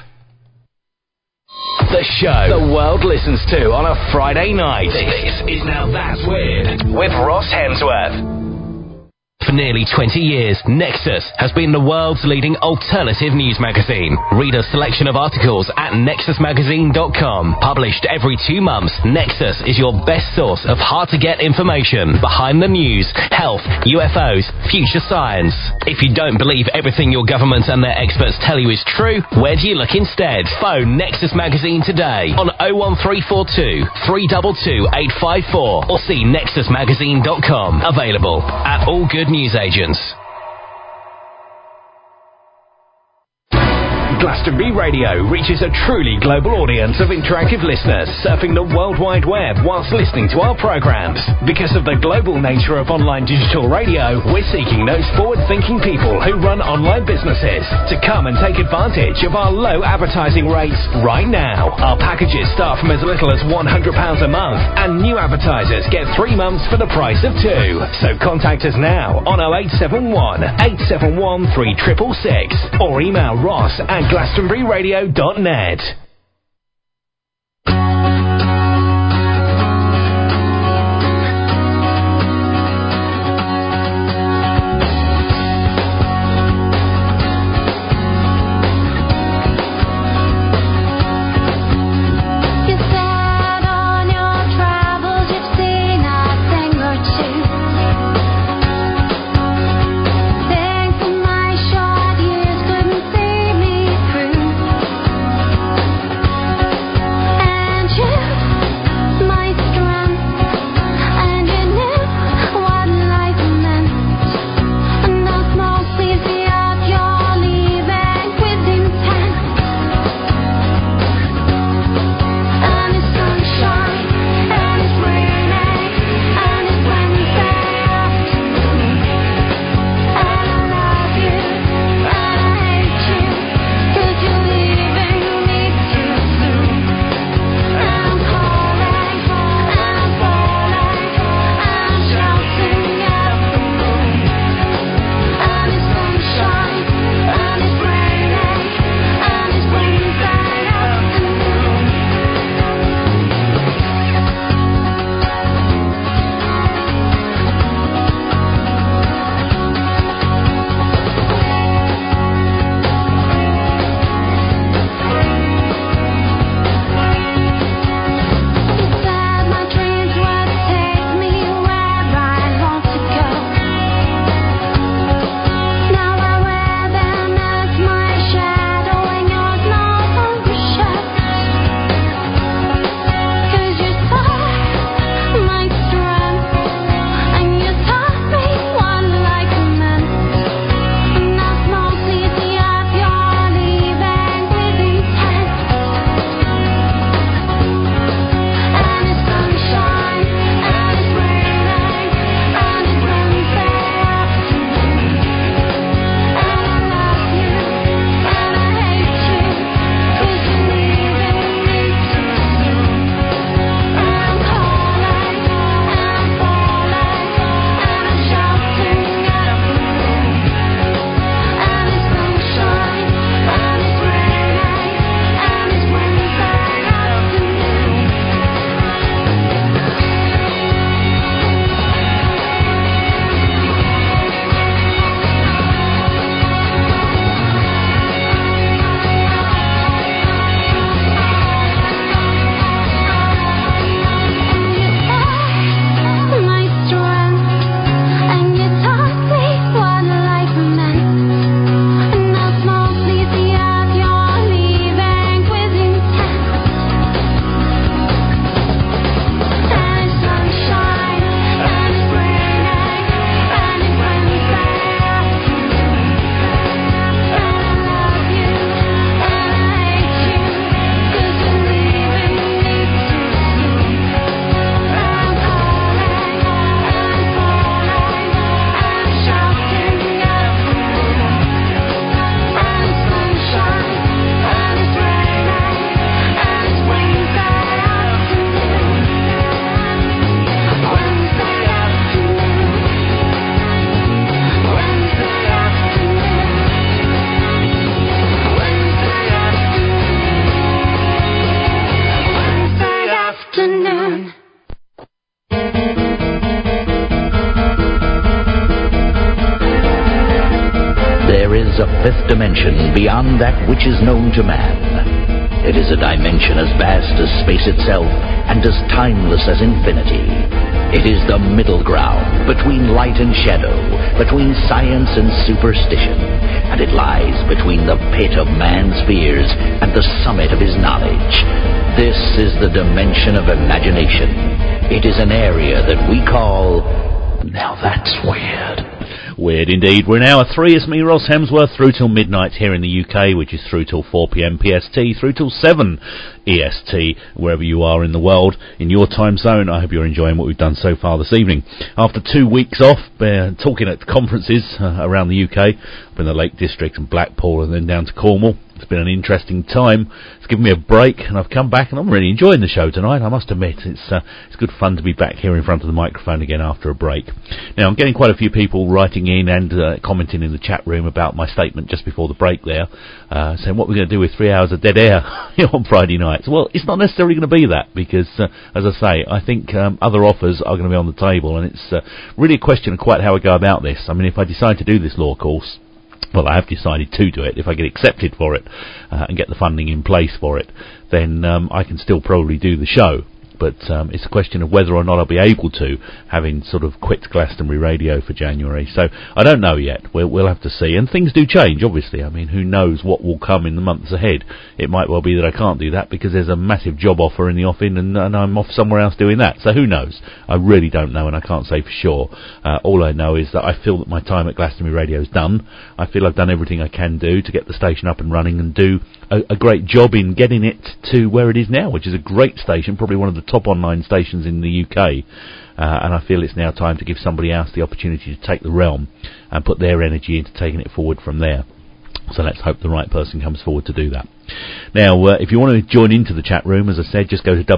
The show the world listens to on a Friday night. This is Now That's Weird with Ross Hemsworth. For nearly 20 years, Nexus has been the world's leading alternative news magazine. Read a selection of articles at nexusmagazine.com. Published every 2 months, Nexus is your best source of hard-to-get information behind the news, health, UFOs, future science. If you don't believe everything your government and their experts tell you is true, where do you look instead? Phone Nexus Magazine today on 01342 322 854 or see nexusmagazine.com. Available at all good newsagents. Glastonbury Radio reaches a truly global audience of interactive listeners surfing the World Wide Web whilst listening to our programs. Because of the global nature of online digital radio, we're seeking those forward-thinking people who run online businesses to come and take advantage of our low advertising rates right now. Our packages start from as little as £100 a month, and new advertisers get 3 months for the price of 2. So contact us now on 0871 871 3666 or email Ross at glastonburyradio.net. Things in my short years couldn't see me through. There is a fifth dimension beyond that which is known to man. It is a dimension as vast as space itself and as timeless as infinity. It is the middle ground between light and shadow, between science and superstition, and it lies between the pit of man's fears and the summit of his knowledge. This is the dimension of imagination. It is an area that we call... Now that's weird. Weird indeed. We're in hour 3. It's me, Ross Hemsworth, through till midnight here in the UK, which is through till 4 p.m. PST, through till 7 EST, wherever you are in the world, in your time zone. I hope you're enjoying what we've done so far this evening. After 2 weeks off, talking at conferences around the UK, up in the Lake District and Blackpool and then down to Cornwall. It's been an interesting time. It's given me a break, and I've come back, and I'm really enjoying the show tonight, I must admit. It's good fun to be back here in front of the microphone again after a break. Now, I'm getting quite a few people writing in and commenting in the chat room about my statement just before the break there, saying what we're going to do with 3 hours of dead air on Friday nights. Well, it's not necessarily going to be that, because, as I say, I think other offers are going to be on the table, and it's really a question of quite how I go about this. I mean, if I decide to do this law course, well, I have decided to do it. If I get accepted for it and get the funding in place for it, then I can still probably do the show. But it's a question of whether or not I'll be able to, having sort of quit Glastonbury Radio for January. So I don't know yet. We'll have to see. And things do change, obviously. I mean, who knows what will come in the months ahead. It might well be that I can't do that because there's a massive job offer in the offing and I'm off somewhere else doing that. So who knows? I really don't know, and I can't say for sure. All I know is that I feel that my time at Glastonbury Radio is done. I feel I've done everything I can do to get the station up and running and do a great job in getting it to where it is now, which is a great station, probably one of the top online stations in the UK, and I feel it's now time to give somebody else the opportunity to take the realm and put their energy into taking it forward from there. So let's hope the right person comes forward to do that. Now, if you want to join into the chat room, as I said, just go to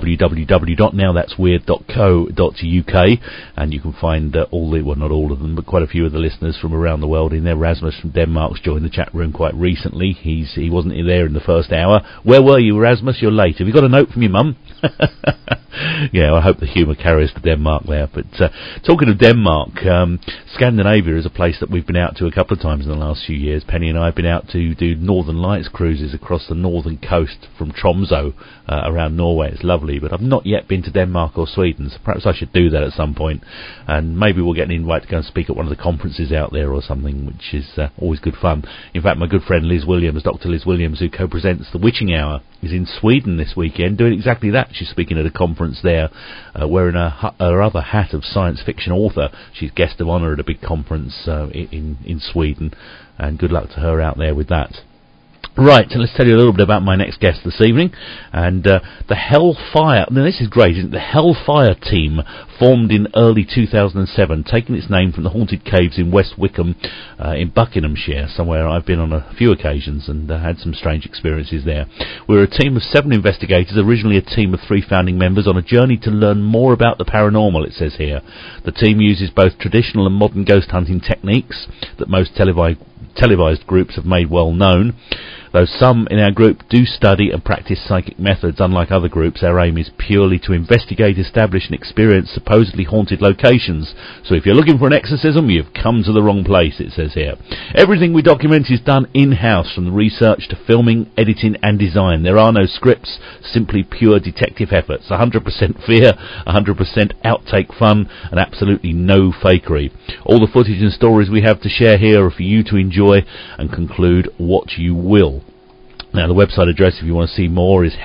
www.nowthat'sweird.co.uk and you can find all the, well, not all of them, but quite a few of the listeners from around the world in there. Rasmus from Denmark's joined the chat room quite recently. He wasn't there in the first hour. Where were you, Rasmus? You're late. Have you got a note from your mum? Yeah, I hope the humour carries to Denmark there. But talking of Denmark, Scandinavia is a place that we've been out to a couple of times in the last few years. Penny and I have been out to do Northern Lights cruises across the northern coast from Tromsø around Norway. It's lovely, but I've not yet been to Denmark or Sweden, so perhaps I should do that at some point, and maybe we'll get an invite to go and speak at one of the conferences out there or something, which is always good fun. In fact, my good friend Liz Williams, Dr. Liz Williams, who co-presents the Witching Hour, is in Sweden this weekend doing exactly that. She's speaking at a conference there, wearing her other hat of science fiction author. She's guest of honour at a big conference in Sweden, and good luck to her out there with that. Right, so let's tell you a little bit about my next guest this evening, and the Hellfire, now this is great, isn't it? The Hellfire team formed in early 2007, taking its name from the haunted caves in West Wickham in Buckinghamshire, somewhere I've been on a few occasions and had some strange experiences there. We're a team of 7 investigators, originally a team of 3 founding members, on a journey to learn more about the paranormal, it says here. The team uses both traditional and modern ghost hunting techniques that most televised groups have made well known. Though some in our group do study and practice psychic methods, unlike other groups, our aim is purely to investigate, establish and experience supposedly haunted locations. So if you're looking for an exorcism, you've come to the wrong place, it says here. Everything we document is done in-house, from the research to filming, editing and design. There are no scripts, simply pure detective efforts. 100% fear, 100% outtake fun, and absolutely no fakery. All the footage and stories we have to share here are for you to enjoy and conclude what you will. Now, the website address, if you want to see more, is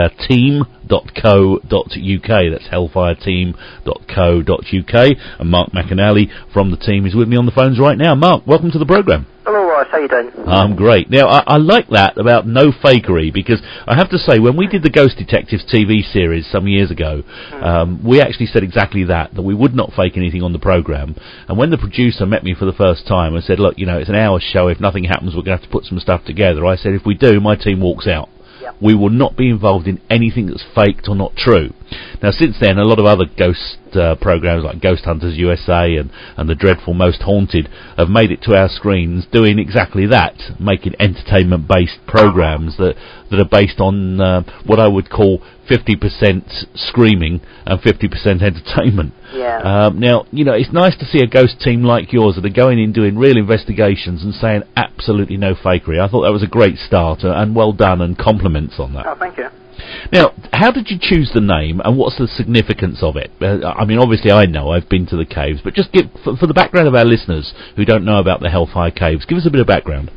hellfireteam.co.uk. That's hellfireteam.co.uk. And Mark McAnally from the team is with me on the phones right now. Mark, welcome to the programme. Hello, Ross. How you doing? I'm great. Now, I like that about no fakery, because I have to say, when we did the Ghost Detectives TV series some years ago, we actually said exactly that we would not fake anything on the programme. And when the producer met me for the first time and said, look, you know, it's an hour show, if nothing happens, we're going to have to put some stuff together, I said, if we do, my team walks out. We will not be involved in anything that's faked or not true. Now, since then, a lot of other ghost programs like Ghost Hunters USA and the dreadful Most Haunted have made it to our screens doing exactly that, making entertainment-based programs that are based on what I would call 50% screaming and 50% entertainment. Yeah. Now, it's nice to see a ghost team like yours that are going in doing real investigations and saying absolutely no fakery. I thought that was a great start, and well done, and compliments on that. Oh, thank you. Now, how did you choose the name, and what's the significance of it? I mean, obviously I know, I've been to the caves, but just for the background of our listeners who don't know about the Hellfire Caves, give us a bit of background.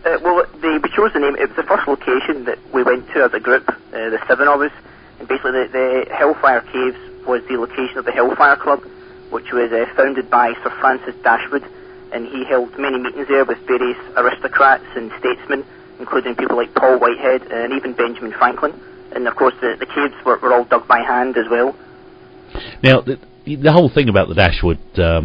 We chose the name. It was the first location that we went to as a group, the 7 of us, and basically the Hellfire Caves was the location of the Hellfire Club, which was founded by Sir Francis Dashwood, and he held many meetings there with various aristocrats and statesmen, including people like Paul Whitehead and even Benjamin Franklin. And of course the caves were all dug by hand as well. Now, the whole thing about the Dashwood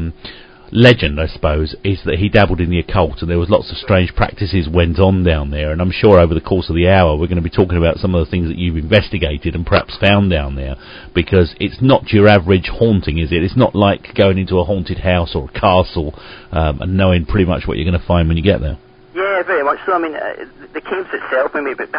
legend, I suppose, is that he dabbled in the occult, and there was lots of strange practices went on down there, and I'm sure over the course of the hour we're going to be talking about some of the things that you've investigated and perhaps found down there, because it's not your average haunting, is it? It's not like going into a haunted house or a castle and knowing pretty much what you're going to find when you get there. Yeah, very much so. I mean, the caves itself,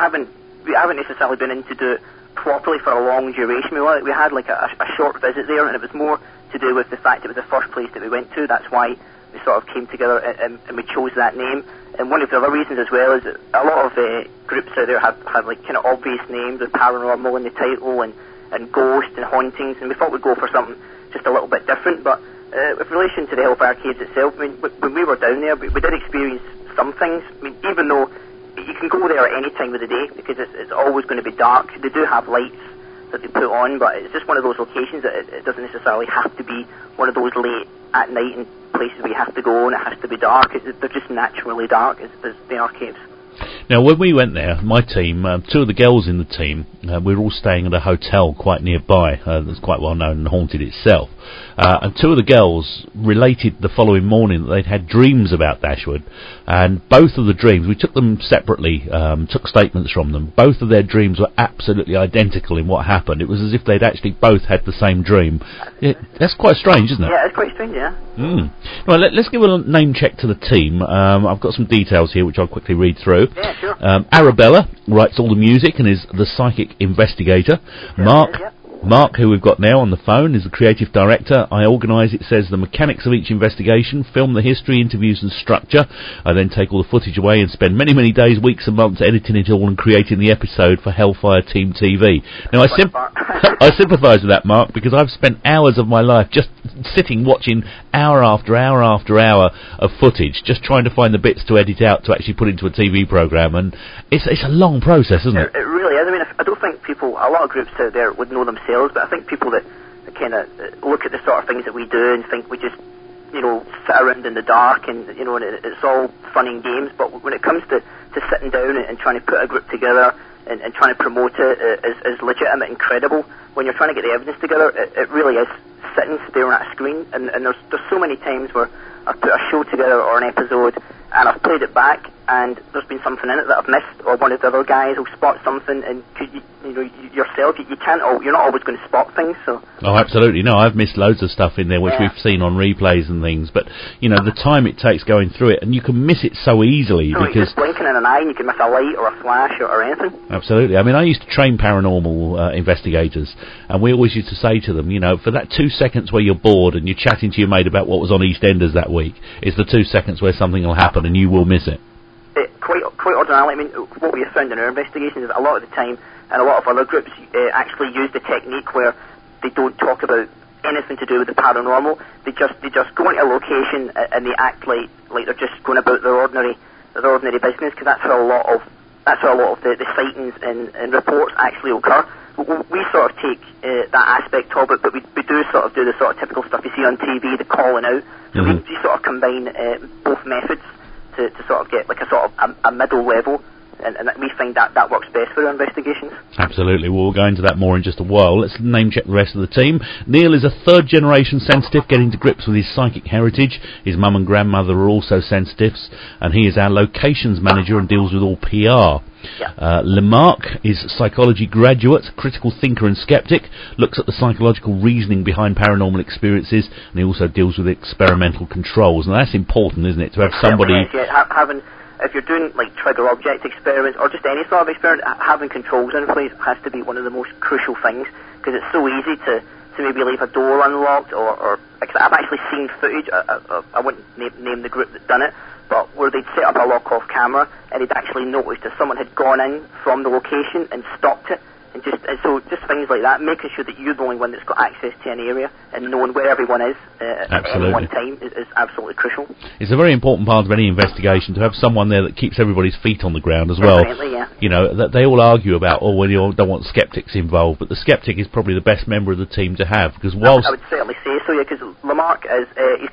we haven't necessarily been in to do it properly for a long duration. We had like a short visit there, and it was more to do with the fact it was the first place that we went to. That's why we sort of came together and we chose that name. And one of the other reasons as well is that a lot of groups out there have like kind of obvious names with paranormal in the title and ghost and hauntings, and we thought we'd go for something just a little bit different. But with relation to the Hellfire Caves itself, I mean, when we were down there, we did experience some things. I mean, even though you can go there at any time of the day because it's always going to be dark. They do have lights that they put on, but it's just one of those locations that it doesn't necessarily have to be one of those late at night and places where you have to go and it has to be dark. They're just naturally dark as they are caves. Now, when we went there, my team, 2 of the girls in the team, we were all staying at a hotel quite nearby that's quite well known and haunted itself. And 2 of the girls related the following morning that they'd had dreams about Dashwood, and both of the dreams, we took them separately, took statements from them. Both of their dreams were absolutely identical in what happened. It was as if they'd actually both had the same dream. That's quite strange, isn't it? Yeah, it's quite strange, yeah. Right, let's give a name check to the team. I've got some details here which I'll quickly read through. Yeah, sure. Arabella writes all the music and is the psychic investigator. Mark, who we've got now on the phone, is the creative director. I organise, it says, the mechanics of each investigation, film the history, interviews and structure. I then take all the footage away and spend many, many days, weeks and months editing it all and creating the episode for Hellfire Team TV. Now, I sympathise with that, Mark, because I've spent hours of my life just sitting watching hour after hour after hour of footage, just trying to find the bits to edit out to actually put into a TV programme, and it's a long process, isn't it? It really is. I mean, I don't think a lot of groups out there would know themselves, but I think people that kind of look at the sort of things that we do and think we just, sit around in the dark and, and it's all fun and games, but when it comes to sitting down and trying to put a group together and trying to promote it as legitimate and credible, when you're trying to get the evidence together, it really is sitting, staring at a screen, and there's so many times where I've put a show together or an episode and I've played it back and there's been something in it that I've missed, or one of the other guys will spot something, and yourself, you're not always going to spot things. So. Oh, absolutely. No, I've missed loads of stuff in there which we've seen on replays and things, but the time it takes going through it, and you can miss it so easily because just blinking in an eye and you can miss a light or a flash or anything. Absolutely. I mean, I used to train paranormal investigators, and we always used to say to them, for that 2 seconds where you're bored and you're chatting to your mate about what was on EastEnders that week, is the 2 seconds where something will happen and you will miss it. Quite ordinarily. I mean, what we have found in our investigations is a lot of the time, and a lot of other groups actually use the technique where they don't talk about anything to do with the paranormal. They just go into a location and they act like they're just going about their ordinary business, because that's how a lot of the sightings and reports actually occur. We sort of take that aspect of it, but we do sort of do the sort of typical stuff you see on TV, the calling out. So we sort of combine both methods to sort of get like a sort of a middle level, and we find that works best for our investigations. Absolutely. Well, we'll go into that more in just a while. Let's name check the rest of the team. Neil is a 3rd generation sensitive, getting to grips with his psychic heritage. His mum and grandmother are also sensitives, and he is our locations manager and deals with all PR. Lemarque is psychology graduate, critical thinker and skeptic, looks at the psychological reasoning behind paranormal experiences, and he also deals with experimental controls. And that's important, isn't it, to have somebody... If you're doing like trigger object experiments or just any sort of experiment, having controls in place has to be one of the most crucial things, because it's so easy to to maybe leave a door unlocked, or because I've actually seen footage, I wouldn't name the group that done it, but where they'd set up a lock-off camera and they'd actually noticed that someone had gone in from the location and stopped it, and so things like that, making sure that you're the only one that's got access to an area and knowing where everyone is at any one time is absolutely crucial. It's a very important part of any investigation to have someone there that keeps everybody's feet on the ground as well. Definitely, yeah. You know, that they all argue about, well, you don't want skeptics involved, but the skeptic is probably the best member of the team to have, because whilst... I would certainly say so, yeah, because Lamarck is,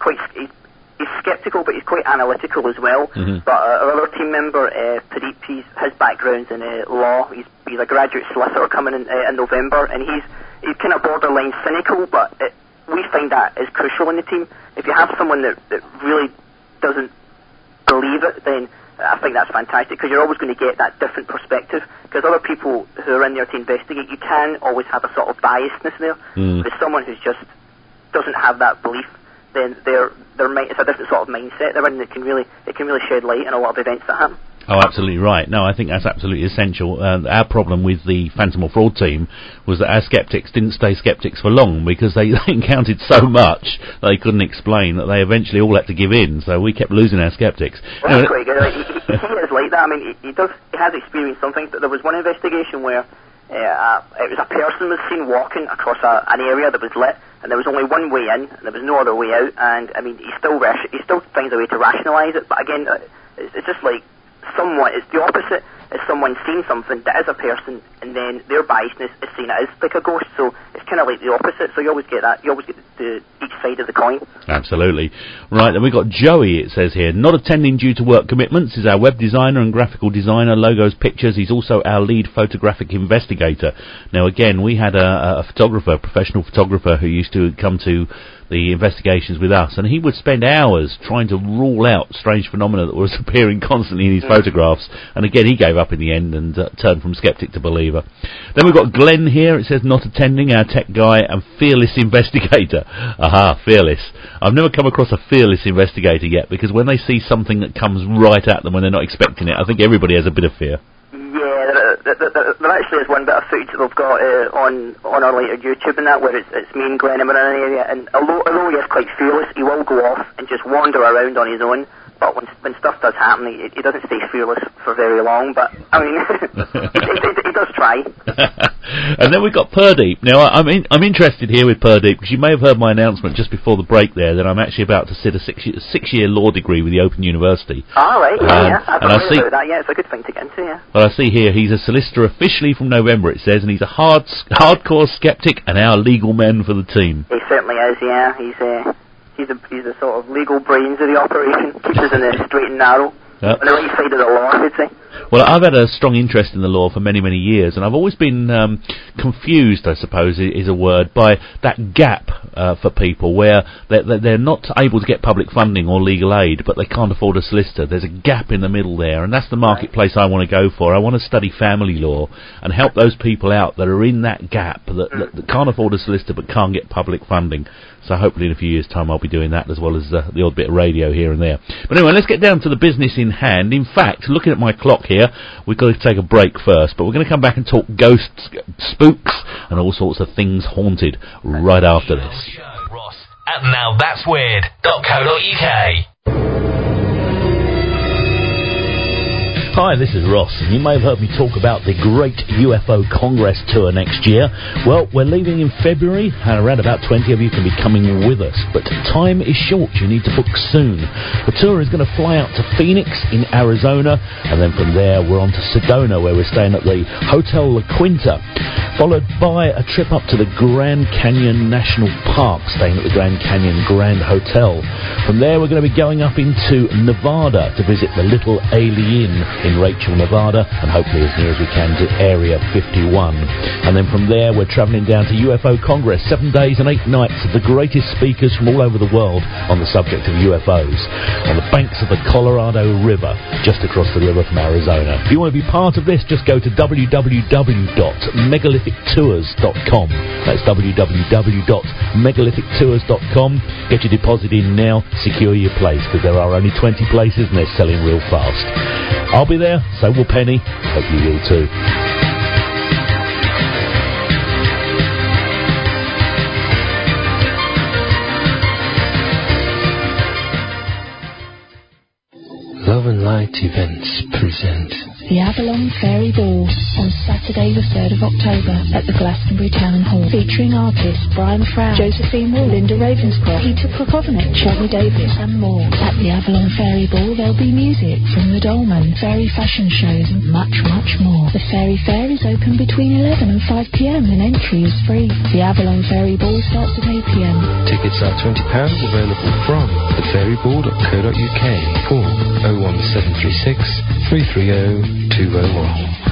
he's sceptical, but he's quite analytical as well. Mm-hmm. But our other team member, Pradeep, his background's in law. He's a graduate solicitor coming in November, and he's kind of borderline cynical, but we find that is crucial in the team. If you have someone that really doesn't believe it, then I think that's fantastic, because you're always going to get that different perspective, because other people who are in there to investigate, you can always have a sort of biasness there. But if someone who's just doesn't have that belief, then it's a different sort of mindset they're in that can really shed light on a lot of events that happen. Oh, absolutely right. No, I think that's absolutely essential. Our problem with the Phantom or Fraud team was that our skeptics didn't stay skeptics for long, because they encountered so much they couldn't explain that they eventually all had to give in, so we kept losing our skeptics. Well, that's quite good. He is like that. I mean, he has experienced something, but there was one investigation where it was a person was seen walking across an area that was lit, and there was only one way in, and there was no other way out, and I mean, he still finds a way to rationalise it, but again, it's just like it's the opposite. Is someone seeing something that is a person, and then their biasness is seen as like a ghost, so it's kind of like the opposite, so you always get that, you always get each side of the coin. Absolutely. Right, then we've got Joey, it says here, not attending due to work commitments, is our web designer and graphical designer, logos, pictures. He's also our lead photographic investigator. Now again, we had a photographer, a professional photographer, who used to come to the investigations with us, and he would spend hours trying to rule out strange phenomena that was appearing constantly in his photographs, and again he gave up in the end and turned from skeptic to believer. Then we've got Glenn here, it says not attending, our tech guy and fearless investigator. Aha, fearless. I've never come across a fearless investigator yet, because when they see something that comes right at them when they're not expecting it, I think everybody has a bit of fear. Yeah, there actually is one bit of footage that they've got on our later YouTube and that, where it's me and Glenn in an area, and although he is quite fearless, he will go off and just wander around on his own, but when stuff does happen, he doesn't stay fearless for very long, but I mean, he does try. And then we've got Pradeep. Now, I'm interested here with Pradeep, because you may have heard my announcement just before the break there that I'm actually about to sit a six-year law degree with the Open University. Oh, right, yeah. I've heard about that, yeah, it's a good thing to get into, yeah. Well, I see here he's a solicitor officially from November, it says, and he's a hardcore skeptic and our legal man for the team. He certainly is, yeah. He's the sort of legal brains of the operation, keeps us in the straight and narrow. On the right side of the law, I should say. Well, I've had a strong interest in the law for many, many years, and I've always been confused, I suppose is a word, by that gap for people where they're not able to get public funding or legal aid, but they can't afford a solicitor. There's a gap in the middle there, and that's the marketplace I want to go for. I want to study family law and help those people out that are in that gap, that can't afford a solicitor but can't get public funding. So hopefully in a few years' time I'll be doing that, as well as the odd bit of radio here and there. But anyway, let's get down to the business in hand. In fact, looking at my clock here, we've got to take a break first, but we're going to come back and talk ghosts, spooks, and all sorts of things haunted right after this. Ross at nowthat'sweird.co.uk. Hi, this is Ross, and you may have heard me talk about the Great UFO Congress tour next year. Well, we're leaving in February, and around about 20 of you can be coming with us, but time is short. You need to book soon. The tour is going to fly out to Phoenix in Arizona, and then from there we're on to Sedona, where we're staying at the Hotel La Quinta, followed by a trip up to the Grand Canyon National Park, staying at the Grand Canyon Grand Hotel. From there we're going to be going up into Nevada to visit the Little Alien in Rachel, Nevada, and hopefully as near as we can to Area 51. And then from there we're travelling down to UFO Congress, 7 days and 8 nights of the greatest speakers from all over the world on the subject of UFOs, on the banks of the Colorado River, just across the river from Arizona. If you want to be part of this, just go to www.megalithic.tours.com. That's www.megalithic.tours.com. Get your deposit in now, secure your place, because there are only 20 places and they're selling real fast. I'll be there, so will Penny. Hope you will too. Light Events present The Avalon Fairy Ball on Saturday the 3rd of October at the Glastonbury Town Hall, featuring artists Brian Frow, Josephine Wall, Linda Ravenscroft, Peter Prokovnik, Charlie Davis and more. At the Avalon Fairy Ball there'll be music from the Dolmen, fairy fashion shows and much, much more. The Fairy Fair is open between 11 and 5pm and entry is free. The Avalon Fairy Ball starts at 8pm. Tickets are £20, available from thefairyball.co.uk or 01736 330 201.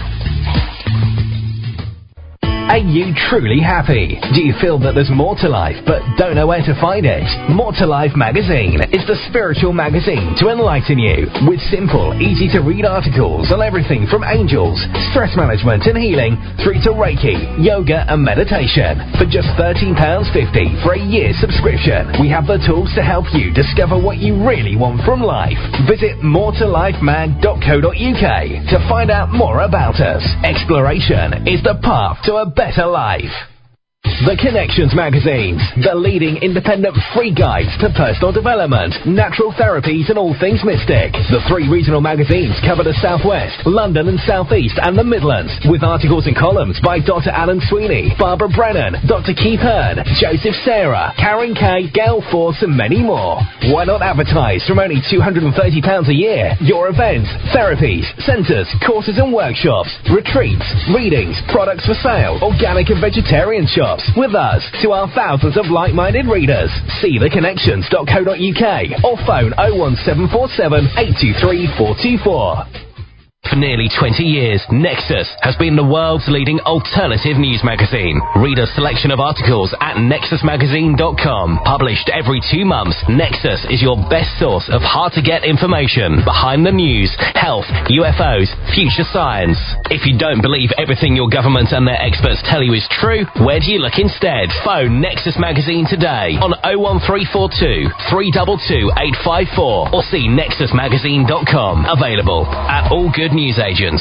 Are you truly happy? Do you feel that there's more to life but don't know where to find it? More to Life magazine is the spiritual magazine to enlighten you with simple, easy to read articles on everything from angels, stress management and healing through to Reiki, yoga and meditation. For just £13.50 for a year's subscription, we have the tools to help you discover what you really want from life. Visit moretolifemag.co.uk to find out more about us. Exploration is the path to a better life. The Connections magazines, the leading independent free guides to personal development, natural therapies and all things mystic. The 3 regional magazines cover the Southwest, London and Southeast and the Midlands, with articles and columns by Dr. Alan Sweeney, Barbara Brennan, Dr. Keith Hearn, Joseph Sarah, Karen Kay, Gail Force and many more. Why not advertise from only £230 a year? Your events, therapies, centres, courses and workshops, retreats, readings, products for sale, organic and vegetarian shops. With us to our thousands of like-minded readers. See theconnections.co.uk or phone 01747 823 424. For nearly 20 years, Nexus has been the world's leading alternative news magazine. Read a selection of articles at nexusmagazine.com. Published every 2 months, Nexus is your best source of hard-to-get information behind the news, health, UFOs, future science. If you don't believe everything your government and their experts tell you is true, where do you look instead? Phone Nexus Magazine today on 01342 322 854 or see nexusmagazine.com. Available at all good news agents.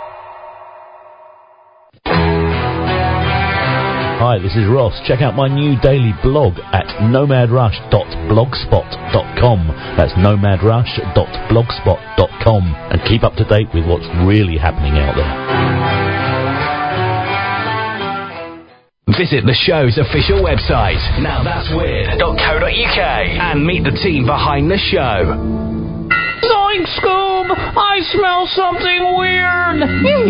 Hi, this is Ross. Check out my new daily blog at nomadrush.blogspot.com. That's nomadrush.blogspot.com, and keep up to date with what's really happening out there. Visit the show's official website, nowthat'sweird.co.uk, and meet the team behind the show. Zoink, Scoob! I smell something weird!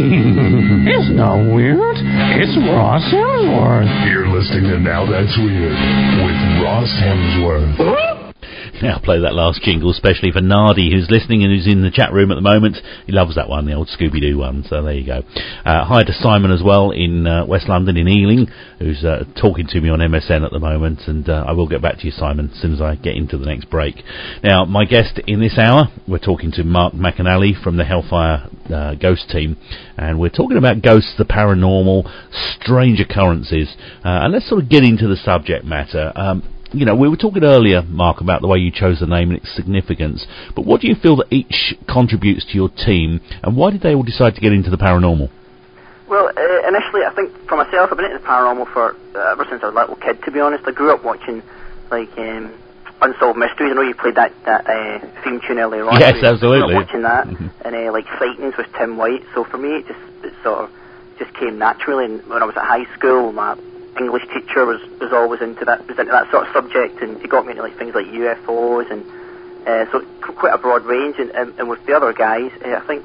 It's not weird. It's Ross Hemsworth. You're listening to Now That's Weird with Ross Hemsworth. Now, play that last jingle, especially for Nardi, who's listening and who's in the chat room at the moment. He loves that one, the old Scooby-Doo one, so there you go. Hi to Simon as well in West London, in Ealing, who's talking to me on MSN at the moment, and I will get back to you, Simon, as soon as I get into the next break. Now, my guest in this hour, we're talking to Mark McAnally from the Hellfire Ghost team, and we're talking about ghosts, the paranormal, strange occurrences, and let's sort of get into the subject matter. You know, we were talking earlier, Mark, about the way you chose the name and its significance, but what do you feel that each contributes to your team, and why did they all decide to get into the paranormal? Well, initially, I think for myself, I've been into the paranormal for ever since I was a little kid, to be honest. I grew up watching, like, Unsolved Mysteries. I know you played that theme tune earlier on. Yes, absolutely. I grew up watching that, and, like, Sightings with Tim White, so for me, it sort of just came naturally, and when I was at high school, my English teacher was always into that sort of subject, and he got me into like things like UFOs and so quite a broad range. And with the other guys, I think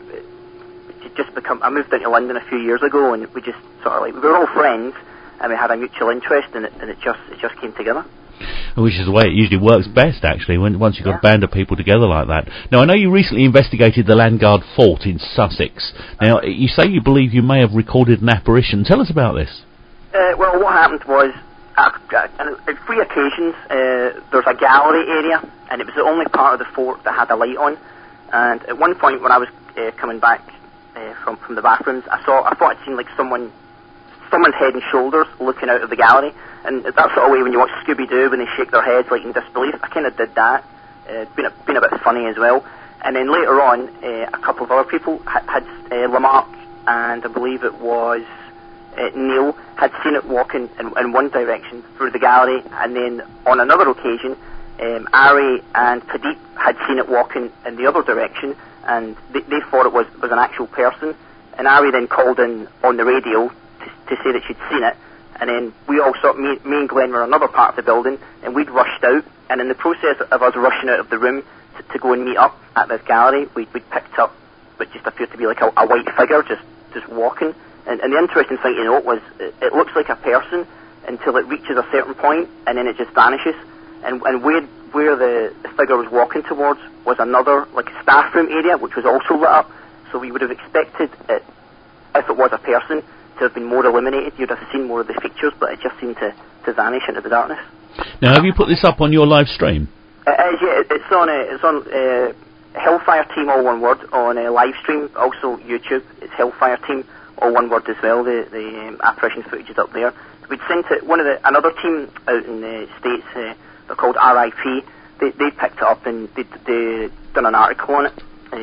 it just I moved into London a few years ago, and we just sort of like we were all friends, and we had a mutual interest, and it just came together. Which is the way it usually works best, actually, once you've got a band of people together like that. Now, I know you recently investigated the Landguard Fort in Sussex. Now, you say you believe you may have recorded an apparition. Tell us about this. Well, what happened was, on 3 occasions, there's a gallery area, and it was the only part of the fort that had a light on. And at one point, when I was coming back from the bathrooms, I thought I'd seen like someone's head and shoulders looking out of the gallery. And that sort of way, when you watch Scooby-Doo, when they shake their heads like in disbelief, I kind of did that. Been a bit funny as well. And then later on, a couple of other people had Lamarck, and I believe it was Neil, had seen it walking in one direction through the gallery, and then on another occasion, Ari and Pradeep had seen it walking in the other direction, and they thought it was an actual person. And Ari then called in on the radio to say that she'd seen it, and then we all me and Glenn were in another part of the building, and we'd rushed out, and in the process of us rushing out of the room to go and meet up at this gallery, we'd picked up what just appeared to be like a white figure just walking, and the interesting thing to note was it looks like a person until it reaches a certain point, and then it just vanishes, and where the figure was walking towards was another, like, staff room area, which was also lit up. So we would have expected it, if it was a person, to have been more illuminated. You'd have seen more of the features, but it just seemed to vanish into the darkness. Now, have you put this up on your live stream? Yeah, it's on Hellfire Team, all one word, on live stream, also YouTube. It's Hellfire Team, all one word as well. The apparition footage is up there. We'd sent it, another team out in the States, they're called RIP. They picked it up and they done an article on it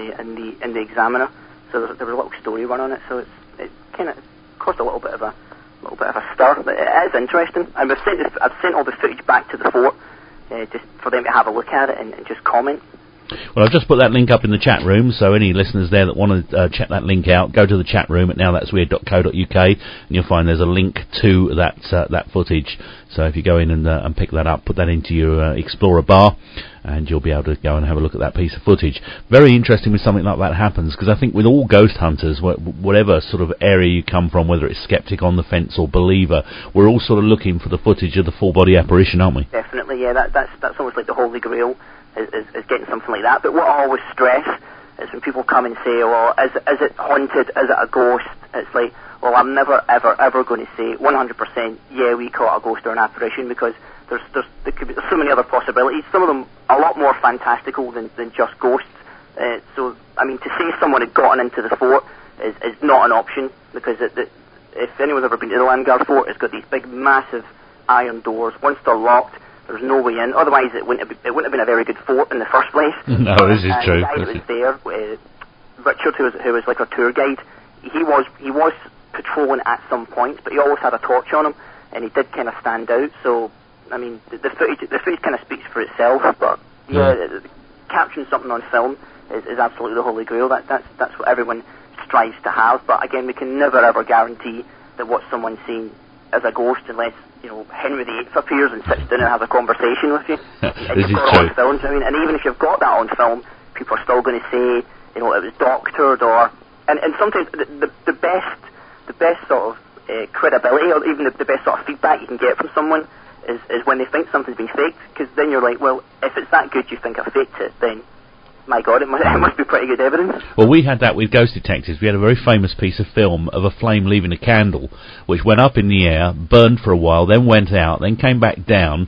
in the Examiner. So there was a little story run on it. So it kind of caused a little bit of a stir, but it is interesting. And I've sent all the footage back to the fort just for them to have a look at it and just comment. Well, I've just put that link up in the chat room, so any listeners there that want to check that link out, go to the chat room at nowthat'sweird.co.uk, and you'll find there's a link to that footage. So if you go in and pick that up, put that into your Explorer bar, and you'll be able to go and have a look at that piece of footage. Very interesting when something like that happens, because I think with all ghost hunters, whatever sort of area you come from, whether it's skeptic, on the fence, or believer, we're all sort of looking for the footage of the full-body apparition, aren't we? Definitely, yeah. That's almost like the holy grail. Is getting something like that. But what I always stress is when people come and say, well, is it haunted, is it a ghost? It's like, well, I'm never, ever going to say 100%, yeah, we caught a ghost or an apparition, because there's so many other possibilities, some of them a lot more fantastical than just ghosts. So, I mean, to say someone had gotten into the fort is not an option, because if anyone's ever been to the Landguard Fort, it's got these big, massive iron doors. Once they're locked, there's no way in. Otherwise, it wouldn't have been a very good fort in the first place. No, this is true. The guy that was there, Richard, who was like our tour guide, he was patrolling at some points, but he always had a torch on him, and he did kind of stand out. So, I mean, the footage kind of speaks for itself. But yeah, capturing something on film is absolutely the holy grail. That's what everyone strives to have. But again, we can never ever guarantee that what someone's seen is a ghost, unless, you know, Henry VIII appears and sits down and has a conversation with you. This is true. true. On film, I mean, and even if you've got that on film, people are still going to say, you know, it was doctored, or and sometimes the best sort of credibility, or even the best sort of feedback you can get from someone is when they think something's been faked, because then you're like, well, if it's that good you think I faked it, then my God, it must be pretty good evidence. Well, we had that with Ghost Detectives. We had a very famous piece of film of a flame leaving a candle, which went up in the air, burned for a while, then went out, then came back down,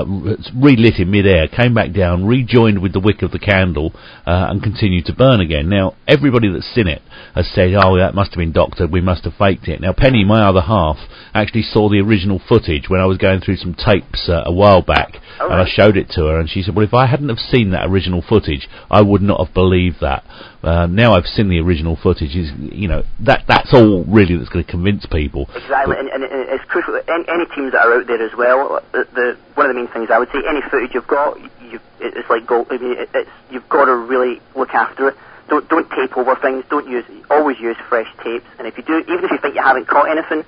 relit in mid-air, came back down, rejoined with the wick of the candle, and continued to burn again. Now, everybody that's seen it has said, oh, that must have been doctored, we must have faked it. Now, Penny, my other half, actually saw the original footage when I was going through some tapes a while back, and I showed it to her, and she said, well, if I hadn't have seen that original footage, I would not have believed that. Now I've seen the original footage, that's all really that's going to convince people. Exactly, and it's crucial. Any teams that are out there as well, one of the main things I would say, any footage you've got, it's like gold. I mean, you've got to really look after it. Don't tape over things. Always use fresh tapes. And if you do, even if you think you haven't caught anything,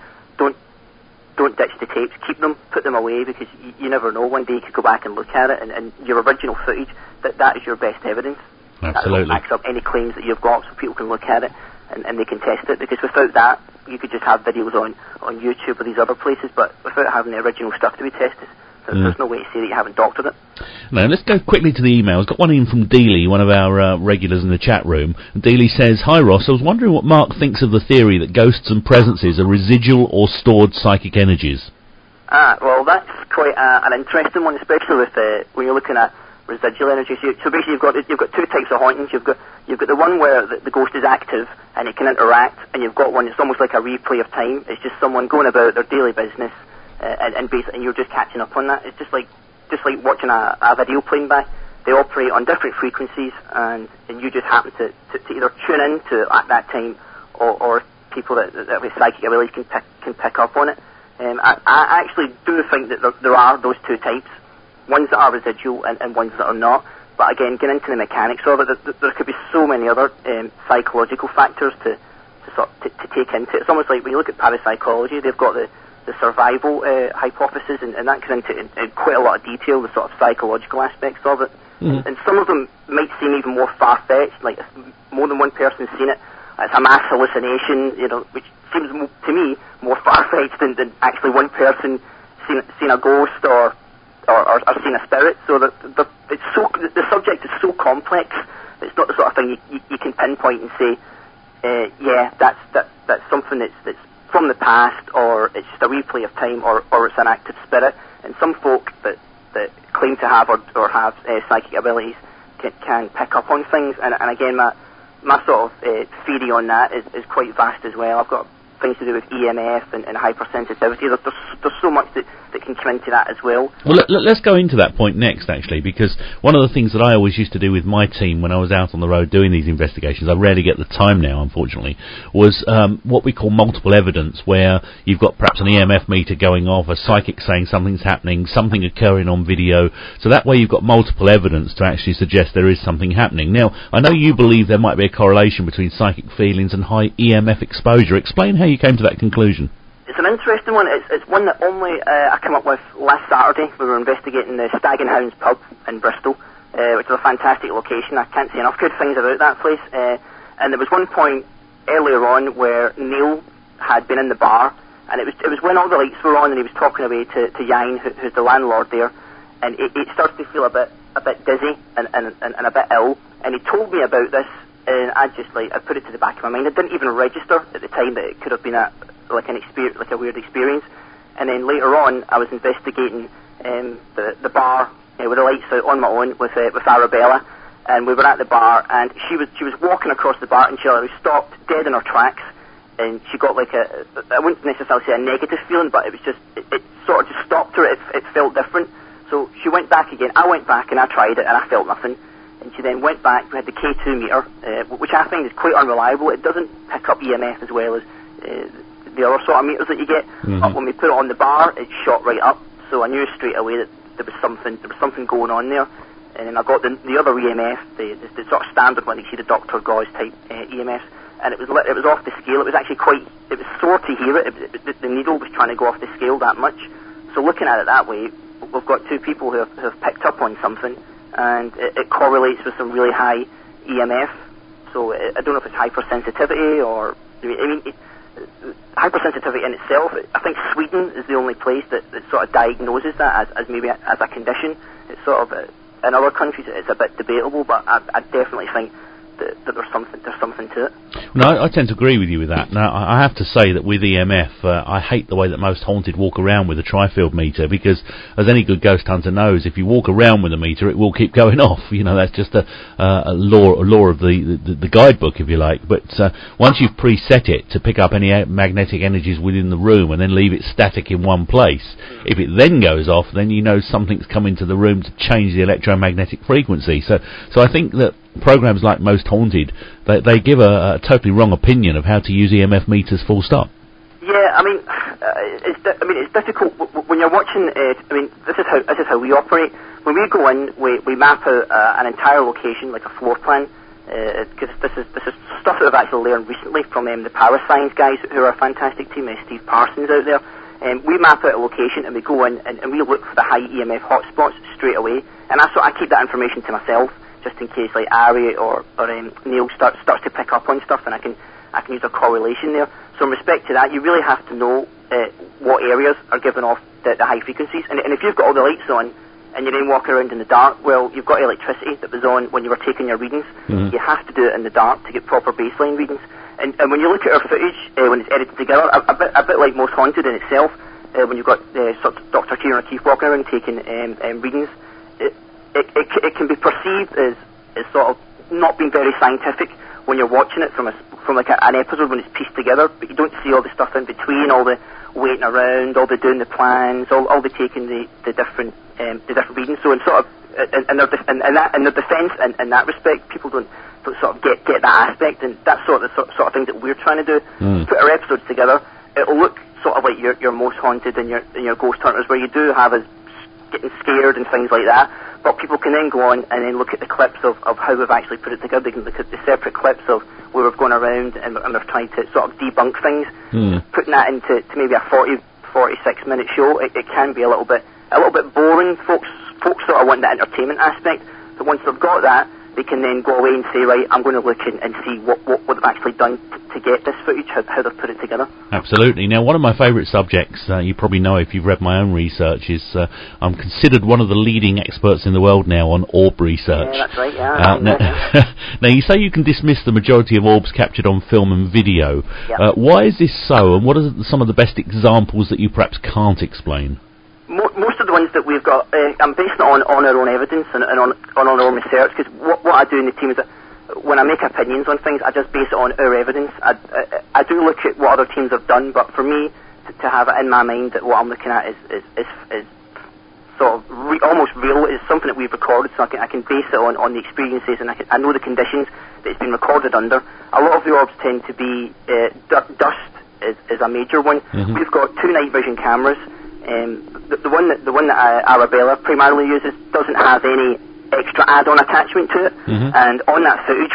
don't ditch the tapes. Keep them, put them away, because you never know. One day you could go back and look at it, and your original footage, that is your best evidence. Absolutely. That backs up any claims that you've got, so people can look at it and they can test it. Because without that, you could just have videos on YouTube or these other places, but without having the original stuff to be tested, there's no way to say that you haven't doctored it. Now, let's go quickly to the emails. Got one in from Dealey, one of our regulars in the chat room. Dealey says, hi Ross, I was wondering what Mark thinks of the theory that ghosts and presences are residual or stored psychic energies. Well, that's quite an interesting one, especially with when you're looking at residual energy. So basically, you've got two types of hauntings. You've got the one where the ghost is active and it can interact, and you've got one that's almost like a replay of time. It's just someone going about their daily business, and basically you're just catching up on that. It's just like watching a video playing back. They operate on different frequencies, and you just happen to either tune in to at that time, or people that with psychic abilities can pick up on it. I actually do think that there are those two types. Ones that are residual and ones that are not. but again, getting into the mechanics of it, there could be so many other psychological factors to take into it. It's almost like when you look at parapsychology, they've got the survival hypothesis, and that goes into in quite a lot of detail, the sort of psychological aspects of it. Mm-hmm. And some of them might seem even more far-fetched, like if more than one person's seen it, it's a mass hallucination, which seems to me more far-fetched than actually one person seen a ghost or seen a spirit. So the subject is so complex. It's not the sort of thing you can pinpoint and say, that's something that's from the past, or it's just a replay of time, or it's an active spirit. And some folk that claim to have or have psychic abilities can pick up on things. And again, my sort of theory on that is quite vast as well. I've got things to do with EMF and hypersensitivity. There's so much that can come into that as well. Well, let's go into that point next, actually, because one of the things that I always used to do with my team when I was out on the road doing these investigations, I rarely get the time now, unfortunately, was what we call multiple evidence, where you've got perhaps an EMF meter going off, a psychic saying something's happening, something occurring on video, so that way you've got multiple evidence to actually suggest there is something happening. Now, I know you believe there might be a correlation between psychic feelings and high EMF exposure. Explain how you came to that conclusion. It's an interesting one. It's one that only I came up with last Saturday. We were investigating the Stag and Hounds pub in Bristol, which is a fantastic location. I can't say enough good things about that place. And there was one point earlier on where Neil had been in the bar, and it was when all the lights were on, and he was talking away to Yang, who's the landlord there, and he started to feel a bit dizzy and a bit ill, and he told me about this. And I put it to the back of my mind. I didn't even register at the time that it could have been a weird experience. And then later on, I was investigating the bar with the lights out on my own with Arabella, and we were at the bar, and she was walking across the bar, and she stopped dead in her tracks, and she got I wouldn't necessarily say a negative feeling, but it was just it sort of just stopped her. It felt different. So she went back again. I went back and I tried it, and I felt nothing. And she then went back. We had the K2 meter, which I think is quite unreliable. It doesn't pick up EMF as well as the other sort of meters that you get. Mm-hmm. But when we put it on the bar, it shot right up. So I knew straight away that there was something going on there. And then I got the other EMF, the sort of standard one. You see the Dr. Gauss type EMF, and it was off the scale. It was actually it was sore to hear it. The needle was trying to go off the scale that much. So looking at it that way, we've got two people who have picked up on something, and it correlates with some really high EMF. So I don't know if it's hypersensitivity or hypersensitivity in itself. I think Sweden is the only place that sort of diagnoses that as maybe as a condition. It's sort of in other countries it's a bit debatable, but I definitely think that there's something to it. No, I tend to agree with you with that. Now, I have to say that with EMF, I hate the way that most haunted walk around with a tri-field meter, because, as any good ghost hunter knows, if you walk around with a meter, it will keep going off. That's just a law of the guidebook, if you like. But once you've preset it to pick up any magnetic energies within the room and then leave it static in one place, if it then goes off, then you know something's come into the room to change the electromagnetic frequency. So I think that programs like Most Haunted, they give a totally wrong opinion of how to use EMF meters, full stop. Yeah, it's difficult when you're watching. This is how we operate. When we go in, we map out an entire location, like a floor plan, because this is stuff that I've actually learned recently from the Parascience guys, who are a fantastic team. Steve Parsons out there. We map out a location and we go in and we look for the high EMF hotspots straight away. And I keep that information to myself, just in case like Ari or Neil starts to pick up on stuff, and I can use a correlation there. So in respect to that, you really have to know what areas are giving off the high frequencies. And if you've got all the lights on and you're then walking around in the dark, well, you've got electricity that was on when you were taking your readings. Mm-hmm. You have to do it in the dark to get proper baseline readings. And when you look at our footage, when it's edited together, a bit like Most Haunted in itself, when you've got sort of Dr. Kieran O'Keefe walking around taking readings, it can be perceived as sort of not being very scientific when you're watching it from like an episode when it's pieced together, but you don't see all the stuff in between, all the waiting around, all the doing the plans, all the taking the different readings. So in sort of in their defence in that respect, people don't sort of get that aspect, and that's sort of thing that we're trying to do. Put our episodes together, it'll look sort of like your Most Haunted and your Ghost Hunters, where you do have us getting scared and things like that, But people can then go on and then look at the clips of how we've actually put it together. They can look at the separate clips of where we've gone around and we've tried to sort of debunk things. Putting that into maybe a 46-minute show, it can be a little bit boring. Folks sort of want the entertainment aspect, but once they've got that, they can then go away and say, right, I'm going to look and see what they've actually done to get this footage, how they've put it together. Absolutely. Now, one of my favourite subjects, you probably know if you've read my own research, is I'm considered one of the leading experts in the world now on orb research. Yeah, that's right, yeah. Now, you say you can dismiss the majority of orbs captured on film and video. Yep. Why is this so, and what are some of the best examples that you perhaps can't explain? Most of the ones that we've got, I'm basing it on our own evidence and on our own research, because what I do in the team is that when I make opinions on things, I just base it on our evidence. I do look at what other teams have done, but for me to have it in my mind that what I'm looking at is sort of almost real, is something that we've recorded, so I can base it on the experiences, and I know the conditions that it's been recorded under. A lot of the orbs tend to be dust is a major one. Mm-hmm. We've got 2 night vision cameras. The one that Arabella primarily uses doesn't have any extra add-on attachment to it, and on that footage,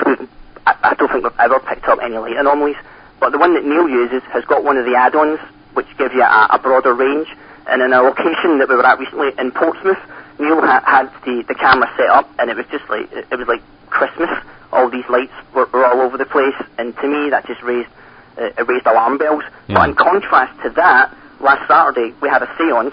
I don't think we've ever picked up any light anomalies. But the one that Neil uses has got one of the add-ons, which gives you a broader range. And in a location that we were at recently in Portsmouth, Neil had the camera set up, and it was like Christmas. All these lights were all over the place, and to me that just raised alarm bells. But in contrast to that, last Saturday we had a séance,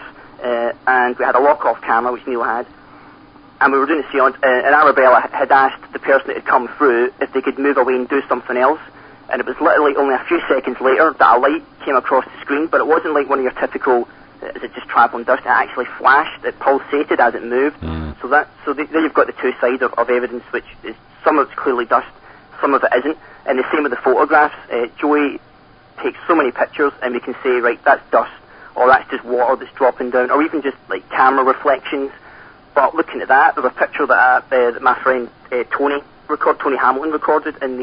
and we had a lock-off camera, which Neil had, and we were doing a séance, and Arabella had asked the person that had come through if they could move away and do something else, and it was literally only a few seconds later that a light came across the screen, but it wasn't like one of your typical, is it just travelling dust? It actually flashed, it pulsated as it moved. So there you've got the two sides of evidence, which is some of it's clearly dust, some of it isn't, and the same with the photographs. Joey takes so many pictures, and we can say, right, that's dust, or that's just water that's dropping down, or even just like camera reflections. But looking at that, there's a picture that my friend Tony Hamilton recorded in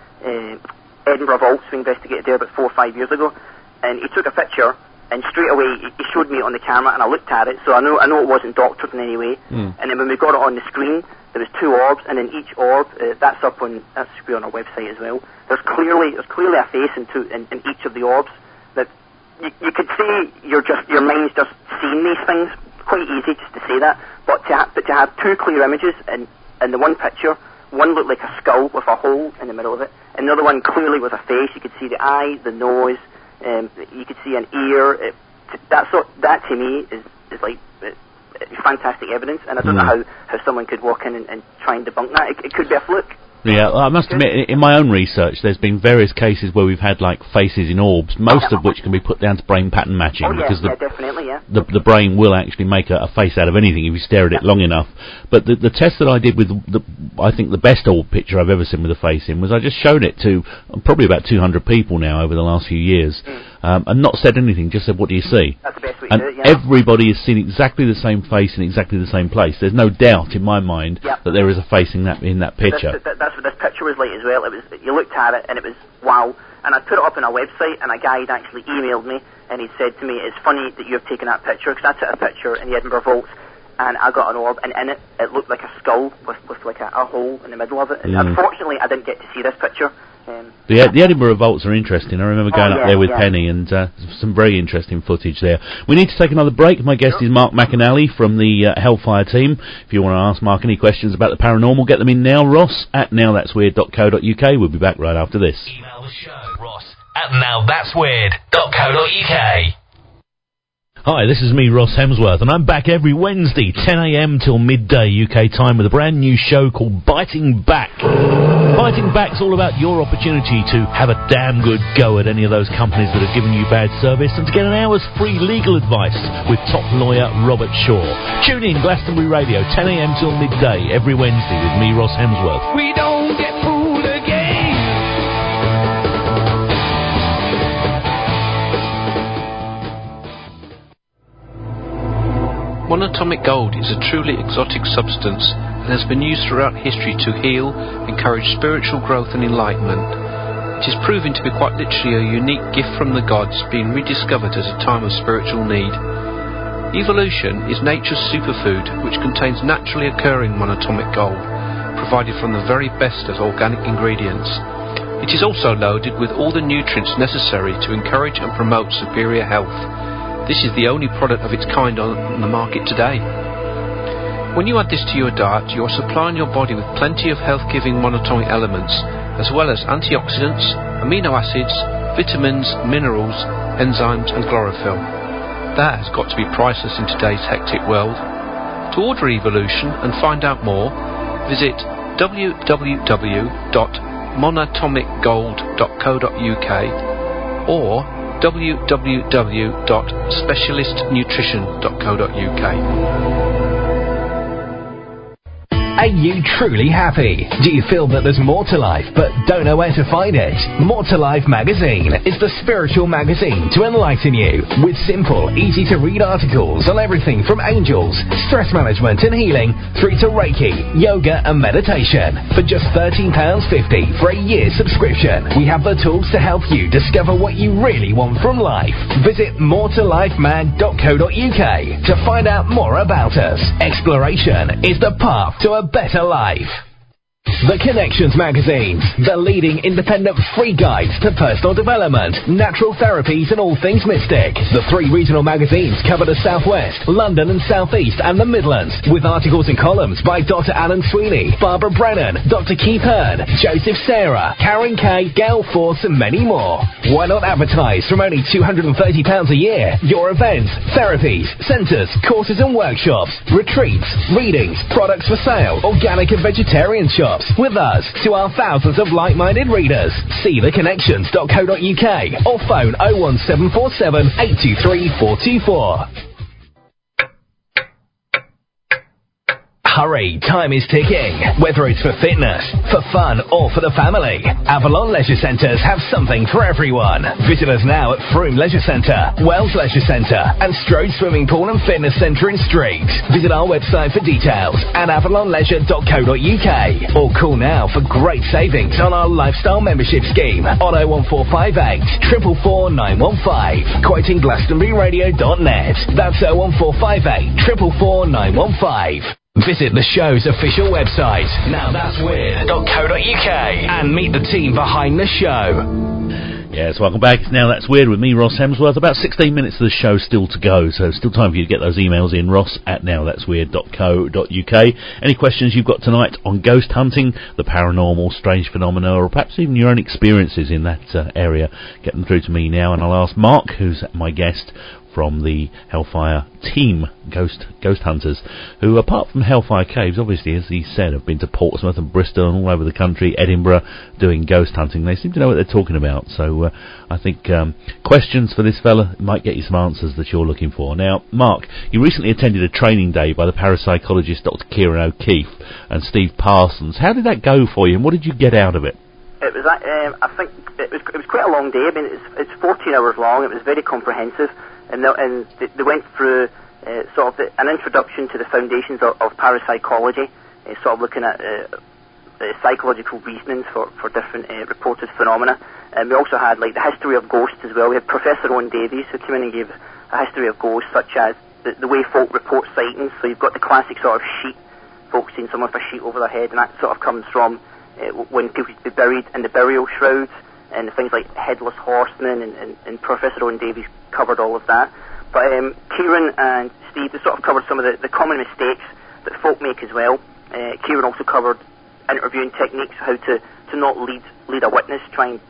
the Edinburgh Vaults we investigated there about 4 or 5 years ago, and he took a picture, and straight away he showed me it on the camera, and I looked at it, so I know it wasn't doctored in any way. And then when we got it on the screen, there was 2 orbs, and in each orb, that should be on our website as well. There's clearly a face in each of the orbs. That you could say your mind's just seeing these things. Quite easy just to say that, but to have 2 clear images in the one picture, one looked like a skull with a hole in the middle of it, and the other one clearly was a face. You could see the eye, the nose, you could see an ear. That to me is like fantastic evidence, and I don't know how someone could walk in and try and debunk that. It could be a fluke. Yeah, I must admit, in my own research, there's been various cases where we've had like faces in orbs, most of which can be put down to brain pattern matching, because the brain will actually make a face out of anything if you stare at it long enough. But the test that I did with I think the best orb picture I've ever seen with a face in was I just showed it to probably about 200 people now over the last few years, and not said anything, just said, what do you see? That's the best way and to do it, yeah. Everybody has seen exactly the same face in exactly the same place. There's no doubt in my mind that there is a face in that picture. That's what this picture was like as well. You looked at it and it was wow. And I put it up on our website, and a guy had actually emailed me, and he said to me, "It's funny that you've taken that picture, because I took a picture in the Edinburgh Vaults, and I got an orb, and in it looked like a skull with like a hole in the middle of it. And unfortunately, I didn't get to see this picture." The Edinburgh Vaults are interesting. I remember going up there with Penny, and some very interesting footage there. We need to take another break. My guest is Mark McAnally from the Hellfire team. If you want to ask Mark any questions about the paranormal, get them in now. Ross at nowthat'sweird.co.uk. We'll be back right after this. Email the show, Ross at nowthat'sweird.co.uk. Hi, this is me, Ross Hemsworth, and I'm back every Wednesday, 10 a.m. till midday UK time, with a brand new show called Biting Back. Biting Back's all about your opportunity to have a damn good go at any of those companies that have given you bad service, and to get an hour's free legal advice with top lawyer Robert Shaw. Tune in, Glastonbury Radio, 10 a.m. till midday every Wednesday with me, Ross Hemsworth. We don't get fooled again. Monatomic gold is a truly exotic substance and has been used throughout history to heal, encourage spiritual growth and enlightenment. It is proving to be quite literally a unique gift from the gods, being rediscovered at a time of spiritual need. Evolution is nature's superfood, which contains naturally occurring monatomic gold, provided from the very best of organic ingredients. It is also loaded with all the nutrients necessary to encourage and promote superior health. This is the only product of its kind on the market today. When you add this to your diet, you are supplying your body with plenty of health-giving monatomic elements, as well as antioxidants, amino acids, vitamins, minerals, enzymes and chlorophyll. That has got to be priceless in today's hectic world. To order Evolution and find out more, visit www.monatomicgold.co.uk or www.specialistnutrition.co.uk. Are you truly happy? Do you feel that there's more to life but don't know where to find it? More to Life magazine is the spiritual magazine to enlighten you with simple, easy-to-read articles on everything from angels, stress management and healing through to Reiki, yoga and meditation. For just £13.50 for a year subscription, we have the tools to help you discover what you really want from life. Visit moretolifemag.co.uk to find out more about us. Exploration is the path to a better life. The Connections magazine, the leading independent free guides to personal development, natural therapies and all things mystic. The 3 regional magazines cover the Southwest, London and Southeast and the Midlands, with articles and columns by Dr. Alan Sweeney, Barbara Brennan, Dr. Keith Hearn, Joseph Sarah, Karen Kay, Gail Force and many more. Why not advertise from only £230 a year? Your events, therapies, centres, courses and workshops, retreats, readings, products for sale, organic and vegetarian shops. With us to our thousands of like-minded readers. See theconnections.co.uk or phone 01747 823 424. Hurry, time is ticking. Whether it's for fitness, for fun or for the family, Avalon Leisure Centres have something for everyone. Visit us now at Froome Leisure Centre, Wells Leisure Centre and Strode Swimming Pool and Fitness Centre in Street. Visit our website for details at avalonleisure.co.uk or call now for great savings on our lifestyle membership scheme on 01458 444 915, quoting glastonburyradio.net. That's 01458 444 915. Visit the show's official website, nowthat'sweird.co.uk, and meet the team behind the show. Yes, welcome back. Now That's Weird with me, Ross Hemsworth. About 16 minutes of the show still to go, so still time for you to get those emails in, ross@nowthat'sweird.co.uk. Any questions you've got tonight on ghost hunting, the paranormal, strange phenomena, or perhaps even your own experiences in that area, get them through to me now, and I'll ask Mark, who's my guest from the Hellfire team, Ghost Hunters, who, apart from Hellfire Caves, obviously, as he said, have been to Portsmouth and Bristol and all over the country, Edinburgh, doing ghost hunting. They seem to know what they're talking about, so I think questions for this fella might get you some answers that you're looking for. Now, Mark, you recently attended a training day by the parapsychologist Dr. Kieran O'Keefe and Steve Parsons. How did that go for you, and what did you get out of it? It was, I think, it was quite a long day. I mean, it's 14 hours long. It was very comprehensive. And they went through sort of an introduction to the foundations of parapsychology, sort of looking at psychological reasonings for different reported phenomena. And we also had like the history of ghosts as well. We had Professor Owen Davies who came in and gave a history of ghosts, such as the way folk report sightings. So you've got the classic sort of sheet, folks seeing someone with a sheet over their head, and that sort of comes from when people used to be buried in the burial shrouds, and things like headless horsemen, and Professor Owen Davies covered all of that. But Kieran and Steve, they sort of covered some of the common mistakes that folk make as well. Kieran also covered interviewing techniques, how to not lead a witness, try and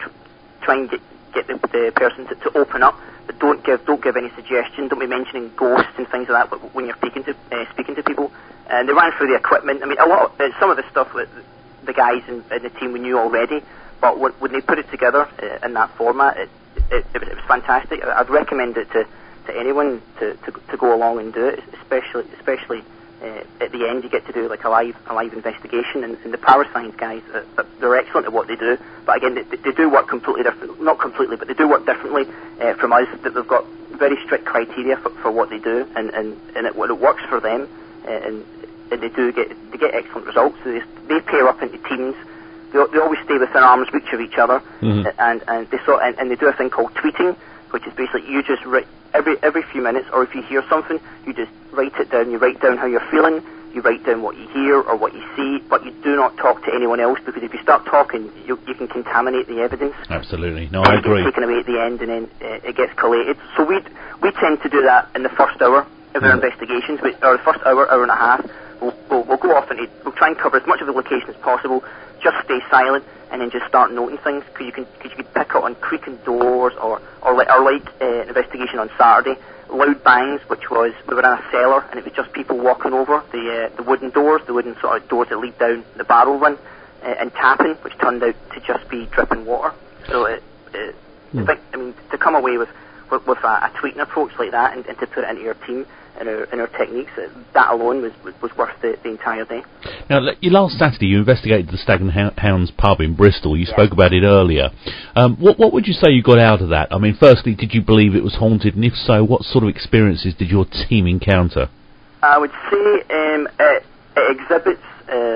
get the person to open up, but don't give any suggestion, don't be mentioning ghosts and things like that when you're speaking to people. And they ran through the equipment. I mean, some of the stuff that the guys in the team we knew already, but when they put it together in that format, it was fantastic. I'd recommend it to anyone to go along and do it, especially at the end you get to do like a live investigation, and the Parascience guys, they're excellent at what they do, but again they do work completely different, not completely, but they do work differently from us, that they've got very strict criteria for what they do, and it works for them, and they get excellent results. So they pair up into teams they always stay within arm's reach of each other, and they do a thing called tweeting, which is basically you just write every few minutes, or if you hear something, you just write it down. You write down how you're feeling. You write down what you hear or what you see, but you do not talk to anyone else, because if you start talking, you can contaminate the evidence. Absolutely. No, I agree. It gets taken away at the end, and then it gets collated. So we tend to do that in the first hour of our investigations, or the first hour and a half. We'll go off and we'll try and cover as much of the location as possible. Just stay silent, and then just start noting things, because you can pick up on creaking doors, or like an investigation on Saturday. Loud bangs, which was, we were in a cellar, and it was just people walking over the wooden doors, the wooden sort of doors that lead down the barrel run, and tapping, which turned out to just be dripping water. So to come away with a tweeting approach like that, and to put it into your team and our techniques, that alone was worth the entire day. Now, last Saturday you investigated the Stag and Hounds pub in Bristol. You spoke about it earlier. What would you say you got out of that? I mean, firstly, did you believe it was haunted, and if so, what sort of experiences did your team encounter? I would say it exhibits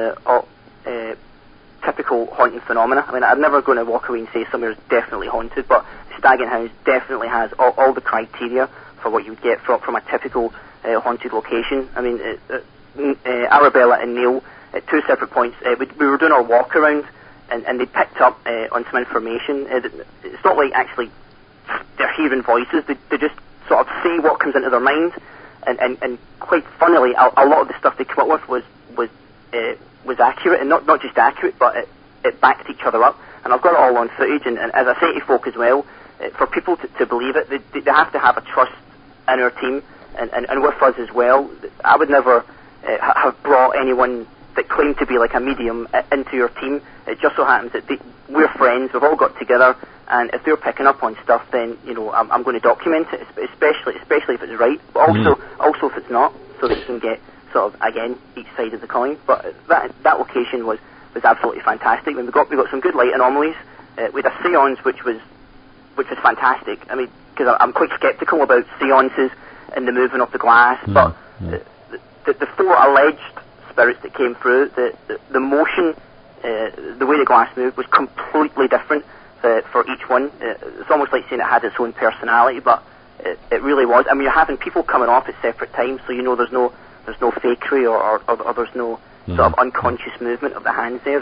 typical haunting phenomena. I mean, I'm never going to walk away and say somewhere is definitely haunted, but Stag and Hounds definitely has all the criteria for what you would get from a typical haunted location. I mean, Arabella and Neil, at two separate points, we were doing our walk around, and they picked up on some information. It's not like actually they're hearing voices. They just sort of say what comes into their mind, and quite funnily, a lot of the stuff they came up with was accurate, and not just accurate, but it backed each other up. And I've got it all on footage, and as I say to folk as well, for people to believe it, they have to have a trust in our team, and with us as well. I would never have brought anyone that claimed to be like a medium into your team. It just so happens that we're friends, we've all got together, and if they're picking up on stuff, then I'm going to document it, especially if it's right, but also if it's not, so that you can get sort of, again, each side of the coin. But that location was absolutely fantastic. We got some good light anomalies. We had a seance which was fantastic. I mean, because I'm quite sceptical about seances and the moving of the glass, but the four alleged spirits that came through, the motion, the way the glass moved was completely different for each one. It's almost like saying it had its own personality, but it really was. I mean, you're having people coming off at separate times, so you know there's no fakery or there's no sort of unconscious movement of the hands there.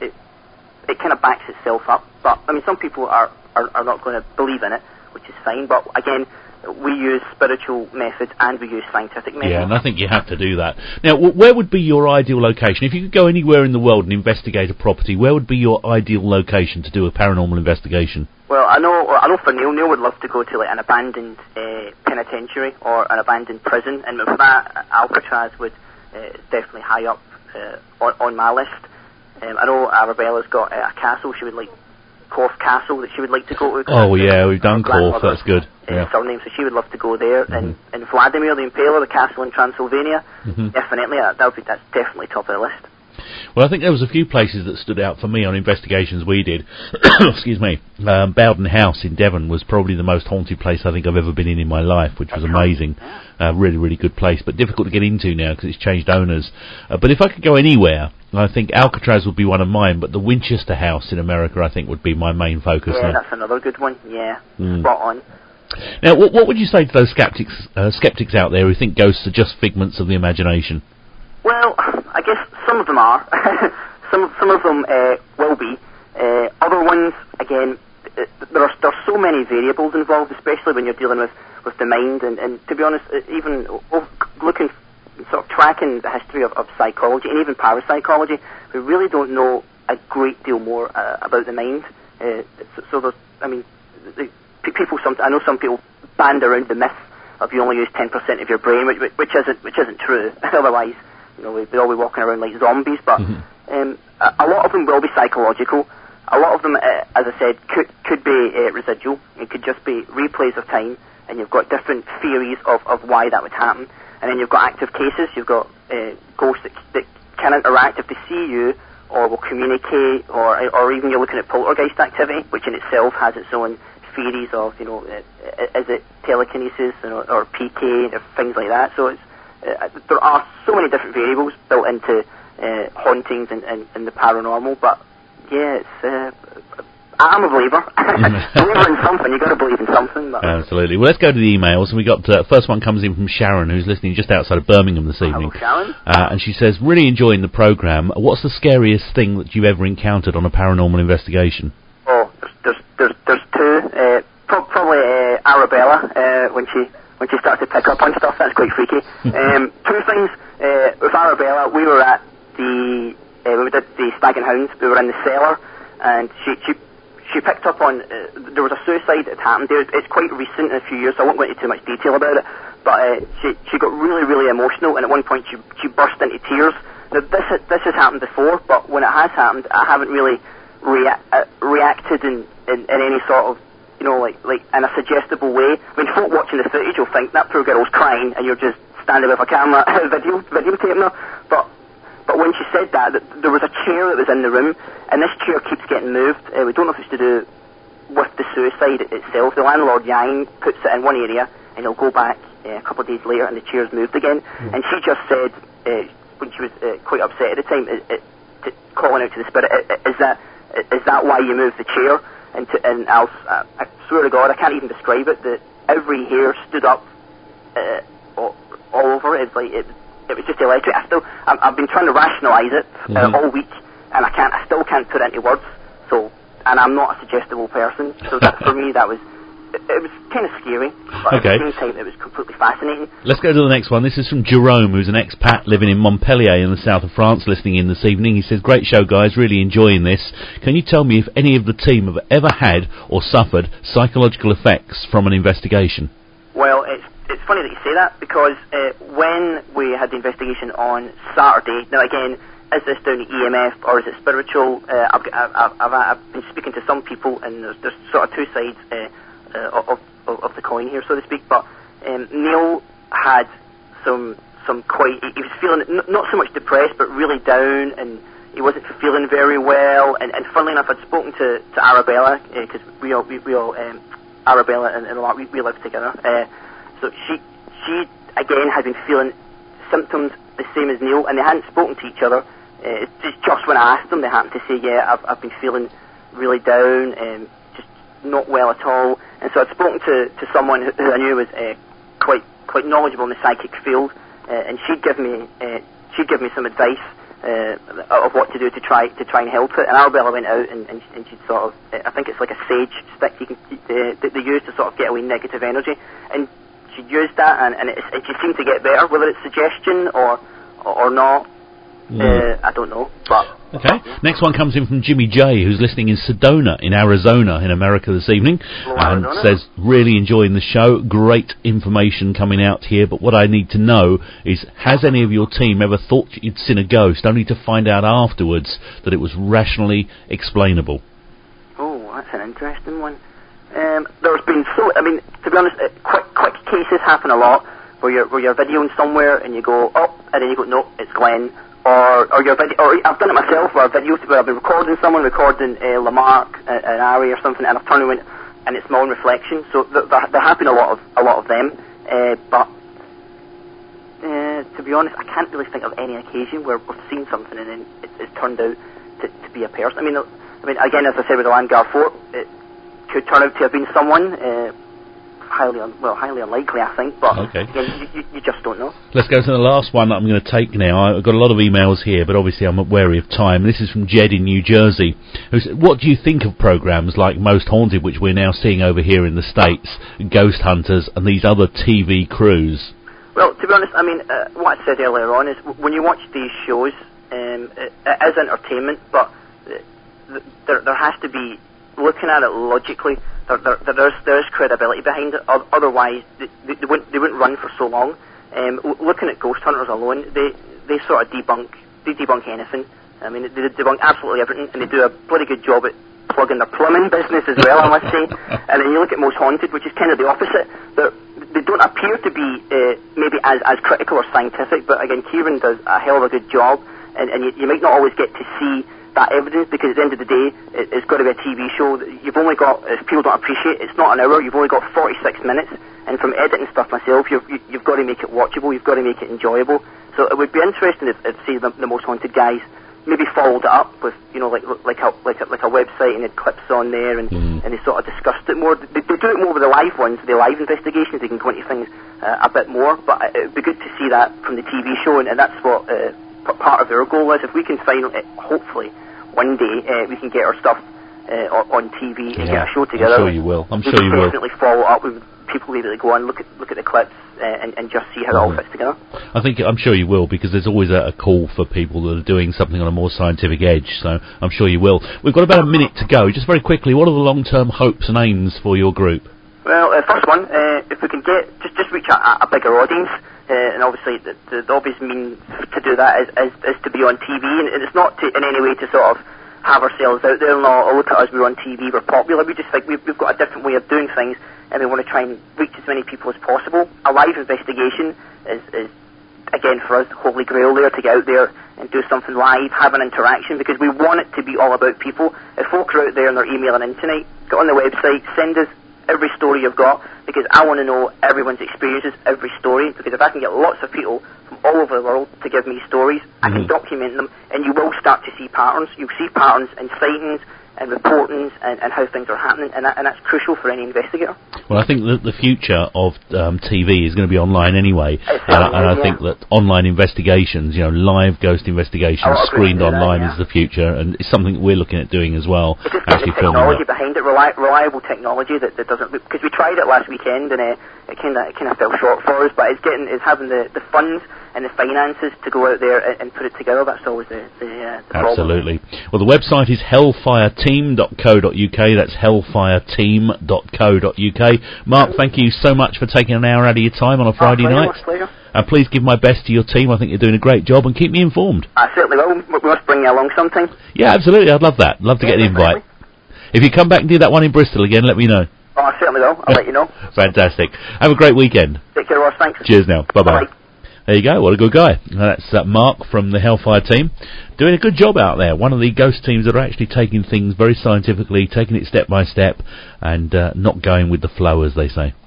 It kind of backs itself up. But I mean, some people are not going to believe in it, which is fine. But again, we use spiritual methods and we use scientific methods. Yeah, and I think you have to do that. Now, where would be your ideal location? If you could go anywhere in the world and investigate a property, where would be your ideal location to do a paranormal investigation? Well, I know for Neil would love to go to like an abandoned penitentiary or an abandoned prison, and for that, Alcatraz would definitely high up on my list. I know Arabella's got a castle she would like, Corfe Castle, that she would like to go to. Oh yeah, we've done Corfe, that's good. Surname, so she would love to go there. And Vladimir the Impaler, the castle in Transylvania, definitely, that's definitely top of the list. Well, I think there was a few places that stood out for me on investigations we did. Excuse me. Bowden House in Devon was probably the most haunted place I think I've ever been in my life, which was amazing. Really, really good place, but difficult to get into now because it's changed owners. But if I could go anywhere, I think Alcatraz would be one of mine, but the Winchester House in America I think would be my main focus. Yeah, that's another good one. Yeah, spot on. Now, what would you say to those skeptics out there who think ghosts are just figments of the imagination? Well, I guess some of them are. some of them will be. Other ones, again, there are so many variables involved, especially when you're dealing with the mind. And to be honest, even looking, sort of tracking the history of psychology and even parapsychology, we really don't know a great deal more about the mind. So there's, I mean, I know some people band around the myth of you only use 10% of your brain, which isn't true. Otherwise, we'd all be walking around like zombies. But a lot of them will be psychological. A lot of them, as I said, could be residual. It could just be replays of time, and you've got different theories of why that would happen. And then you've got active cases. You've got ghosts that can interact if they see you, or will communicate, or even you're looking at poltergeist activity, which in itself has its own theories of, is it telekinesis or PK or things like that. So there are so many different variables built into hauntings and the paranormal, but yeah, it's. I'm a believer. Believer in something. You got to believe in something. But. Absolutely. Well, let's go to the emails. And we got first one comes in from Sharon, who's listening just outside of Birmingham this evening. Hello, Sharon. And she says, really enjoying the programme. What's the scariest thing that you've ever encountered on a paranormal investigation? Oh, there's two. Probably Arabella when she starts to pick up on stuff. That's quite freaky. Two things. With Arabella, we were at when we did the Stag and Hounds. We were in the cellar, and she picked up on, there was a suicide that happened there. It's quite recent, in a few years, so I won't go into too much detail about it, but she got really, really emotional, and at one point she burst into tears. Now, this has happened before, but when it has happened, I haven't really reacted in any sort of, like in a suggestible way. I mean, folk watching the footage will think that poor girl's crying, and you're just standing with a camera videotaping her, but when she said that, there was a chair that was in the room, and this chair keeps getting moved. We don't know if it's to do with the suicide itself. The landlord, Yang, puts it in one area, and he'll go back a couple of days later, and the chair's moved again. And she just said, when she was quite upset at the time, calling out to the spirit, is that why you moved the chair? And I swear to God, I can't even describe it, that every hair stood up all over. It's like it was just electric. I've been trying to rationalise it all week, and I still can't put it into words. So, and I'm not a suggestible person. So that for me, it was kind of scary, but at the same time, it was completely fascinating. Let's go to the next one. This is from Jerome, who's an expat living in Montpellier in the south of France, listening in this evening. He says, great show, guys, really enjoying this. Can you tell me if any of the team have ever had or suffered psychological effects from an investigation? Well, it's funny that you say that, because when we had the investigation on Saturday, now again, is this down to EMF or is it spiritual? I've been speaking to some people, and there's sort of two sides of the coin here, so to speak. But Neil had some quite. He was feeling not so much depressed, but really down, and he wasn't feeling very well. And funnily enough, I'd spoken to Arabella, because we all Arabella and Lark, we lived together. So she again had been feeling symptoms the same as Neil, and they hadn't spoken to each other. It's just when I asked them, they happened to say, yeah, I've been feeling really down, just not well at all. And so I'd spoken to someone who I knew was quite knowledgeable in the psychic field, and she'd give me some advice of what to do to try and help it. And Arabella went out and she'd sort of, I think it's like a sage stick that they use to sort of get away negative energy, and she used that, and she seemed to get better. Whether it's suggestion or not, I don't know. But okay. Next one comes in from Jimmy J, who's listening in Sedona in Arizona in America this evening, and says, really enjoying the show, great information coming out here, but what I need to know is, has any of your team ever thought you'd seen a ghost, only to find out afterwards that it was rationally explainable? Oh, that's an interesting one. There's been to be honest, quick cases happen a lot, where you're videoing somewhere and you go, oh, and then you go, no, it's Glenn. Or your video, or I've done it myself, where I've been recording someone, Lamarck and Ari or something, and I've turned around and it's my own reflection. So there have been a lot of them, but to be honest, I can't really think of any occasion where we've seen something and then it's turned out to be a person. I mean, again, as I said with the Landgar Fort, it could turn out to have been someone. Highly unlikely, I think, but again, you just don't know. Let's go to the last one that I'm going to take now. I've got a lot of emails here, but obviously I'm wary of time. This is from Jed in New Jersey, who said, what do you think of programmes like Most Haunted, which we're now seeing over here in the States, Ghost Hunters, and these other TV crews? Well, to be honest, I mean, what I said earlier on is, when you watch these shows, it is entertainment, but there has to be, looking at it logically, there is credibility behind it. Otherwise, they wouldn't run for so long. Looking at Ghost Hunters alone, they sort of debunk anything. I mean, they debunk absolutely everything, and they do a bloody good job at plugging their plumbing business as well, I must say. And then you look at Most Haunted, which is kind of the opposite. They don't appear to be maybe as critical or scientific, but again, Kieran does a hell of a good job, and you might not always get to see that evidence, because at the end of the day, it's got to be a TV show. You've only got, if people don't appreciate, it's not an hour, you've only got 46 minutes, and from editing stuff myself, you've got to make it watchable, you've got to make it enjoyable. So it would be interesting if say, the Most Haunted guys maybe followed it up with, you know, like a website and had clips on there, and they sort of discussed it more. They do it more with the live ones, the live investigations. They can go into things a bit more, but it would be good to see that from the TV show, and that's what part of our goal is. If we can find, hopefully, one day we can get our stuff on TV and get a show together. I'm sure you will. I'm sure you will. Definitely follow up with people able to go on, look at the clips and just see how it all fits together. I'm sure you will, because there's always a call for people that are doing something on a more scientific edge, so I'm sure you will. We've got about a minute to go. Just very quickly, what are the long-term hopes and aims for your group? Well, first one, if we can get just reach a bigger audience, and obviously the obvious means to do that is to be on TV, and it's not in any way to sort of have ourselves out there and look at us, we're on TV, we're popular. We just think we've got a different way of doing things, and we want to try and reach as many people as possible. A live investigation is again for us the holy grail there, to get out there and do something live, have an interaction, because we want it to be all about people. If folk are out there and they're emailing in tonight, go on the website, send us every story you've got, because I want to know everyone's experiences, every story, because if I can get lots of people from all over the world to give me stories, I can document them, and you will start to see patterns. You'll see patterns in sightings and reportings and how things are happening, and that's crucial for any investigator. Well, I think that the future of TV is going to be online anyway, and I think that online investigations, you know, live ghost investigations screened online is the future, and it's something that we're looking at doing as well. It's just getting the technology behind it, reliable technology that doesn't, because we tried it last weekend and it kind of fell short for us, but it's having the funds and the finances to go out there and put it together. That's always the problem. Absolutely. Well, the website is hellfireteam.co.uk. That's hellfireteam.co.uk. Mark, thank you so much for taking an hour out of your time on a Friday night. And please give my best to your team. I think you're doing a great job, and keep me informed. I certainly will. We must bring you along sometime. Yeah, absolutely. I'd love that. Love to get the invite. If you come back and do that one in Bristol again, let me know. Oh, I certainly will. I'll let you know. Fantastic. Have a great weekend. Take care, Ross. Thanks. Cheers now. Bye-bye. There you go. What a good guy. That's Mark from the Hellfire team, doing a good job out there. One of the ghost teams that are actually taking things very scientifically, taking it step by step, and not going with the flow, as they say.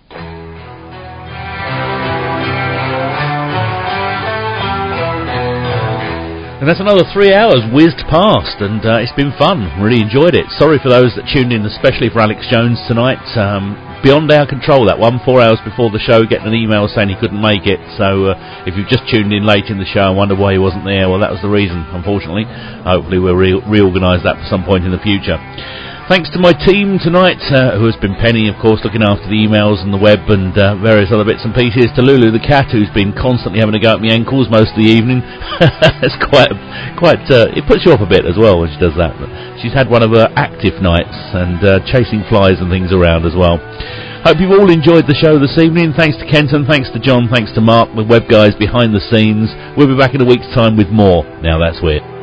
And that's another 3 hours whizzed past, and it's been fun. Really enjoyed it. Sorry for those that tuned in, especially for Alex Jones tonight. Beyond our control, that one, 4 hours before the show, getting an email saying he couldn't make it. So if you've just tuned in late in the show and wonder why he wasn't there, well, that was the reason, unfortunately. Hopefully we'll reorganise that for some point in the future. Thanks to my team tonight, who has been Penny, of course, looking after the emails and the web and various other bits and pieces. To Lulu the cat, who's been constantly having to go at my ankles most of the evening. It's quite. It puts you off a bit as well when she does that. But she's had one of her active nights and chasing flies and things around as well. Hope you've all enjoyed the show this evening. Thanks to Kenton, thanks to John, thanks to Mark, the web guys behind the scenes. We'll be back in a week's time with more. Now that's weird.